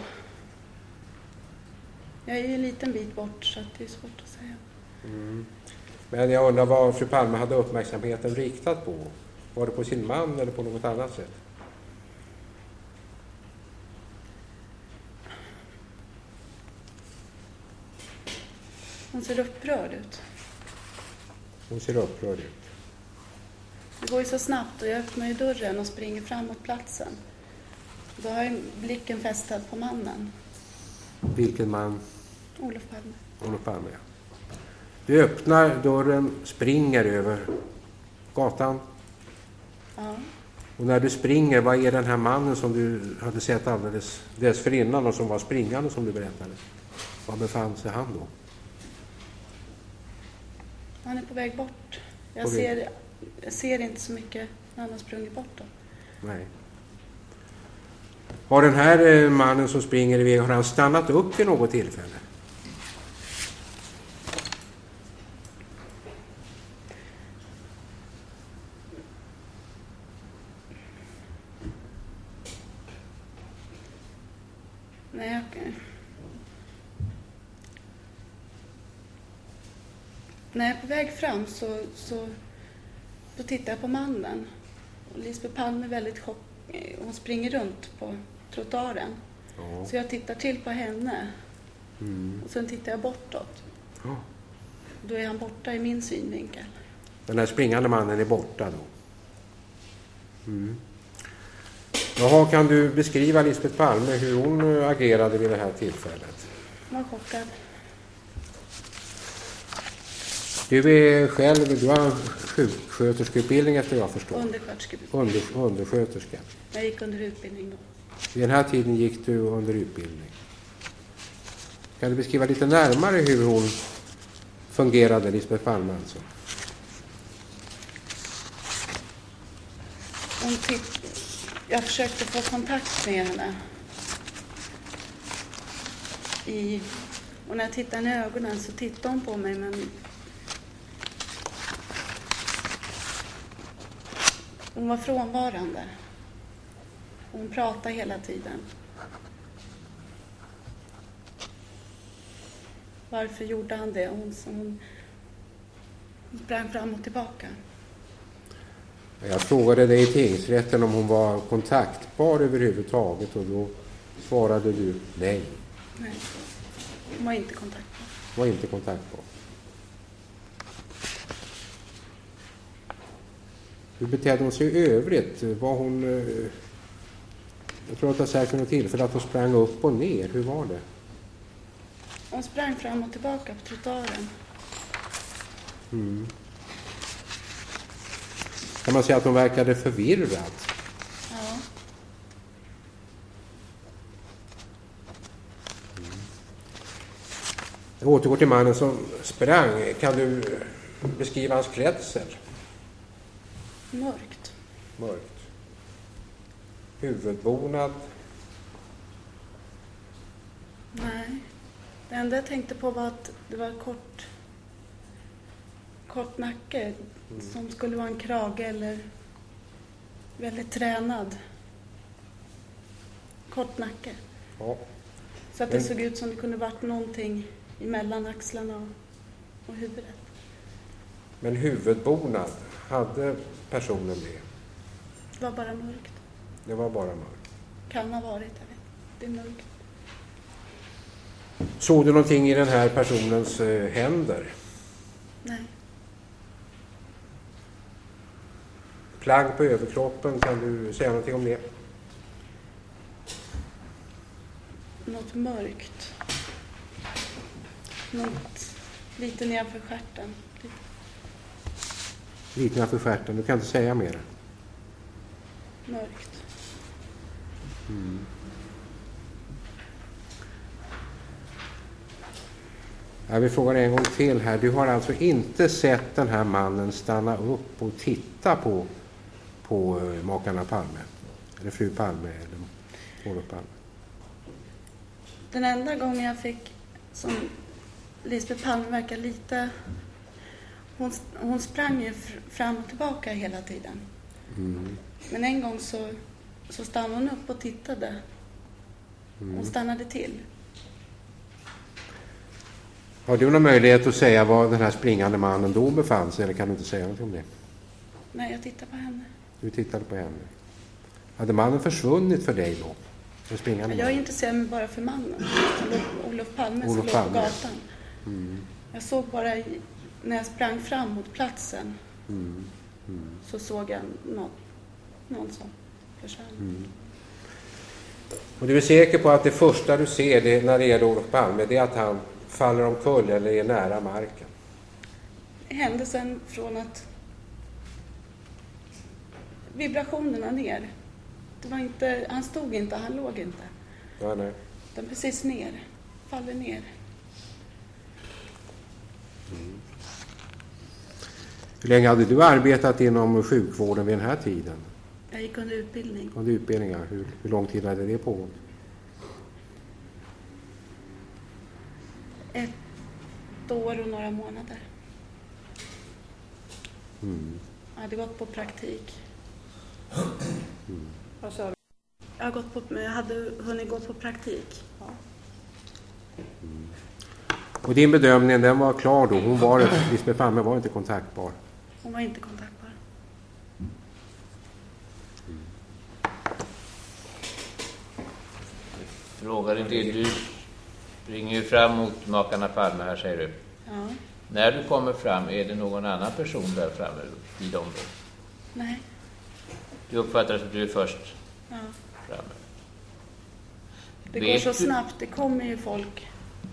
Jag är ju en liten bit bort så att det är svårt att säga. Mm. Men jag undrar vad fru Palme hade uppmärksamheten riktad på. Var det på sin man eller på något annat sätt? Hon ser upprörd ut. Hon ser upprörd ut. Det går ju så snabbt och jag öppnar ju dörren och springer fram mot platsen. Då har jag blicken fästad på mannen. Vilken man? Olof Palme. Olof Palme, ja. Du öppnar dörren, springer över gatan. Ja. Och när du springer, vad är den här mannen som du hade sett alldeles dessförinnan och som var springande som du berättade? Var befann sig han då? Han är på väg bort. Jag ser inte så mycket när han har sprungit bort då. Nej. Har den här mannen som springer iväg, har han stannat upp vid något tillfälle? Nej, okej. När jag är på väg fram så då tittar jag på mannen. Och Lisbeth Palme är väldigt hon springer runt på trottoaren. Ja. Så jag tittar till på henne. Mm. Och sen tittar jag bortåt. Ja. Då är han borta i min synvinkel. Den här springande mannen är borta då. Mm. Jaha, kan du beskriva Lisbeth Palme hur hon agerade vid det här tillfället? Jag var chockad. Du är själv, du har sjuksköterskeutbildning efter jag förstår. Undersköterskeutbildning. Undersköterska. Jag gick under utbildning då. Vid den här tiden gick du under utbildning. Kan du beskriva lite närmare hur hon fungerade, Lisbeth Palme alltså? Jag försökte få kontakt med henne. Och när jag tittade i ögonen så tittade hon på mig, men hon var frånvarande. Hon pratade hela tiden. Varför gjorde han det? Hon sprang fram och tillbaka. Jag frågade dig i tingsrätten om hon var kontaktbar överhuvudtaget och då svarade du nej. Nej, hon var inte kontaktbar. Var inte kontaktbar. Hur betedde hon sig i övrigt? Var hon... Jag tror att jag sagt något tillfälle att hon sprang upp och ner. Hur var det? Hon sprang fram och tillbaka på trottoaren. Mm. Kan man säga att hon verkade förvirrad? Ja. Jag återgår till mannen som sprang. Kan du beskriva hans klädsel? Mörkt. Mörkt. Huvudbonad? Nej. Det enda jag tänkte på var att det var kort nacke som skulle vara en krage eller väldigt tränad. Kort nacke. Ja. Så att det såg ut som det kunde varit någonting emellan axlarna och huvudet. Men huvudbonad, hade personen det? Det var bara mörkt. Det var bara mörkt. Kan ha varit, jag vet. Det är mörkt. Såg du någonting i den här personens händer? Nej. Plagg på överkroppen, kan du säga någonting om det? Något mörkt. Lite nedanför stjärten. Lite nedanför stjärten, du kan inte säga mer. Mörkt. Jag vill fråga dig en gång till här. Du har alltså inte sett den här mannen stanna upp och titta på makarna Palme? Eller fru Palme eller Olof Palme? Den enda gången jag fick, som Lisbeth Palme verkar lite... Hon sprang ju fram och tillbaka hela tiden. Men en gång så stannade hon upp och tittade. Hon stannade till. Har du någon möjlighet att säga var den här springande mannen då befann sig, eller kan du inte säga något om det? Nej, jag tittade på henne. Du tittade på henne. Hade mannen försvunnit för dig då? Jag intresserar mig bara för mannen. Olof Palme som låg på gatan. Jag såg bara när jag sprang fram mot platsen så såg jag någon som försvann. Och du är säker på att det första du ser det, när det gäller Olof Palme, det är att han faller omkull eller är nära marken? Händelsen från att vibrationerna ner. Det var inte, han stod inte, han låg inte. Ja, nej. Den precis ner, faller ner. Hur länge hade du arbetat inom sjukvården vid den här tiden? Jag gick under utbildning. Under utbildningar. Hur lång tid hade det pågått? 1 år och några månader. Jag hade gått på praktik. Vad sa du? Jag hade hunnit gå på praktik. Ja. Och din bedömning, den var klar då? Lisbeth Palme var inte kontaktbar? Hon var inte kontaktbar. Frågar inte, du springer ju fram mot makarna Palme här, säger du. Ja. När du kommer fram, är det någon annan person där framme i dem då? Nej. Du uppfattar att du är först framme. Det går så snabbt, det kommer ju folk.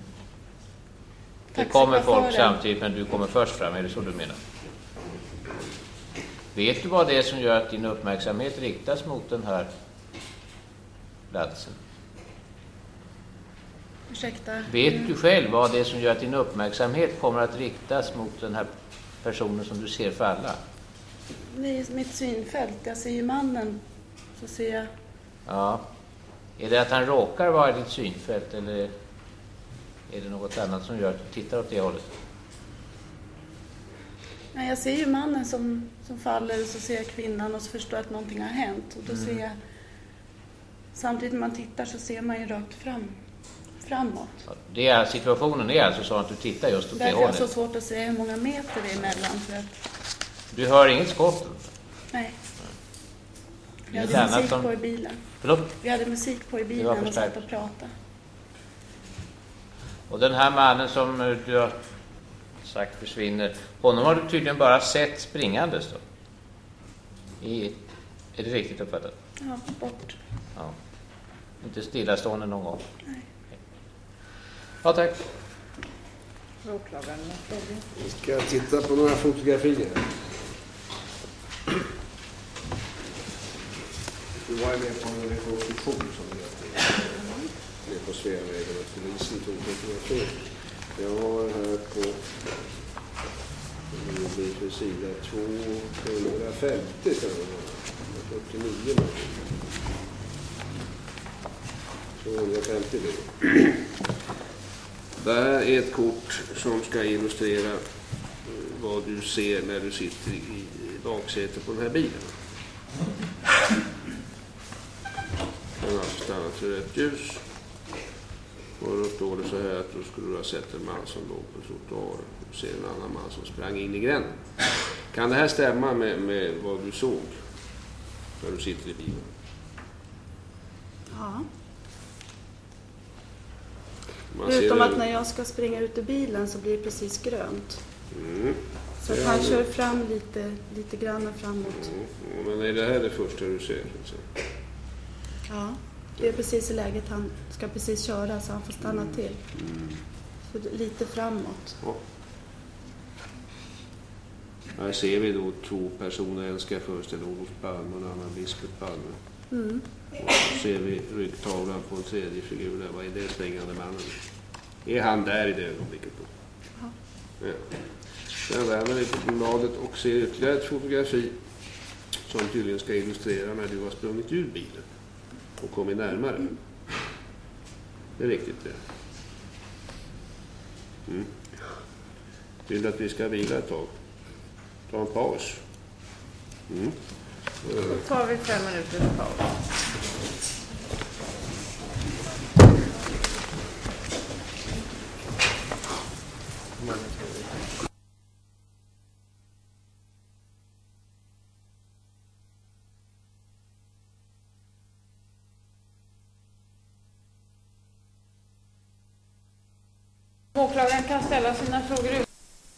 Det kommer folk samtidigt, men du kommer först fram, är det så du menar? Vet du vad det är som gör att din uppmärksamhet riktas mot den här platsen? Ursäkta? Vet du själv vad det är som gör att din uppmärksamhet kommer att riktas mot den här personen som du ser falla? Det är mitt synfält. Jag ser ju mannen, så ser jag... Ja. Är det att han råkar vara i ditt synfält, eller är det något annat som gör att du tittar åt det hållet? Nej, jag ser ju mannen som faller, och så ser jag kvinnan och så förstår jag att någonting har hänt. Och då ser jag... Samtidigt när man tittar så ser man ju rakt framåt. Situationen är alltså så att du tittar just åt det hållet. Därför är det så svårt att säga hur många meter det är emellan. För att... Du hör inget skott? Nej. Vi hade musik på i bilen. Förlåt? Vi hade musik på i bilen och satt och pratade. Och den här mannen som du har sagt försvinner, honom har du tydligen bara sett springandes då? Är det riktigt uppfattat? Ja, bort. Ja. Inte stillastående någon gång? Nej. Ja, tack. Åklagaren. Vi ska titta på några fotografier. Du var med på en rekonstruktion som det heter. Det är på Sveavägen och polisen tog fotografier. Jag har här på det blir för sida 250 49 250 det. Det här är ett kort som ska illustrera vad du ser när du sitter i baksätet på den här bilen. Den har alltså stannat för rött ljus. Och då står det så här att då skulle du ha sett en man som låg på trottoaren och ser en annan man som sprang in i gränden. Kan det här stämma med vad du såg när du sitter i bilen? Ja. Förutom att när jag ska springa ut ur bilen så blir det precis grönt. Så att han kör fram lite grann framåt. Men är det här det första du ser? Ja, det är precis i läget han ska precis köra så han får stanna till. För lite framåt. Ja. Här ser vi då 2 personer, en ska föreställa Olof Palme och en annan Lisbeth Palme. Mm. Och så ser vi ryggtavlan på en tredje figur där. Vad är det springande mannen? Är han där i det ögonblicket då? Ja. Sen vänder vi på bladet och ser ytterligare ett fotografi som tydligen ska illustrera när du har sprungit ur bilen och kommit närmare. Det är riktigt det. Mm. Vill att vi ska vila ett tag? Ta en paus. Mm. Då tar vi 5 minuters paus. Åklagaren kan ställa sina frågor ut.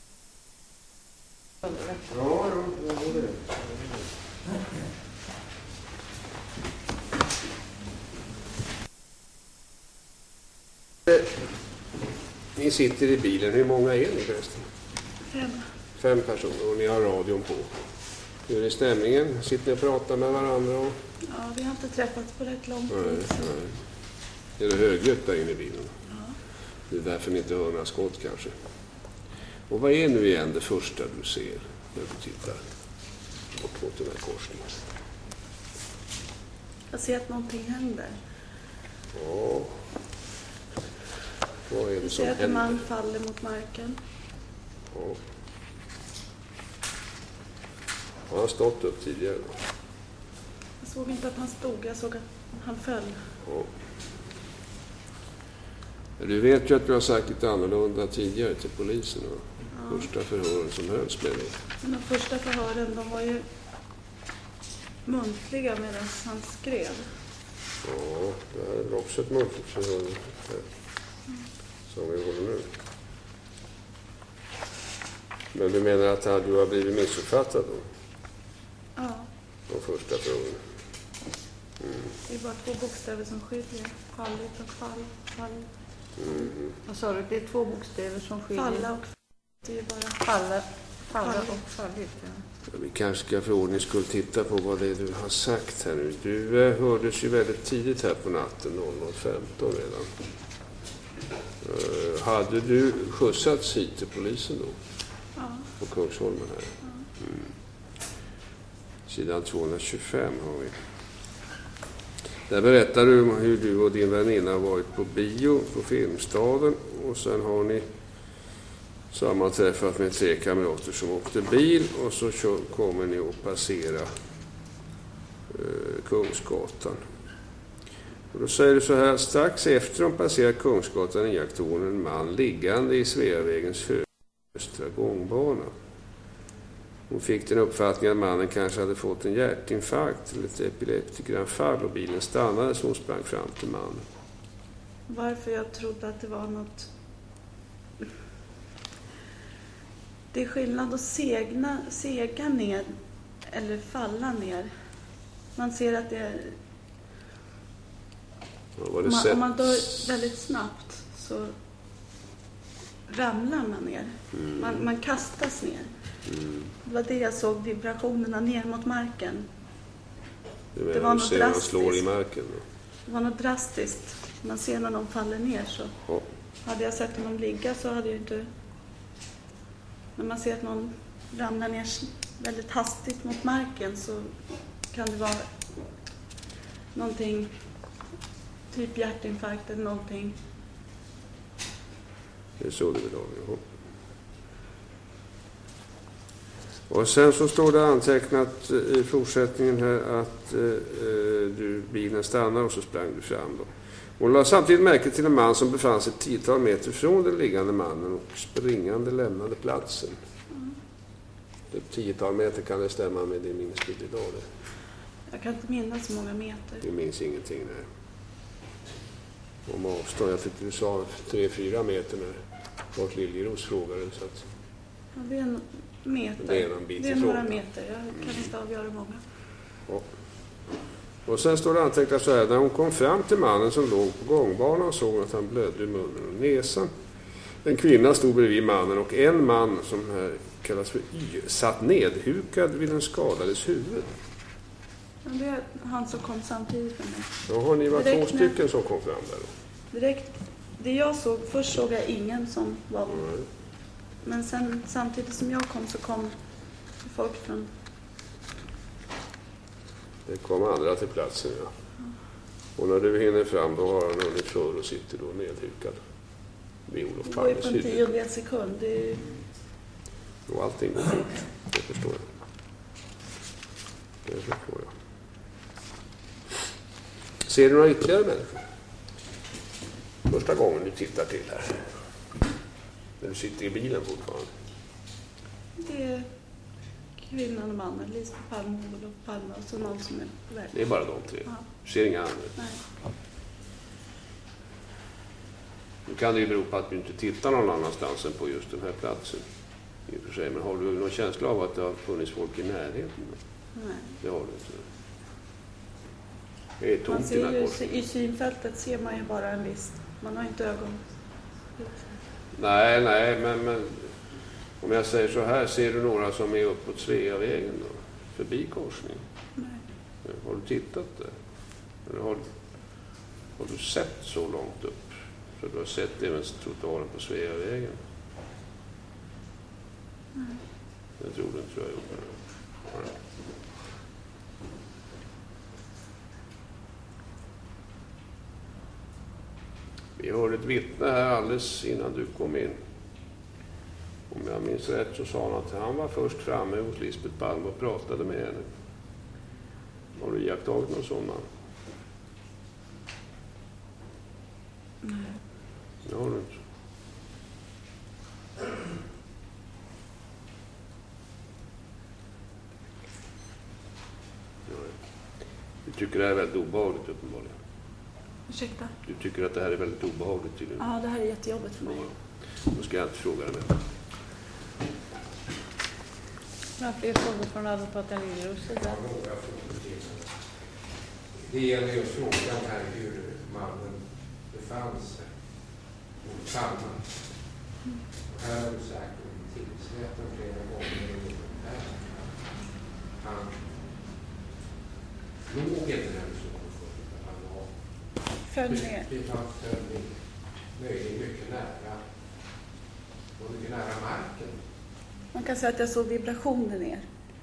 Ni sitter i bilen. Hur många är ni förresten? 5. 5 personer och ni har radion på. Hur är stämningen? Sitter ni och pratar med varandra? Och... Ja, vi har inte träffats på rätt lång tid. Nej. Är det högljutt där inne i bilen? Ja. Det är därför ni inte hör några skott kanske. Och vad är nu igen det första du ser när du tittar bort mot den här korsningen? Jag ser att någonting händer. Ja. Vad är det jag som ser att händer? en man faller mot marken. Ja. Han har stått upp tidigare. Jag såg inte att han stod, jag såg att han föll. Ja. Du vet ju att du har sagt lite annorlunda tidigare till polisen och första förhören som hölls med dig. Men de första förhören, de var ju muntliga medan han skrev. Ja, det här är väl också ett muntligt förhör som vi håller nu. Men du menar att du har blivit missuppfattad då? Ja. De första förhören. Det är bara 2 bokstäver som skiljer. Fallit och fall. Vad sa du? Det är 2 bokstäver som skiljer. Falla och det är bara falla och fallit. Ja. Vi kanske ska för ordning skulle titta på vad det är du har sagt här nu. Du hördes ju väldigt tidigt här på natten, 00.15 redan. Hade du skjutsats hit till polisen då? Ja. På Kungsholmen här? Mm. Sidan 225 har vi. Där berättar du hur du och din väninna har varit på bio på Filmstaden och sen har ni sammanträffat med 3 kamrater som åkte bil och så kommer ni att passera Kungsgatan. Och då säger du så här: strax efter de passerar Kungsgatan iakttog hon en man liggande i Sveavägens östra gångbana. Hon fick den uppfattningen att mannen kanske hade fått en hjärtinfarkt eller ett epileptikeranfall och bilen stannade så hon sprang fram till mannen. Varför jag trodde att det var något... Det är skillnad att sega ner eller falla ner. Man ser att det är... Om man dör väldigt snabbt så ramlar man ner. Man kastas ner. Det var det jag såg, vibrationerna ner mot marken. Det var något drastiskt. Slår i marken. Det var något drastiskt. Man ser när de faller ner så. Ja. Hade jag sett honom ligga så hade jag inte... När man ser att någon ramlar ner väldigt hastigt mot marken så kan det vara någonting, typ hjärtinfarkt eller någonting. Det är så det vill ha. Och sen så står det antecknat i fortsättningen här att bilen stannar och så sprang du fram då. Hon la samtidigt märke till en man som befann sig 10 meter från den liggande mannen och springande lämnade platsen. Det 10 meter kan det stämma med din minnesbild idag. Det. Jag kan inte minnas så många meter. Du minns ingenting där. Om avstånd, jag tyckte du sa 3-4 meter när Lars Liljeros frågade. Så att... Ja, det är en meter. Det är några meter. Jag kan inte avgöra många. Ja. Och sen står det antecknat så här: när hon kom fram till mannen som låg på gångbanan såg hon att han blödde i munnen och näsan. En kvinna stod bredvid mannen och en man som här kallas för Y satt nedhukad vid den skadades huvud. Ja, det är han som kom samtidigt med mig. Då har ni varit Direkt 2 stycken som kom fram där då? Direkt, det jag såg, först såg jag ingen som var... Men sen samtidigt som jag kom så kom folk från... Det kom andra till platsen, ja. Och när du hinner fram då har han hunnit för och sitter då nedhukad vid Olof Det går ju Palmes på en huvud. 10:e sekund. Det är... Och allting går fort, det förstår jag. Det förstår jag. Ser du några ytterligare människor? Första gången du tittar till här. När du sitter i bilen fortfarande. Det är kvinnan och mannen, Lisbeth Palme och Olof Palme och så någon som är på väg. Det är bara de 3. Ja. Du ser inga andra. Nej. Nu kan det ju bero på att du inte tittar någon annanstans än på just den här platsen. I och för sig. Men har du någon känsla av att det har funnits folk i närheten? Nej. Det har du inte. Det är tomt man i ser den här ju, korten. i synfältet ser man ju bara en viss... Man har inte ögon. Nej, men om jag säger så här, ser du några som är uppåt Sveavägen då? Förbi korsning? Nej. Har du tittat där? Eller har du sett så långt upp? Så du har sett även trottoaren på Sveavägen? Nej. Jag tror inte jag har gjort det. Vi hörde ett vittne här alldeles innan du kom in. Om jag minns rätt så sa han att han var först framme hos Lisbeth Palme och pratade med henne. Har du iakttagit någon sån man? Nej. Det har du inte. Du tycker det här är väldigt obehagligt uppenbarligen. Ursäkta? Du tycker att det här är väldigt obehagligt tydligen. Ja, det här är jättejobbigt för mig. Då ska jag inte fråga dig mer. Några fler frågor från advokaten Liljeros sida? Det gäller ju frågan här hur mannen befann sig mot Palme. Här har du sagt om tingsrätten flera gånger. Han låg inte när du såg honom förut. Han var föll ner. Möjligen mycket nära. Och mycket nära marken. Man kan säga att jag såg vibrationer ner.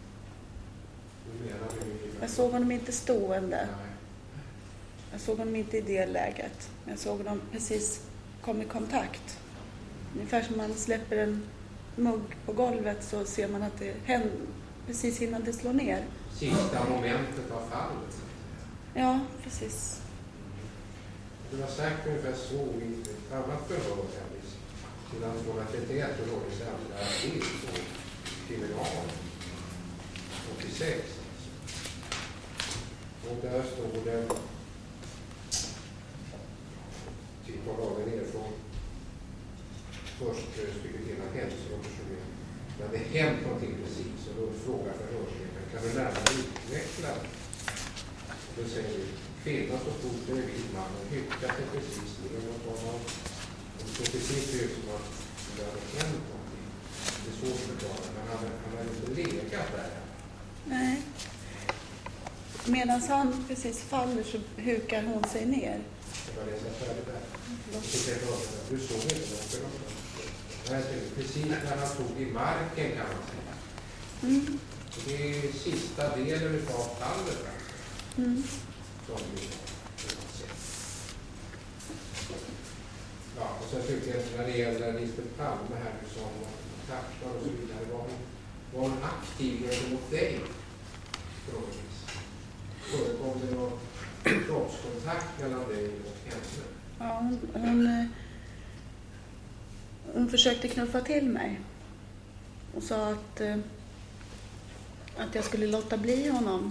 Jag såg honom inte stående. Jag såg honom inte i det läget. Jag såg honom precis komma i kontakt. Ungefär som man släpper en mugg på golvet så ser man att det händer precis innan det slår ner. Sista momentet av fallet. Ja, precis. Du har sagt ungefär så i ett annat förhör sedan 231 och då i sända april på kriminalen 86. Och där står det titta raden ner från först stycket innan hälsoundersökningen. Det hade hänt någonting precis och då frågar förhörsledaren, kan du närmare utveckla? Och då säger vi, kvinnan som stod bredvid mannen hyckade sig precis ner mot honom. Och det såg precis ut som att det hade hänt någonting. Det är så förklarat, men han hade inte legat där. Nej. Medan han precis faller så hukar hon sig ner. Jag var läsa färdigt där. Du såg inte något. Precis när han tog i marken kan man säga. Mm. Och det är sista delen av fallet. Mm. Som vi har sett. Ja, och sen tycker jag när det gäller Lisbeth Palme här som tackar och så vidare. Var hon aktiv gentemot dig? Förekom det någon kroppskontakt mellan dig och henne? Ja, hon försökte knuffa till mig och sa att jag skulle låta bli honom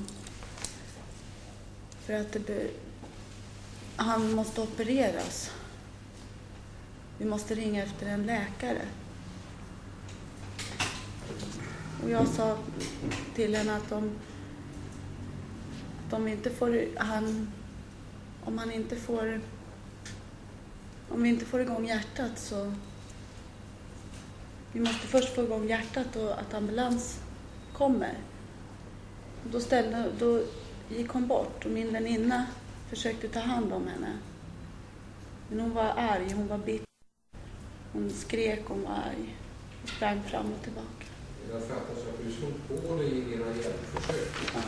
för att han måste opereras. Vi måste ringa efter en läkare. Och jag sa till henne att om vi inte får igång hjärtat så vi måste först få igång hjärtat och att ambulans kommer. Då gick hon bort och min väninna försökte ta hand om henne. Men hon var arg, hon var bitter. Hon skrek, hon var arg och sprang fram och tillbaka. Jag fattar så att du stod på dig i dina hjälpförsök. Ja.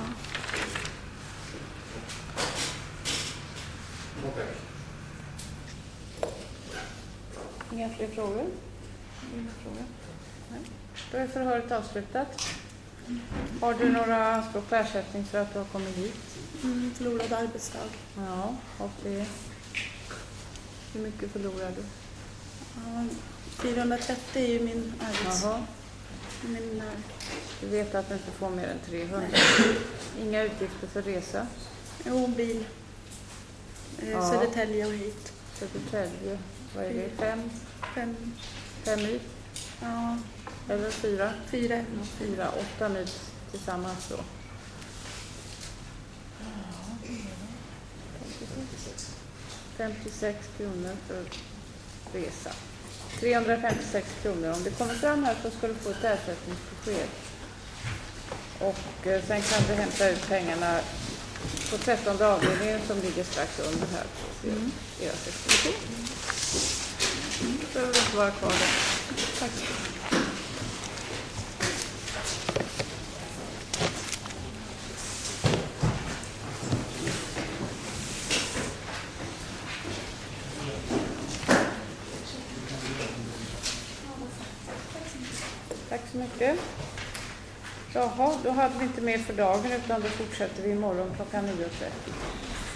Okej. Inga fler frågor? Inga frågor? Nej. Då är förhöret avslutat. Har du några anspråk på ersättning för att du har kommit hit? Förlorad arbetsdag. Ja, och det... Hur mycket förlorar du? 430 är ju min Jaha. Min, du vet att du inte får mer än 300. Inga utgifter för resa? Jo, bil. Södertälje och hit. Södertälje. Vad är det? 5 mil? Ja. Eller 4? 4. 8 mil tillsammans då. 56 kronor för resa. 356 kronor. Om det kommer fram här så ska du få ett ersättningsbesked. Och sen kan du hämta ut pengarna på 13:e avdelningen som ligger strax under här på deras expedition. Så behöver du inte vara kvar där. Tack. Tack så mycket. Jaha, då hade vi inte mer för dagen utan då fortsätter vi imorgon klockan 9:30.